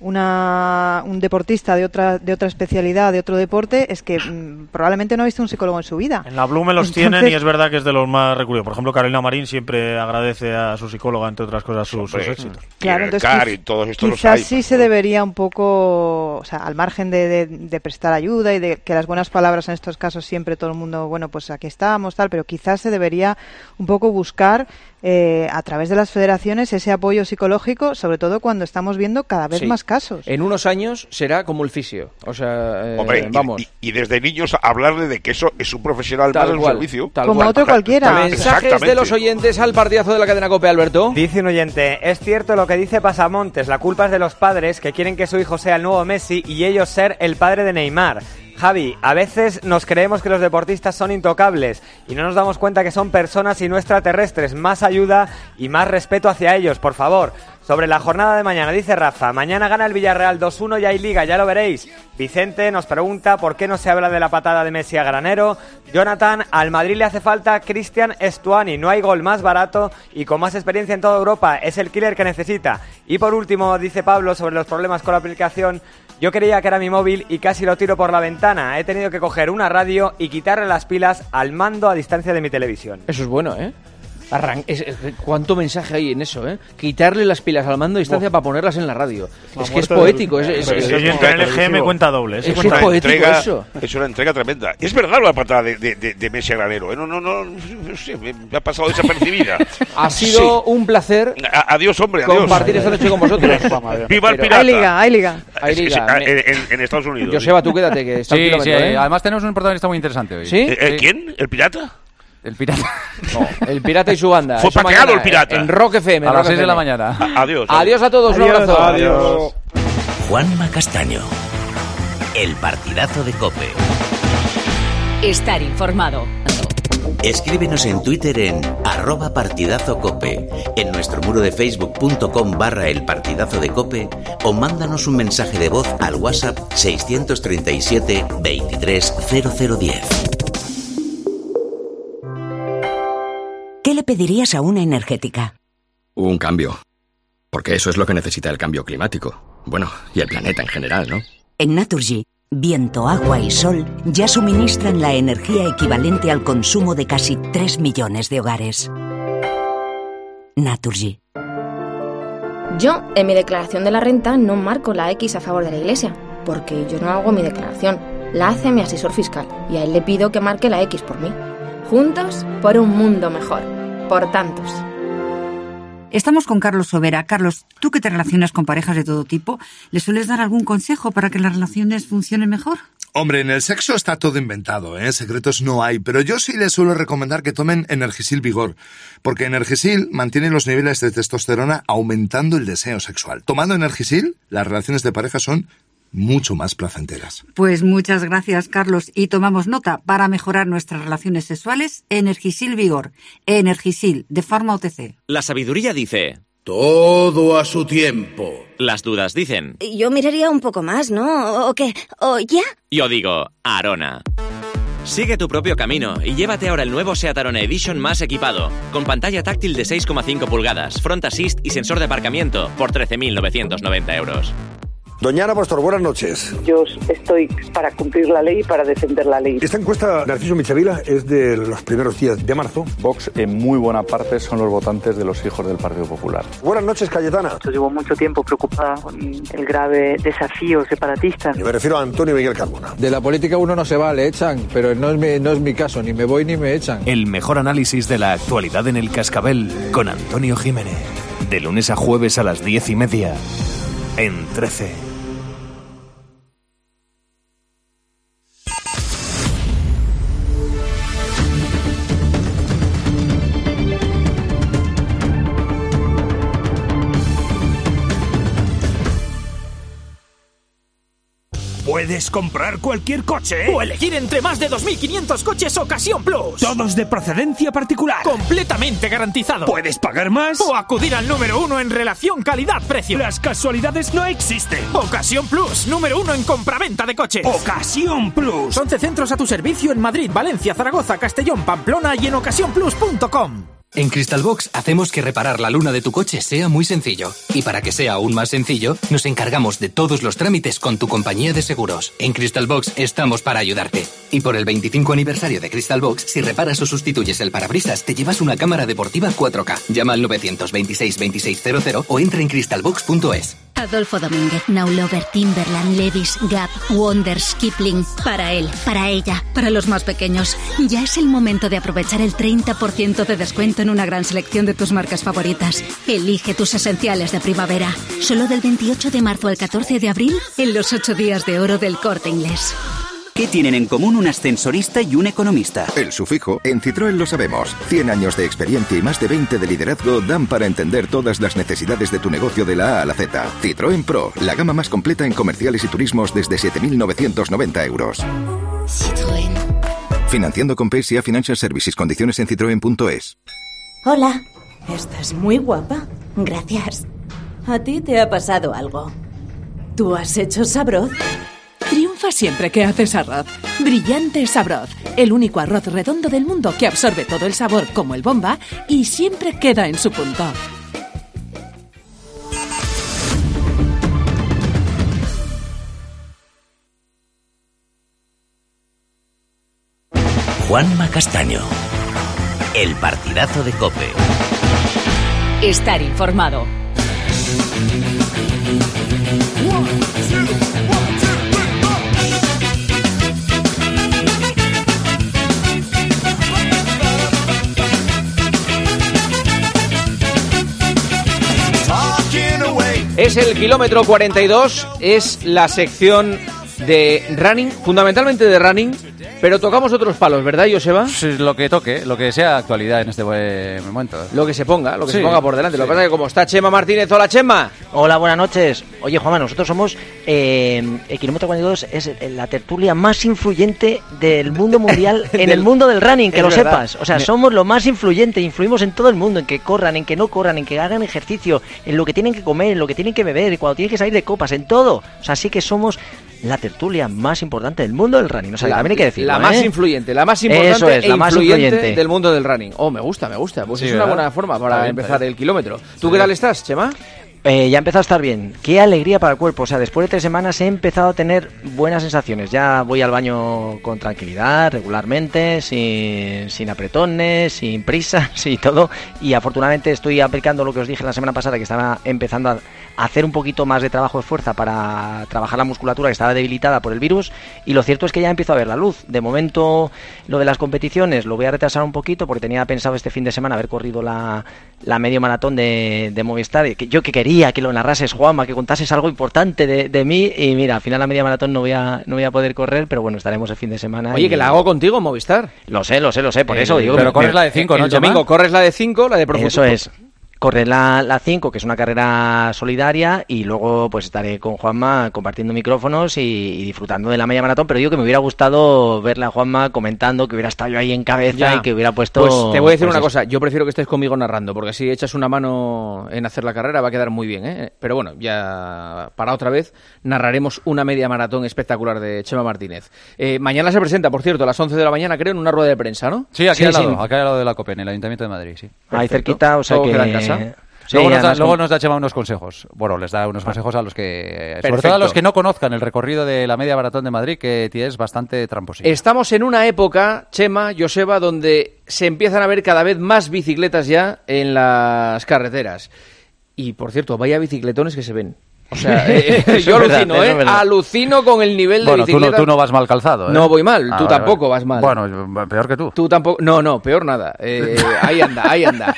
Una, un deportista de otra de otra especialidad, de otro deporte, es que mmm, probablemente no ha visto un psicólogo en su vida. En la Blume los Entonces... tienen y es verdad que es de los más recurridos. Por ejemplo, Carolina Marín siempre agradece a su psicóloga, entre otras cosas, sus, sus éxitos. Claro, entonces Car y todos estos quizás los hay, sí se debería un poco, o sea, al margen de, de, de prestar ayuda y de que las buenas palabras en estos casos siempre todo el mundo, bueno, pues aquí estamos, tal, pero quizás se debería un poco buscar eh, a través de las federaciones ese apoyo psicológico, sobre todo cuando estamos viendo cada vez sí. más casos. En unos años será como el fisio, o sea, eh, Hombre, vamos. Y, y, y desde niños hablarle de que eso es un profesional tal más en cual, un servicio. Como cual. otro cualquiera. Mensajes de los oyentes al partidazo de la cadena COPE, Alberto. Dice un oyente, es cierto lo que dice Pasamontes, la culpa es de los padres que quieren que su hijo sea el nuevo Messi y ellos ser el padre de Neymar. Javi, a veces nos creemos que los deportistas son intocables y no nos damos cuenta que son personas y no extraterrestres. Más ayuda y más respeto hacia ellos, por favor. Sobre la jornada de mañana, dice Rafa, mañana gana el Villarreal dos uno y hay Liga, ya lo veréis. Vicente nos pregunta por qué no se habla de la patada de Messi a Granero. Jonathan, al Madrid le hace falta Cristian Stuani, no hay gol más barato y con más experiencia en toda Europa, es el killer que necesita. Y por último, dice Pablo sobre los problemas con la aplicación, yo creía que era mi móvil y casi lo tiro por la ventana, he tenido que coger una radio y quitarle las pilas al mando a distancia de mi televisión. Eso es bueno, ¿eh? Arran es, es, ¿Cuánto mensaje hay en eso, eh? Quitarle las pilas al mando a distancia oh. para ponerlas en la radio. La es que es poético. Del... Es, es, es, es, en el G M cuenta doble. Es, es, cuenta una poético entrega, eso. Es una entrega tremenda. Es verdad la patada de, de, de, de Messi a Granero. ¿eh? No, no, no, no sé, me ha pasado desapercibida. Ha sido sí. un placer. A, adiós, hombre, adiós. Compartir esta noche con vosotros. ¡Viva el pirata! Hay liga, hay liga. Hay liga. Sí, sí, en, en, en Estados Unidos. Joseba, tú quédate, que está sí, un sí, ¿eh? Además tenemos un protagonista muy interesante hoy. ¿Sí? ¿Eh, eh, ¿Quién? ¿El pirata? El pirata. No, el pirata y su banda. Fue pateado el pirata. En Rock F M. A Rock las seis F M. de la mañana. A, adiós. Adiós a todos. Adiós, un abrazo. adiós. Juanma Castaño. El partidazo de COPE. Estar informado. Escríbenos en Twitter en arroba partidazo cope, en nuestro muro de facebook.com barra el partidazo de COPE o mándanos un mensaje de voz al WhatsApp seiscientos treinta y siete veintitrés cero cero diez. ¿Qué le pedirías a una energética? Un cambio. Porque eso es lo que necesita el cambio climático. Bueno, y el planeta en general, ¿no? En Naturgy, viento, agua y sol ya suministran la energía equivalente al consumo de casi tres millones de hogares. Naturgy. Yo, en mi declaración de la renta, no marco la X a favor de la Iglesia, porque yo no hago mi declaración. La hace mi asesor fiscal, y a él le pido que marque la X por mí. Juntos por un mundo mejor. Por tantos. Estamos con Carlos Sobera. Carlos, tú que te relacionas con parejas de todo tipo, ¿le sueles dar algún consejo para que las relaciones funcionen mejor? Hombre, en el sexo está todo inventado, ¿eh? Secretos no hay, pero yo sí les suelo recomendar que tomen Energisil Vigor, porque Energisil mantiene los niveles de testosterona aumentando el deseo sexual. Tomando Energisil, las relaciones de pareja son mucho más placenteras. Pues muchas gracias, Carlos, y tomamos nota. Para mejorar nuestras relaciones sexuales, Energisil Vigor. Energisil, de Pharma O T C. La sabiduría dice: Todo a su tiempo. Las dudas dicen. Yo miraría un poco más, ¿no? ¿O qué? ¿O ya? Yo digo, Arona. Sigue tu propio camino y llévate ahora el nuevo Seat Arona Edition más equipado, con pantalla táctil de seis coma cinco pulgadas, front assist y sensor de aparcamiento por trece mil novecientos noventa euros. Doña Ana Pastor, buenas noches. Yo estoy para cumplir la ley y para defender la ley. Esta encuesta, Narciso Michavila, es de los primeros días de marzo. Vox, en muy buena parte, son los votantes de los hijos del Partido Popular. Buenas noches, Cayetana. Yo llevo mucho tiempo preocupada con el grave desafío separatista. Yo me refiero a Antonio Miguel Carmona. De la política uno no se va, le echan, pero no es mi, no es mi caso, ni me voy ni me echan. El mejor análisis de la actualidad en El Cascabel, con Antonio Jiménez. De lunes a jueves a las diez y media, en trece. Puedes comprar cualquier coche o elegir entre más de dos mil quinientos coches Ocasión Plus. Todos de procedencia particular. Completamente garantizado. Puedes pagar más o acudir al número uno en relación calidad-precio. Las casualidades no existen. Ocasión Plus, número uno en compraventa de coches. Ocasión Plus. once centros a tu servicio en Madrid, Valencia, Zaragoza, Castellón, Pamplona y en ocasión plus punto com. En Crystalbox hacemos que reparar la luna de tu coche sea muy sencillo. Y para que sea aún más sencillo, nos encargamos de todos los trámites con tu compañía de seguros. En Crystalbox estamos para ayudarte. Y por el veinticinco aniversario de Crystalbox, si reparas o sustituyes el parabrisas, te llevas una cámara deportiva cuatro K. Llama al nueve veintiséis veintiséis cero cero o entra en crystalbox punto es. Adolfo Domínguez, Now Lover, Timberland, Levi's, Gap, Wonders, Kipling. Para él, para ella, para los más pequeños. Ya es el momento de aprovechar el treinta por ciento de descuento en una gran selección de tus marcas favoritas. Elige tus esenciales de primavera. Solo del veintiocho de marzo al catorce de abril en los ocho días de oro del Corte Inglés. ¿Qué tienen en común un ascensorista y un economista? El sufijo. En Citroën lo sabemos. cien años de experiencia y más de veinte de liderazgo dan para entender todas las necesidades de tu negocio de la A a la Z. Citroën Pro, la gama más completa en comerciales y turismos desde siete mil novecientos noventa euros. Citroën. Financiando con P S A Financial Services. Condiciones en citroen punto es. Hola. Estás muy guapa. Gracias. ¿A ti te ha pasado algo? ¿Tú has hecho Sabroz? Triunfa siempre que haces arroz. Brillante Sabroz, el único arroz redondo del mundo que absorbe todo el sabor como el Bomba y siempre queda en su punto. Juanma Castaño, el partidazo de COPE. Estar informado. Es el kilómetro cuarenta y dos, es la sección de running, fundamentalmente de running, pero tocamos otros palos, ¿verdad, Joseba? Sí, lo que toque, lo que sea actualidad en este momento. Lo que se ponga, lo que Sí, se ponga por delante. sí. Lo que pasa es que como está Chema Martínez, hola Chema. Hola, buenas noches. Oye, Juanma, nosotros somos eh, el kilómetro cuarenta y dos es la tertulia más influyente del mundo mundial en Del- el mundo del running, que es lo verdad. sepas. O sea, Me- somos lo más influyente, influimos en todo el mundo, en que corran, en que no corran, en que hagan ejercicio, en lo que tienen que comer, en lo que tienen que beber, y cuando tienen que salir de copas, en todo. O sea, sí que somos la tertulia más importante del mundo del running. O sea, La- también hay que decirlo, La ¿eh? más influyente, la más importante Eso es, e la más influyente, influyente. del mundo del running. Oh, me gusta, me gusta. Pues Sí, es una ¿verdad? buena forma para Está bien, empezar está bien. el kilómetro. ¿Tú Sí. qué tal estás, Chema? Eh, ya ha empezado a estar bien. Qué alegría para el cuerpo. O sea, después de tres semanas he empezado a tener buenas sensaciones. Ya voy al baño con tranquilidad, regularmente, sin, sin apretones, sin prisas y todo. Y afortunadamente estoy aplicando lo que os dije la semana pasada, que estaba empezando a hacer un poquito más de trabajo de fuerza para trabajar la musculatura que estaba debilitada por el virus. Y lo cierto es que ya empiezo a ver la luz. De momento, lo de las competiciones lo voy a retrasar un poquito porque tenía pensado este fin de semana haber corrido la, la medio maratón de, de Movistar. Que yo que quería que lo narrases, Juanma, que contases algo importante de, de mí. Y mira, al final la media maratón no voy a no voy a poder correr, pero bueno, estaremos el fin de semana. Oye, y- que la hago contigo, Movistar. Lo sé, lo sé, lo sé, por Eh, eso digo. pero me- corres la de cinco, el ¿no, Chema? domingo corres la de cinco, la de Pro Eso Futuro. es. correr la, la cinco, que es una carrera solidaria, y luego pues estaré con Juanma compartiendo micrófonos y, y disfrutando de la media maratón, pero digo que me hubiera gustado verle a Juanma comentando, que hubiera estado yo ahí en cabeza ya. Y que hubiera puesto... Pues te voy a decir pues una eso. cosa, yo prefiero que estés conmigo narrando, porque si echas una mano en hacer la carrera va a quedar muy bien, ¿eh? Pero bueno, ya para otra vez narraremos una media maratón espectacular de Chema Martínez. Eh, mañana se presenta, por cierto, a las once de la mañana, creo, en una rueda de prensa, ¿no? Sí, aquí Sí, al lado, sí. aquí al lado de la COPE, en el Ayuntamiento de Madrid, sí. Ahí cerquita, o sea Todo que... queda en casa. Sí, luego, nos da, además luego con- nos da Chema unos consejos. Bueno, les da unos consejos a los que... Sobre Perfecto. todo a los que no conozcan el recorrido de la media maratón de Madrid, que es bastante tramposilla. Estamos en una época, Chema, Joseba, donde se empiezan a ver cada vez más bicicletas ya en las carreteras. Y, por cierto, vaya bicicletones que se ven. O sea, eh, Eso yo es verdad, alucino, eso ¿eh? es verdad. Alucino con el nivel de Bueno, tú no, bicicleta. tú no vas mal calzado, ¿eh? No voy mal, Ah, tú vale, tampoco vale. vas mal. Bueno, peor que tú. Tú tampoco... No, no, peor nada. Eh, ahí anda, ahí anda.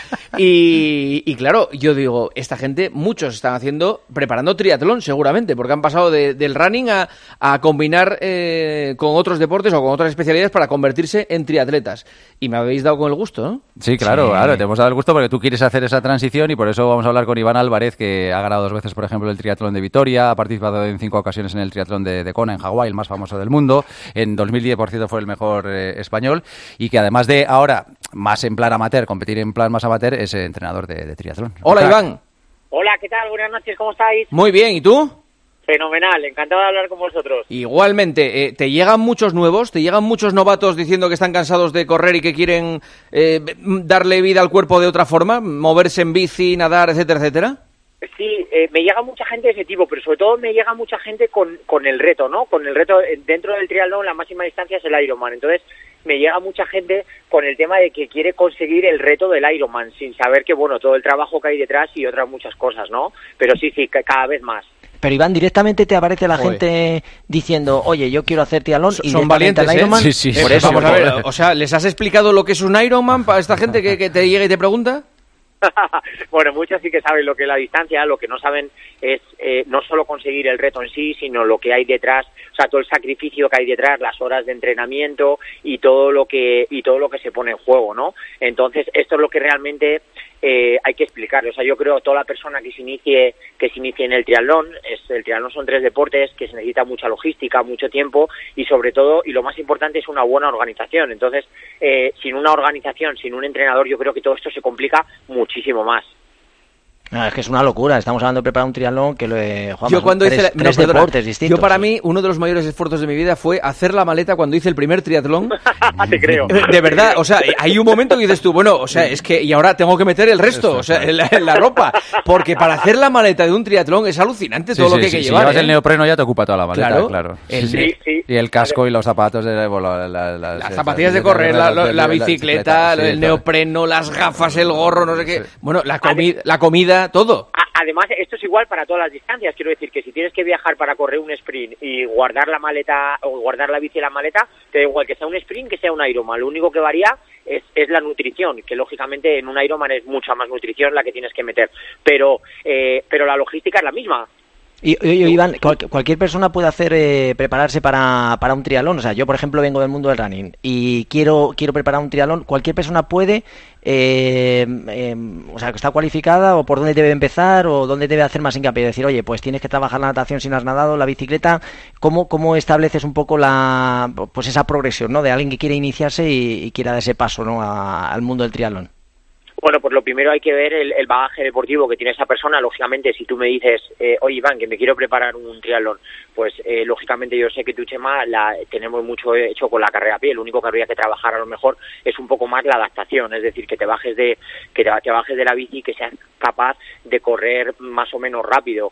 Y, y claro, yo digo, esta gente, muchos están haciendo, preparando triatlón seguramente, porque han pasado de- del running a, a combinar eh, con otros deportes o con otras especialidades para convertirse en triatletas. Y me habéis dado con el gusto, ¿no? Sí, claro, Sí. claro, te hemos dado el gusto porque tú quieres hacer esa transición y por eso vamos a hablar con Iván Álvarez, que ha ganado dos veces, por ejemplo, el triatlón de Vitoria, ha participado en cinco ocasiones en el triatlón de, de Kona, en Hawái, el más famoso del mundo. En dos mil diez, por cierto, fue el mejor eh, español y que además de ahora, más en plan amateur, competir en plan más amateur, es eh, entrenador de, de triatlón. Hola, Crack. Iván. Hola, ¿qué tal? Buenas noches, ¿cómo estáis? Muy bien, ¿y tú? Fenomenal, encantado de hablar con vosotros. Igualmente, eh, ¿te llegan muchos nuevos? ¿Te llegan muchos novatos diciendo que están cansados de correr y que quieren eh, darle vida al cuerpo de otra forma? Moverse en bici, nadar, etcétera, etcétera. Sí, eh, me llega mucha gente de ese tipo, pero sobre todo me llega mucha gente con, con el reto, ¿no? Con el reto, eh, dentro del triatlón la máxima distancia es el Ironman, entonces me llega mucha gente con el tema de que quiere conseguir el reto del Ironman, sin saber que, bueno, todo el trabajo que hay detrás y otras muchas cosas, ¿no? Pero sí, sí, ca- cada vez más. Pero Iván, directamente te aparece la Joder. gente diciendo, oye, yo quiero hacer triatlón y Son directamente valientes, al ¿eh? Ironman. Sí, sí, Eh, por eso, vamos a por ver, favor. o sea, ¿les has explicado lo que es un Ironman para esta gente que, que te llega y te pregunta? Bueno, muchos sí que saben lo que es la distancia, lo que no saben es eh, no solo conseguir el reto en sí, sino lo que hay detrás, o sea, todo el sacrificio que hay detrás, las horas de entrenamiento y todo lo que y todo lo que se pone en juego, ¿no? Entonces, esto es lo que realmente eh, hay que explicarle. O sea, yo creo que toda la persona que se inicie que se inicie en el triatlón, es, el triatlón son tres deportes que se necesita mucha logística, mucho tiempo y sobre todo, y lo más importante, es una buena organización. Entonces, eh, sin una organización, sin un entrenador, yo creo que todo esto se complica muchísimo más. Ah, es que es una locura, estamos hablando de preparar un triatlón que lo de Juanma, Yo cuando son hice tres, la- tres no, perdona. deportes distintos. Yo para mí uno de los mayores esfuerzos de mi vida fue hacer la maleta cuando hice el primer triatlón. Te creo. De verdad, o sea, hay un momento que dices tú, bueno, o sea, es que y ahora tengo que meter el resto, o sea, en la, en la ropa, porque para hacer la maleta de un triatlón es alucinante Sí, todo sí, lo que hay sí, que si llevar. llevas ¿eh? el neopreno ya te ocupa toda la maleta, Claro. claro. El- Sí, sí. Y el casco y los zapatos, de, bueno, la- la- las, Las zapatillas de correr, la, la- la bicicleta, sí, el todo. neopreno, las gafas, el gorro, no sé qué. Sí. Bueno, la, comi la comida, todo. A- Además, esto es igual para todas las distancias. Quiero decir que si tienes que viajar para correr un sprint y guardar la maleta o guardar la bici en la maleta, te da igual que sea un sprint que sea un Ironman. Lo único que varía es, es la nutrición, que lógicamente en un Ironman es mucha más nutrición la que tienes que meter. Pero, eh, pero la logística es la misma. Y, y- y, Iván, cual- cualquier persona puede hacer eh, prepararse para, para un triatlón. O sea, yo, por ejemplo, vengo del mundo del running y quiero quiero preparar un triatlón. Cualquier persona puede, eh, eh, o sea, que está cualificada, o por dónde debe empezar, o dónde debe hacer más hincapié. Decir, oye, pues tienes que trabajar la natación si no has nadado, la bicicleta. ¿Cómo, cómo estableces un poco la pues esa progresión, ¿no? De alguien que quiere iniciarse y, y quiera dar ese paso, ¿no? a- al mundo del triatlón. Bueno, pues lo primero hay que ver el, el bagaje deportivo que tiene esa persona. Lógicamente, si tú me dices, eh, oye Iván, que me quiero preparar un triatlón, pues eh, lógicamente yo sé que tú, Chema, la, tenemos mucho hecho con la carrera a pie. Lo único que habría que trabajar a lo mejor es un poco más la adaptación, es decir, que te bajes de que te, te bajes de la bici y que seas capaz de correr más o menos rápido.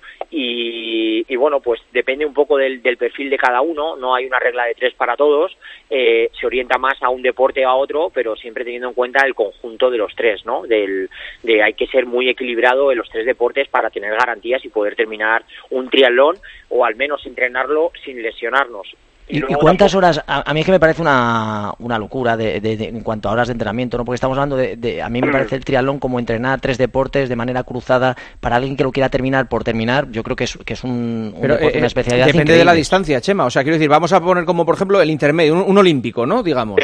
Y, y bueno, pues depende un poco del, del perfil de cada uno. No hay una regla de tres para todos. Eh, se orienta más a un deporte o a otro, pero siempre teniendo en cuenta el conjunto de los tres, ¿no? Del, de hay que ser muy equilibrado en los tres deportes para tener garantías y poder terminar un triatlón o al menos entrenarlo sin lesionarnos. ¿Y, luego y cuántas tampoco- horas? A, a mí es que me parece una, una locura de, de- de- en cuanto a horas de entrenamiento, ¿no? Porque estamos hablando de, de- a mí me parece el triatlón como entrenar tres deportes de manera cruzada para alguien que lo quiera terminar por terminar. Yo creo que es, que es un, un Pero deporte, eh, una especialidad depende increíble. de la distancia, Chema. O sea, quiero decir, vamos a poner como, por ejemplo, el intermedio, un, un olímpico, ¿no? Digamos. Sí.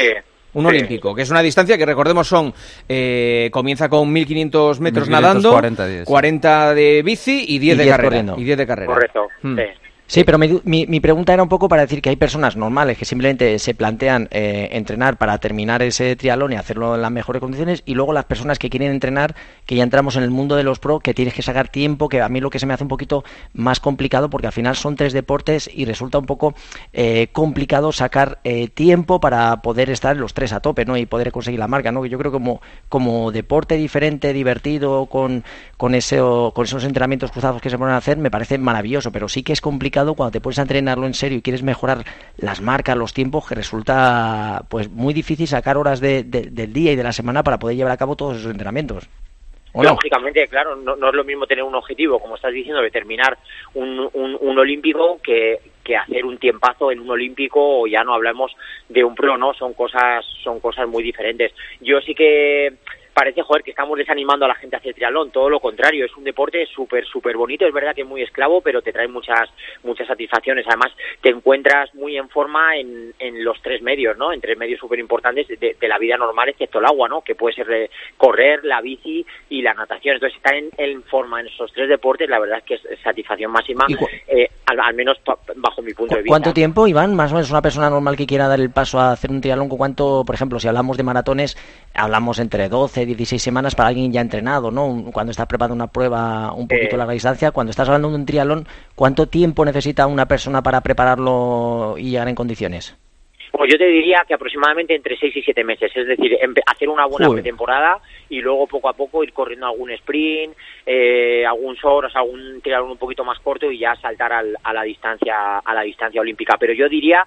Un Sí. olímpico, que es una distancia que recordemos son, eh, comienza con mil quinientos metros nadando, cuarenta, diez. cuarenta de bici y diez Y de diez carrera. corriendo. Y diez de carrera. Correcto, Hmm. sí. Sí, pero mi, mi, mi pregunta era un poco para decir que hay personas normales que simplemente se plantean eh, entrenar para terminar ese triatlón y hacerlo en las mejores condiciones, y luego las personas que quieren entrenar, que ya entramos en el mundo de los pro, que tienes que sacar tiempo, que a mí lo que se me hace un poquito más complicado, porque al final son tres deportes y resulta un poco eh, complicado sacar eh, tiempo para poder estar los tres a tope, ¿no? Y poder conseguir la marca, ¿no? Que yo creo que como, como deporte diferente, divertido, con, con, ese, con esos entrenamientos cruzados que se ponen a hacer, me parece maravilloso, pero sí que es complicado cuando te pones a entrenarlo en serio y quieres mejorar las marcas, los tiempos, que resulta pues muy difícil sacar horas de, de, del día y de la semana para poder llevar a cabo todos esos entrenamientos. ¿O no? Lógicamente, claro, no, no es lo mismo tener un objetivo, como estás diciendo, de terminar un, un, un olímpico que, que hacer un tiempazo en un olímpico, o ya no hablamos de un pro, ¿no? Son cosas, son cosas muy diferentes. Yo sí que parece, joder, que estamos desanimando a la gente a hacer triatlón, todo lo contrario, es un deporte súper, súper bonito, es verdad que es muy esclavo, pero te trae muchas, muchas satisfacciones, además te encuentras muy en forma en, en los tres medios, ¿no? En tres medios súper importantes de, de la vida normal, excepto el agua, ¿no? Que puede ser eh, correr, la bici y la natación, entonces estar en, en forma en esos tres deportes, la verdad es que es satisfacción máxima, eh, al, al menos pa, bajo mi punto de vista. ¿Cuánto tiempo, Iván, más o menos una persona normal que quiera dar el paso a hacer un triatlón, con cuánto, por ejemplo, si hablamos de maratones, hablamos entre doce, dieciséis semanas para alguien ya entrenado, ¿no? Cuando estás preparando una prueba un poquito Eh. larga distancia, cuando estás hablando de un triatlón, ¿cuánto tiempo necesita una persona para prepararlo y llegar en condiciones? Pues yo te diría que aproximadamente entre seis y siete meses, es decir, empe- hacer una buena Uy. pretemporada y luego poco a poco ir corriendo algún sprint, eh, algún short, o sea, algún triatlón un poquito más corto y ya saltar al, a la distancia a la distancia olímpica. Pero yo diría,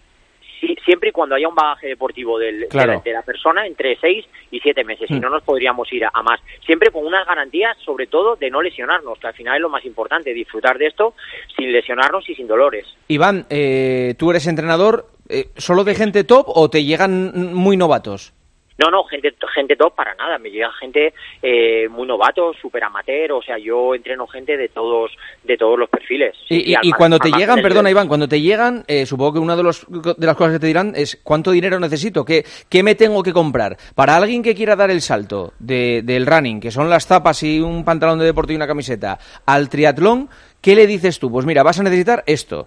si, siempre y cuando haya un bagaje deportivo del, Claro. de, la, de la persona, entre seis y siete meses, si Mm. no nos podríamos ir a, a más. Siempre con unas garantías, sobre todo, de no lesionarnos, que al final es lo más importante, disfrutar de esto sin lesionarnos y sin dolores. Iván, eh, tú eres entrenador, eh, ¿solo de gente top o te llegan muy novatos? No, no, gente gente top para nada, me llega gente eh, muy novato, súper amateur, o sea, yo entreno gente de todos de todos los perfiles. Sí, Y, y- al y mar- cuando al te margen llegan, del perdona nivel. Iván, cuando te llegan, eh, supongo que una de, los, de las cosas que te dirán es ¿cuánto dinero necesito? ¿Qué, qué me tengo que comprar? Para alguien que quiera dar el salto de, del running, que son las zapas y un pantalón de deporte y una camiseta, al triatlón, ¿qué le dices tú? Pues mira, vas a necesitar esto.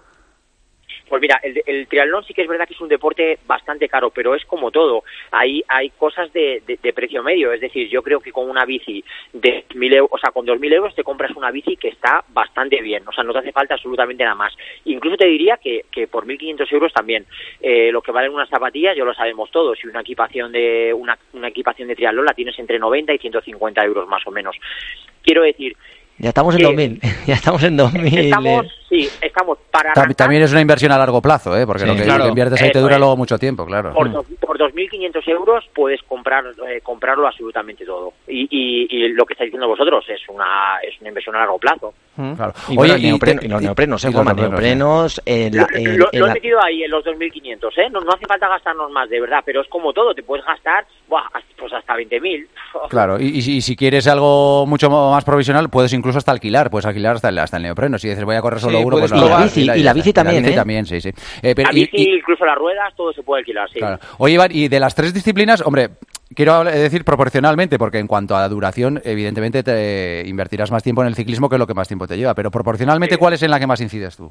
Pues mira, el, el triatlón sí que es verdad que es un deporte bastante caro, pero es como todo. Hay hay cosas de, de, de precio medio, es decir, yo creo que con una bici de mil euros, o sea, con dos mil euros te compras una bici que está bastante bien, o sea, no te hace falta absolutamente nada más. Incluso te diría que, que por mil quinientos euros también. Eh, lo que valen unas zapatillas, ya lo sabemos todos, y una equipación de una, una equipación de triatlón la tienes entre noventa y ciento cincuenta euros más o menos. Quiero decir, Ya estamos en Eh, dos mil, ya estamos en dos mil. estamos, sí, estamos para Tam- arrancar, También es una inversión a largo plazo, ¿eh? Porque Sí, lo que, claro. lo que inviertes ahí te Eso dura es. luego mucho tiempo, claro. por, do- por dos mil quinientos euros puedes comprar eh, comprarlo absolutamente todo. Y, y, y lo que estáis diciendo vosotros es una es una inversión a largo plazo. Claro. Y, bueno, el y neopreno- te- y los y- neoprenos, y ¿eh, los Juanma? neoprenos, Neoprenos, eh, la- eh, lo en lo he la- metido ahí en los dos mil quinientos, ¿eh? No, no hace falta gastarnos más, de verdad, pero es como todo, te puedes gastar buah, hasta- pues hasta veinte mil. Claro, y, y si, y si quieres algo mucho más provisional, puedes incluso hasta alquilar, puedes alquilar hasta el, hasta el neopreno. Si dices voy a correr solo Sí, uno, puedes pues probar. nada, Y la bici- alquila y la ya bici está. también, La bici ¿eh? también, sí, sí. Eh, pero- La y- bici, y- incluso las ruedas, todo se puede alquilar, sí. Claro. Oye, Iván, y de las tres disciplinas, hombre, quiero hablar- decir proporcionalmente, porque en cuanto a duración, evidentemente te invertirás más tiempo en el ciclismo que es lo que más tiempo te lleva, pero proporcionalmente, Sí. ¿cuál es en la que más incides tú?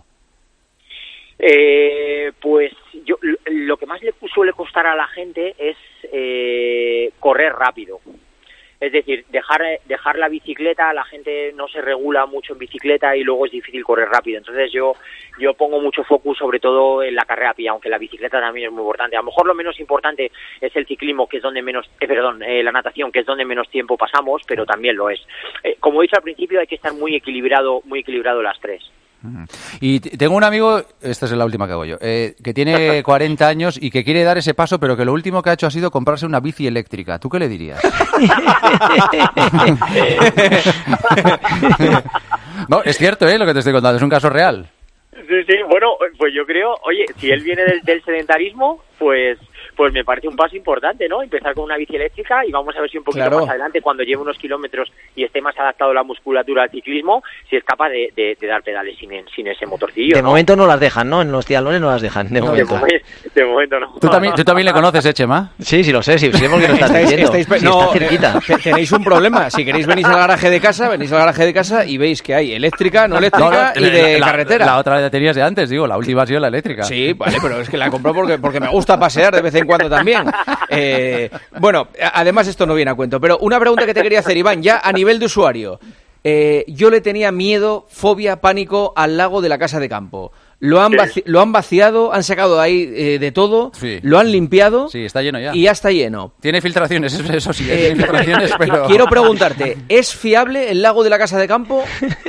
Eh, pues yo lo- lo que más le suele costar a la gente es eh, correr rápido. Es decir, dejar dejar la bicicleta, la gente no se regula mucho en bicicleta y luego es difícil correr rápido. Entonces yo yo pongo mucho focus sobre todo en la carrera a pie, aunque la bicicleta también es muy importante. A lo mejor lo menos importante es el ciclismo, que es donde menos, eh, perdón, eh, la natación, que es donde menos tiempo pasamos, pero también lo es. Eh, como he dicho al principio, hay que estar muy equilibrado, muy equilibrado las tres. Y t- tengo un amigo, esta es la última que hago yo, eh, que tiene cuarenta años y que quiere dar ese paso, pero que lo último que ha hecho ha sido comprarse una bici eléctrica. ¿Tú qué le dirías? No, es cierto, ¿eh? Lo que te estoy contando, es un caso real. Sí, sí, bueno, pues yo creo, oye, si él viene del, del sedentarismo, pues pues me parece un paso importante, ¿no? Empezar con una bici eléctrica y vamos a ver si un poquito Claro. más adelante, cuando lleve unos kilómetros y esté más adaptado la musculatura al ciclismo, si es capaz de, de, de dar pedales sin, sin ese motorcillo. De ¿no? momento no las dejan, ¿no? En los triatlones no las dejan, de No, momento. de, momento, de momento no. ¿Tú también, tú también le conoces, eh, Chema? Sí, sí lo sé, sí, sí porque lo estás Estáis- diciendo. estáis- Sí, no, está cerquita. eh, tenéis un problema. Si queréis venís al garaje de casa, venís al garaje de casa y veis que hay eléctrica, no eléctrica No, no, y de la, carretera. La otra la tenías de antes, digo, la última ha sido la eléctrica. Sí, vale, pero es que la compró porque, porque me gusta pasear de vez en cuando también. Eh, bueno, a- además esto no viene a cuento, pero una pregunta que te quería hacer, Iván, ya a nivel de usuario. Eh, yo le tenía miedo, fobia, pánico al lago de la Casa de Campo. Lo han, vaci- lo han vaciado, han sacado ahí eh, de todo, Sí. lo han limpiado Sí, está lleno ya. y ya está lleno. Tiene filtraciones, eso, eso sí, Eh, tiene filtraciones, pero... Quiero preguntarte, ¿es fiable el lago de la Casa de Campo?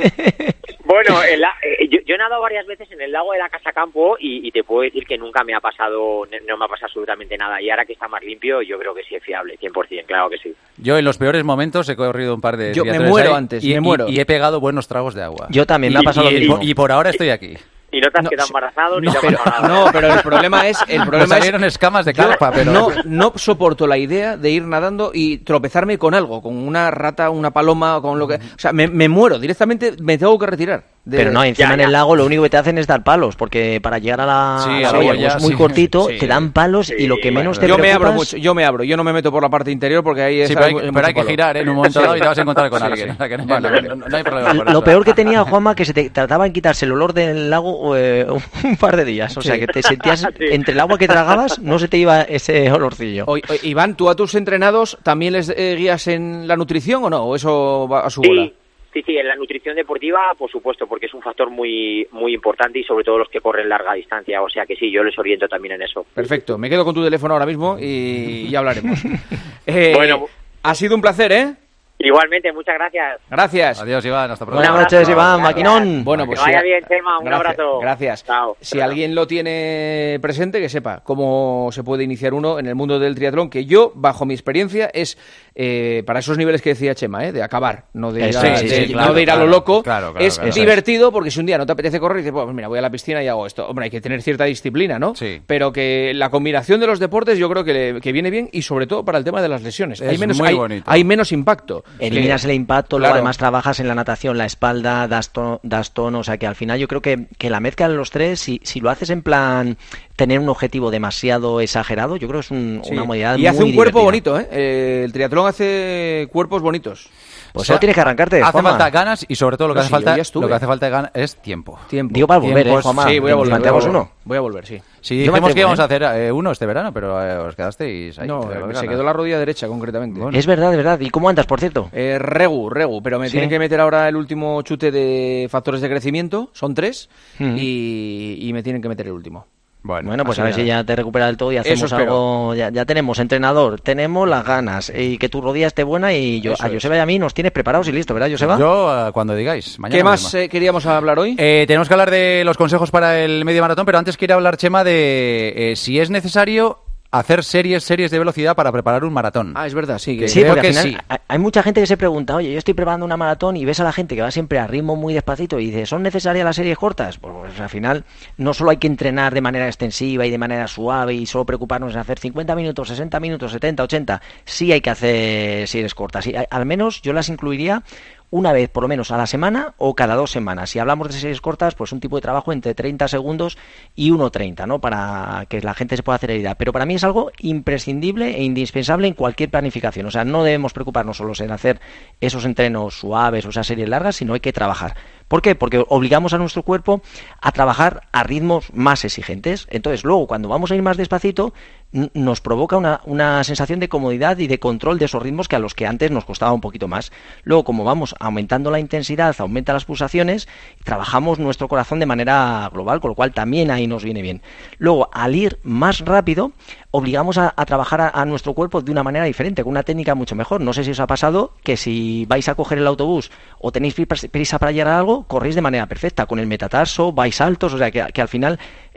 Bueno, el la- eh, yo, yo he nadado varias veces en el lago de la Casa Campo y, y te puedo decir que nunca me ha pasado, no me ha pasado absolutamente nada. Y ahora que está más limpio, yo creo que sí es fiable, cien por ciento, claro que sí. Yo en los peores momentos he corrido un par de Yo me triatlones muero ahí antes, y, me y- muero. y he pegado buenos tragos de agua. Yo también, me ha Y- pasado y, lo y- mismo. y por ahora estoy aquí. Y no te has No, quedado sí. embarazado ni No, te ha pero, pasado nada. no, pero el problema es... El Me problema es salieron escamas de yo carpa, pero... no, no soporto la idea de ir nadando y tropezarme con algo, con una rata, una paloma, o con lo que... O sea, me, me muero, directamente me tengo que retirar. de- Pero no, encima Ya, en ya. el lago lo único que te hacen es dar palos, porque para llegar a la, Sí, a a la la orilla, orilla, como es muy sí. cortito, Sí. te dan palos y lo que Bueno, menos te Yo me abro preocupas- mucho, yo me abro, yo no me meto por la parte interior porque ahí es Sí, pero hay, algo- pero mucho hay que palo. girar, ¿eh? En un momento dado y te vas a encontrar con Sí, alguien. sí. O sea, que no, Bueno, no- no- no hay problema por Lo eso. peor que tenía, Juanma, que se te trataba en quitarse el olor del lago eh, un par de días. O sea, Sí. que te sentías, Sí. entre el agua que tragabas, no se te iba ese olorcillo. Oye, oye, Iván, ¿tú a tus entrenados también les eh, guías en la nutrición o no? ¿O eso va a su bola? Sí, sí, sí, en la nutrición deportiva, por supuesto, porque es un factor muy muy importante y sobre todo los que corren larga distancia. O sea que sí, yo les oriento también en eso. Perfecto, me quedo con tu teléfono ahora mismo y ya hablaremos. Eh, Bueno. ha sido un placer, ¿eh? Igualmente, muchas gracias. Gracias. Adiós, Iván, hasta pronto. Buenas Un abrazo, noches, Iván, gracias. maquinón. Bueno, pues que vaya si- bien, Chema, un Gracias, abrazo. Gracias. Chao. Si alguien lo tiene presente, que sepa cómo se puede iniciar uno en el mundo del triatlón, que yo, bajo mi experiencia, es eh, para esos niveles que decía Chema, ¿eh? De acabar, no de ir, Eso, a, sí, de- sí, no claro, de ir a lo claro, loco. claro, claro, es claro. divertido porque si un día no te apetece correr, dices, pues mira, voy a la piscina y hago esto. Hombre, hay que tener cierta disciplina, ¿no? Sí. Pero que la combinación de los deportes yo creo que, que viene bien y sobre todo para el tema de las lesiones. Es hay menos, muy hay, bonito. hay menos impacto. Eliminas Que- el impacto, claro. luego además trabajas en la natación, la espalda, das tono, das tono, o sea que al final yo creo que, que la mezcla de los tres, si, si lo haces en plan tener un objetivo demasiado exagerado, yo creo que es un- Sí. una modalidad Y hace muy un cuerpo divertida. bonito, ¿eh? Eh, El triatlón hace cuerpos bonitos. Pues solo tienes que arrancarte, Hace Juanma. falta ganas y sobre todo lo que No, hace sí, yo falta ya estuve. lo que hace falta gan- es tiempo. Tiempo. Digo para volver, ¿eh, Tiempos- Juanma? Sí, voy a volver. ¿Planteamos voy a volver. uno? Voy a volver, sí. Sí, Yo me dijimos que atrevo, íbamos ¿eh? a hacer eh, uno este verano, pero eh, os quedasteis ahí. No, Te lo se ganas. quedó la rodilla derecha, concretamente. Es verdad, es verdad. ¿Y cómo andas, por cierto? Eh, regu, regu, pero me Sí. tienen que meter ahora el último chute de factores de crecimiento, son tres, Ujú. y, y me tienen que meter el último. Bueno, pues así a ver nada. si ya te recupera del todo y Eso hacemos espero. algo. Ya, ya tenemos entrenador, tenemos las ganas y que tu rodilla esté buena y yo, Eso a es. Joseba y a mí nos tienes preparados y listo, ¿verdad, Joseba? Yo, eh, cuando digáis. Mañana ¿Qué más mismo. eh, queríamos hablar hoy? Eh, tenemos que hablar de los consejos para el medio maratón, pero antes quiero hablar, Chema, de eh, si es necesario hacer series, series de velocidad para preparar un maratón. Ah, es verdad, sí. Que Sí, creo porque al que final sí. hay- hay mucha gente que se pregunta, oye, yo estoy preparando una maratón y ves a la gente que va siempre a ritmo muy despacito y dice, ¿son necesarias las series cortas? Pues, pues, al final no solo hay que entrenar de manera extensiva y de manera suave y solo preocuparnos en hacer cincuenta minutos, sesenta minutos, setenta, ochenta, sí hay que hacer series cortas. Y a- al menos yo las incluiría una vez por lo menos a la semana o cada dos semanas. Si hablamos de series cortas, pues un tipo de trabajo entre treinta segundos y uno treinta, ¿no? Para que la gente se pueda hacer la idea. Pero para mí es algo imprescindible e indispensable en cualquier planificación. O sea, no debemos preocuparnos solo en hacer esos entrenos suaves o esas series largas, sino hay que trabajar. ¿Por qué? Porque obligamos a nuestro cuerpo a trabajar a ritmos más exigentes. Entonces, luego, cuando vamos a ir más despacito, n- nos provoca una, una sensación de comodidad y de control de esos ritmos que a los que antes nos costaba un poquito más. Luego, como vamos aumentando la intensidad, aumenta las pulsaciones, trabajamos nuestro corazón de manera global, con lo cual también ahí nos viene bien. Luego, al ir más rápido, obligamos a, a trabajar a, a nuestro cuerpo de una manera diferente, con una técnica mucho mejor. No sé si os ha pasado que si vais a coger el autobús o tenéis prisa prisa para llegar a algo, corréis de manera perfecta, con el metatarso, vais altos, o sea que, que al final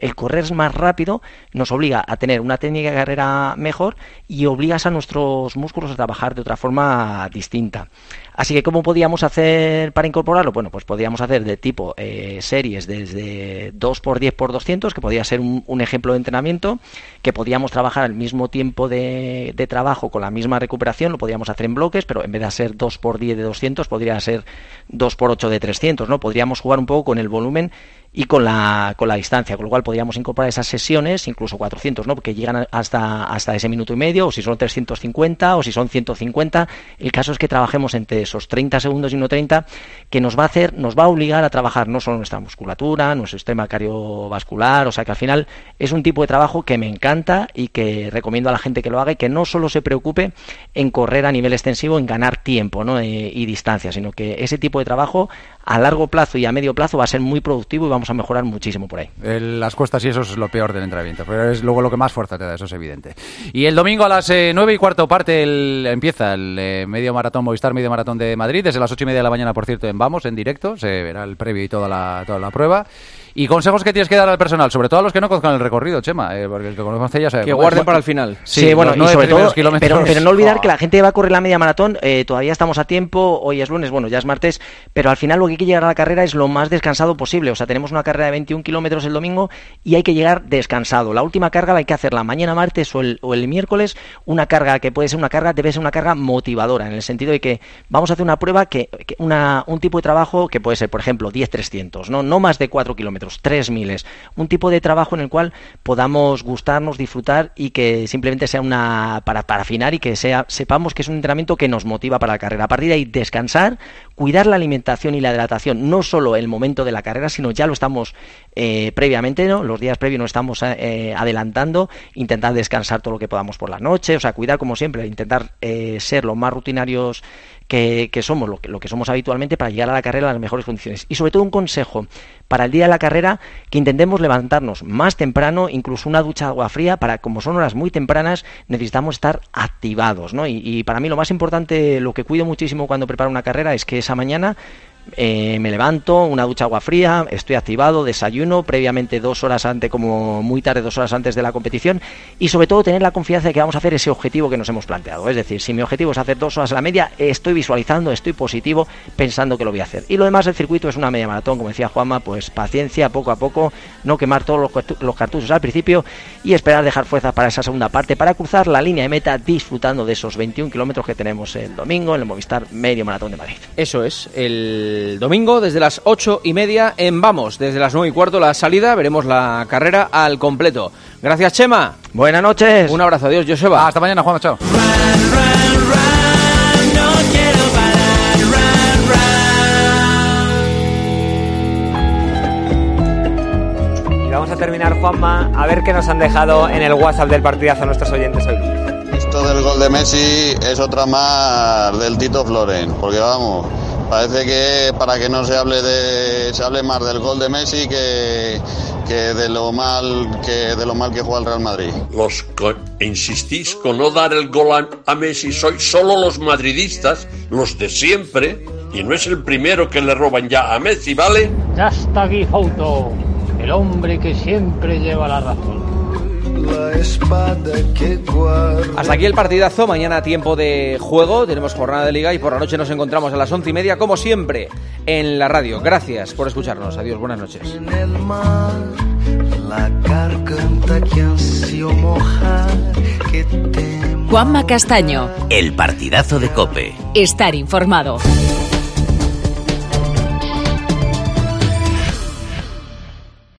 el correr más rápido nos obliga a tener una técnica de carrera mejor y obligas a nuestros músculos a trabajar de otra forma distinta. Así que, ¿cómo podíamos hacer para incorporarlo? Bueno, pues podíamos hacer de tipo eh, series desde dos por diez por doscientos, que podía ser un, un ejemplo de entrenamiento, que podíamos trabajar al mismo tiempo de, de trabajo con la misma recuperación, lo podíamos hacer en bloques, pero en vez de ser dos por diez de doscientos, podría ser dos por ocho de trescientos, ¿no? Podríamos jugar un poco con el volumen y con la con la distancia, con lo cual podríamos incorporar esas sesiones, incluso cuatrocientos, ¿no? Porque llegan hasta hasta ese minuto y medio, o si son trescientos cincuenta, o si son ciento cincuenta. El caso es que trabajemos entre esos treinta segundos y uno treinta, que nos va a hacer, nos va a obligar a trabajar no solo nuestra musculatura, nuestro sistema cardiovascular, o sea que al final es un tipo de trabajo que me encanta y que recomiendo a la gente que lo haga y que no solo se preocupe en correr a nivel extensivo, en ganar tiempo, ¿no? e, y distancia, sino que ese tipo de trabajo a largo plazo y a medio plazo va a ser muy productivo y vamos a mejorar muchísimo por ahí. El, las cuestas y eso es lo peor del entrenamiento, pero es luego lo que más fuerza te da, eso es evidente. Y el domingo a las eh, nueve y cuarto parte el, empieza el eh, medio maratón Movistar Medio Maratón de Madrid, desde las ocho y media de la mañana, por cierto, en Vamos, en directo, se verá el previo y toda la, toda la prueba. Y consejos que tienes que dar al personal, sobre todo a los que no conozcan el recorrido, Chema, eh, porque el que conoce ya sabe. Que guarden para el final. Sí, sí bueno, y sobre todo, pero, pero no olvidar que la gente va a correr la media maratón, eh, todavía estamos a tiempo, hoy es lunes, bueno, ya es martes, pero al final lo que hay que llegar a la carrera es lo más descansado posible. O sea, tenemos una carrera de veintiún kilómetros el domingo y hay que llegar descansado. La última carga la hay que hacerla mañana martes o el, o el miércoles, una carga que puede ser una carga, debe ser una carga motivadora, en el sentido de que vamos a hacer una prueba, que, que una, un tipo de trabajo que puede ser, por ejemplo, diez trescientos, ¿no? No más de cuatro kilómetros, tres miles. Un tipo de trabajo en el cual podamos gustarnos, disfrutar y que simplemente sea una para, para afinar y que sea sepamos que es un entrenamiento que nos motiva para la carrera. A partir de ahí, descansar, cuidar la alimentación y la hidratación, no solo el momento de la carrera, sino ya lo estamos eh, previamente, ¿no? Los días previos nos estamos eh, adelantando, intentar descansar todo lo que podamos por la noche, o sea, cuidar como siempre, intentar eh, ser lo más rutinarios que, que somos, lo que, lo que somos habitualmente, para llegar a la carrera en las mejores condiciones. Y sobre todo un consejo para el día de la carrera, que intentemos levantarnos más temprano, incluso una ducha de agua fría, para, como son horas muy tempranas, necesitamos estar activados, ¿no? Y, y para mí lo más importante, lo que cuido muchísimo cuando preparo una carrera, es que esa mañana Eh, me levanto, una ducha agua fría, estoy activado, desayuno previamente dos horas antes, como muy tarde, dos horas antes de la competición, y sobre todo tener la confianza de que vamos a hacer ese objetivo que nos hemos planteado. Es decir, si mi objetivo es hacer dos horas a la media, estoy visualizando, estoy positivo, pensando que lo voy a hacer. Y lo demás del circuito es una media maratón, como decía Juanma, pues paciencia, poco a poco, no quemar todos los, los cartuchos al principio y esperar dejar fuerza para esa segunda parte, para cruzar la línea de meta disfrutando de esos veintiún kilómetros que tenemos el domingo en el Movistar Medio Maratón de Madrid. Eso es, el El domingo desde las ocho y media en Vamos, desde las nueve y cuarto la salida, veremos la carrera al completo. Gracias, Chema. Buenas noches. Un abrazo, adiós, Joseba. Hasta mañana, Juan, chao. Y vamos a terminar, Juanma, a ver qué nos han dejado en el WhatsApp del partidazo a nuestros oyentes hoy. Esto del gol de Messi es otra más del Tito Floren, porque vamos, parece que para que no se hable de se hable más del gol de Messi que, que de lo mal que de lo mal que juega el Real Madrid. Los que insistís con no dar el gol a, a Messi sois solo los madridistas, los de siempre, y no es el primero que le roban ya a Messi, ¿vale? Ya está aquí Fouto, el hombre que siempre lleva la razón. Hasta aquí el partidazo, mañana tiempo de juego, tenemos jornada de liga y por la noche nos encontramos a las once y media, como siempre, en la radio. Gracias por escucharnos, adiós, buenas noches. Juanma Castaño. El partidazo de COPE. Estar informado.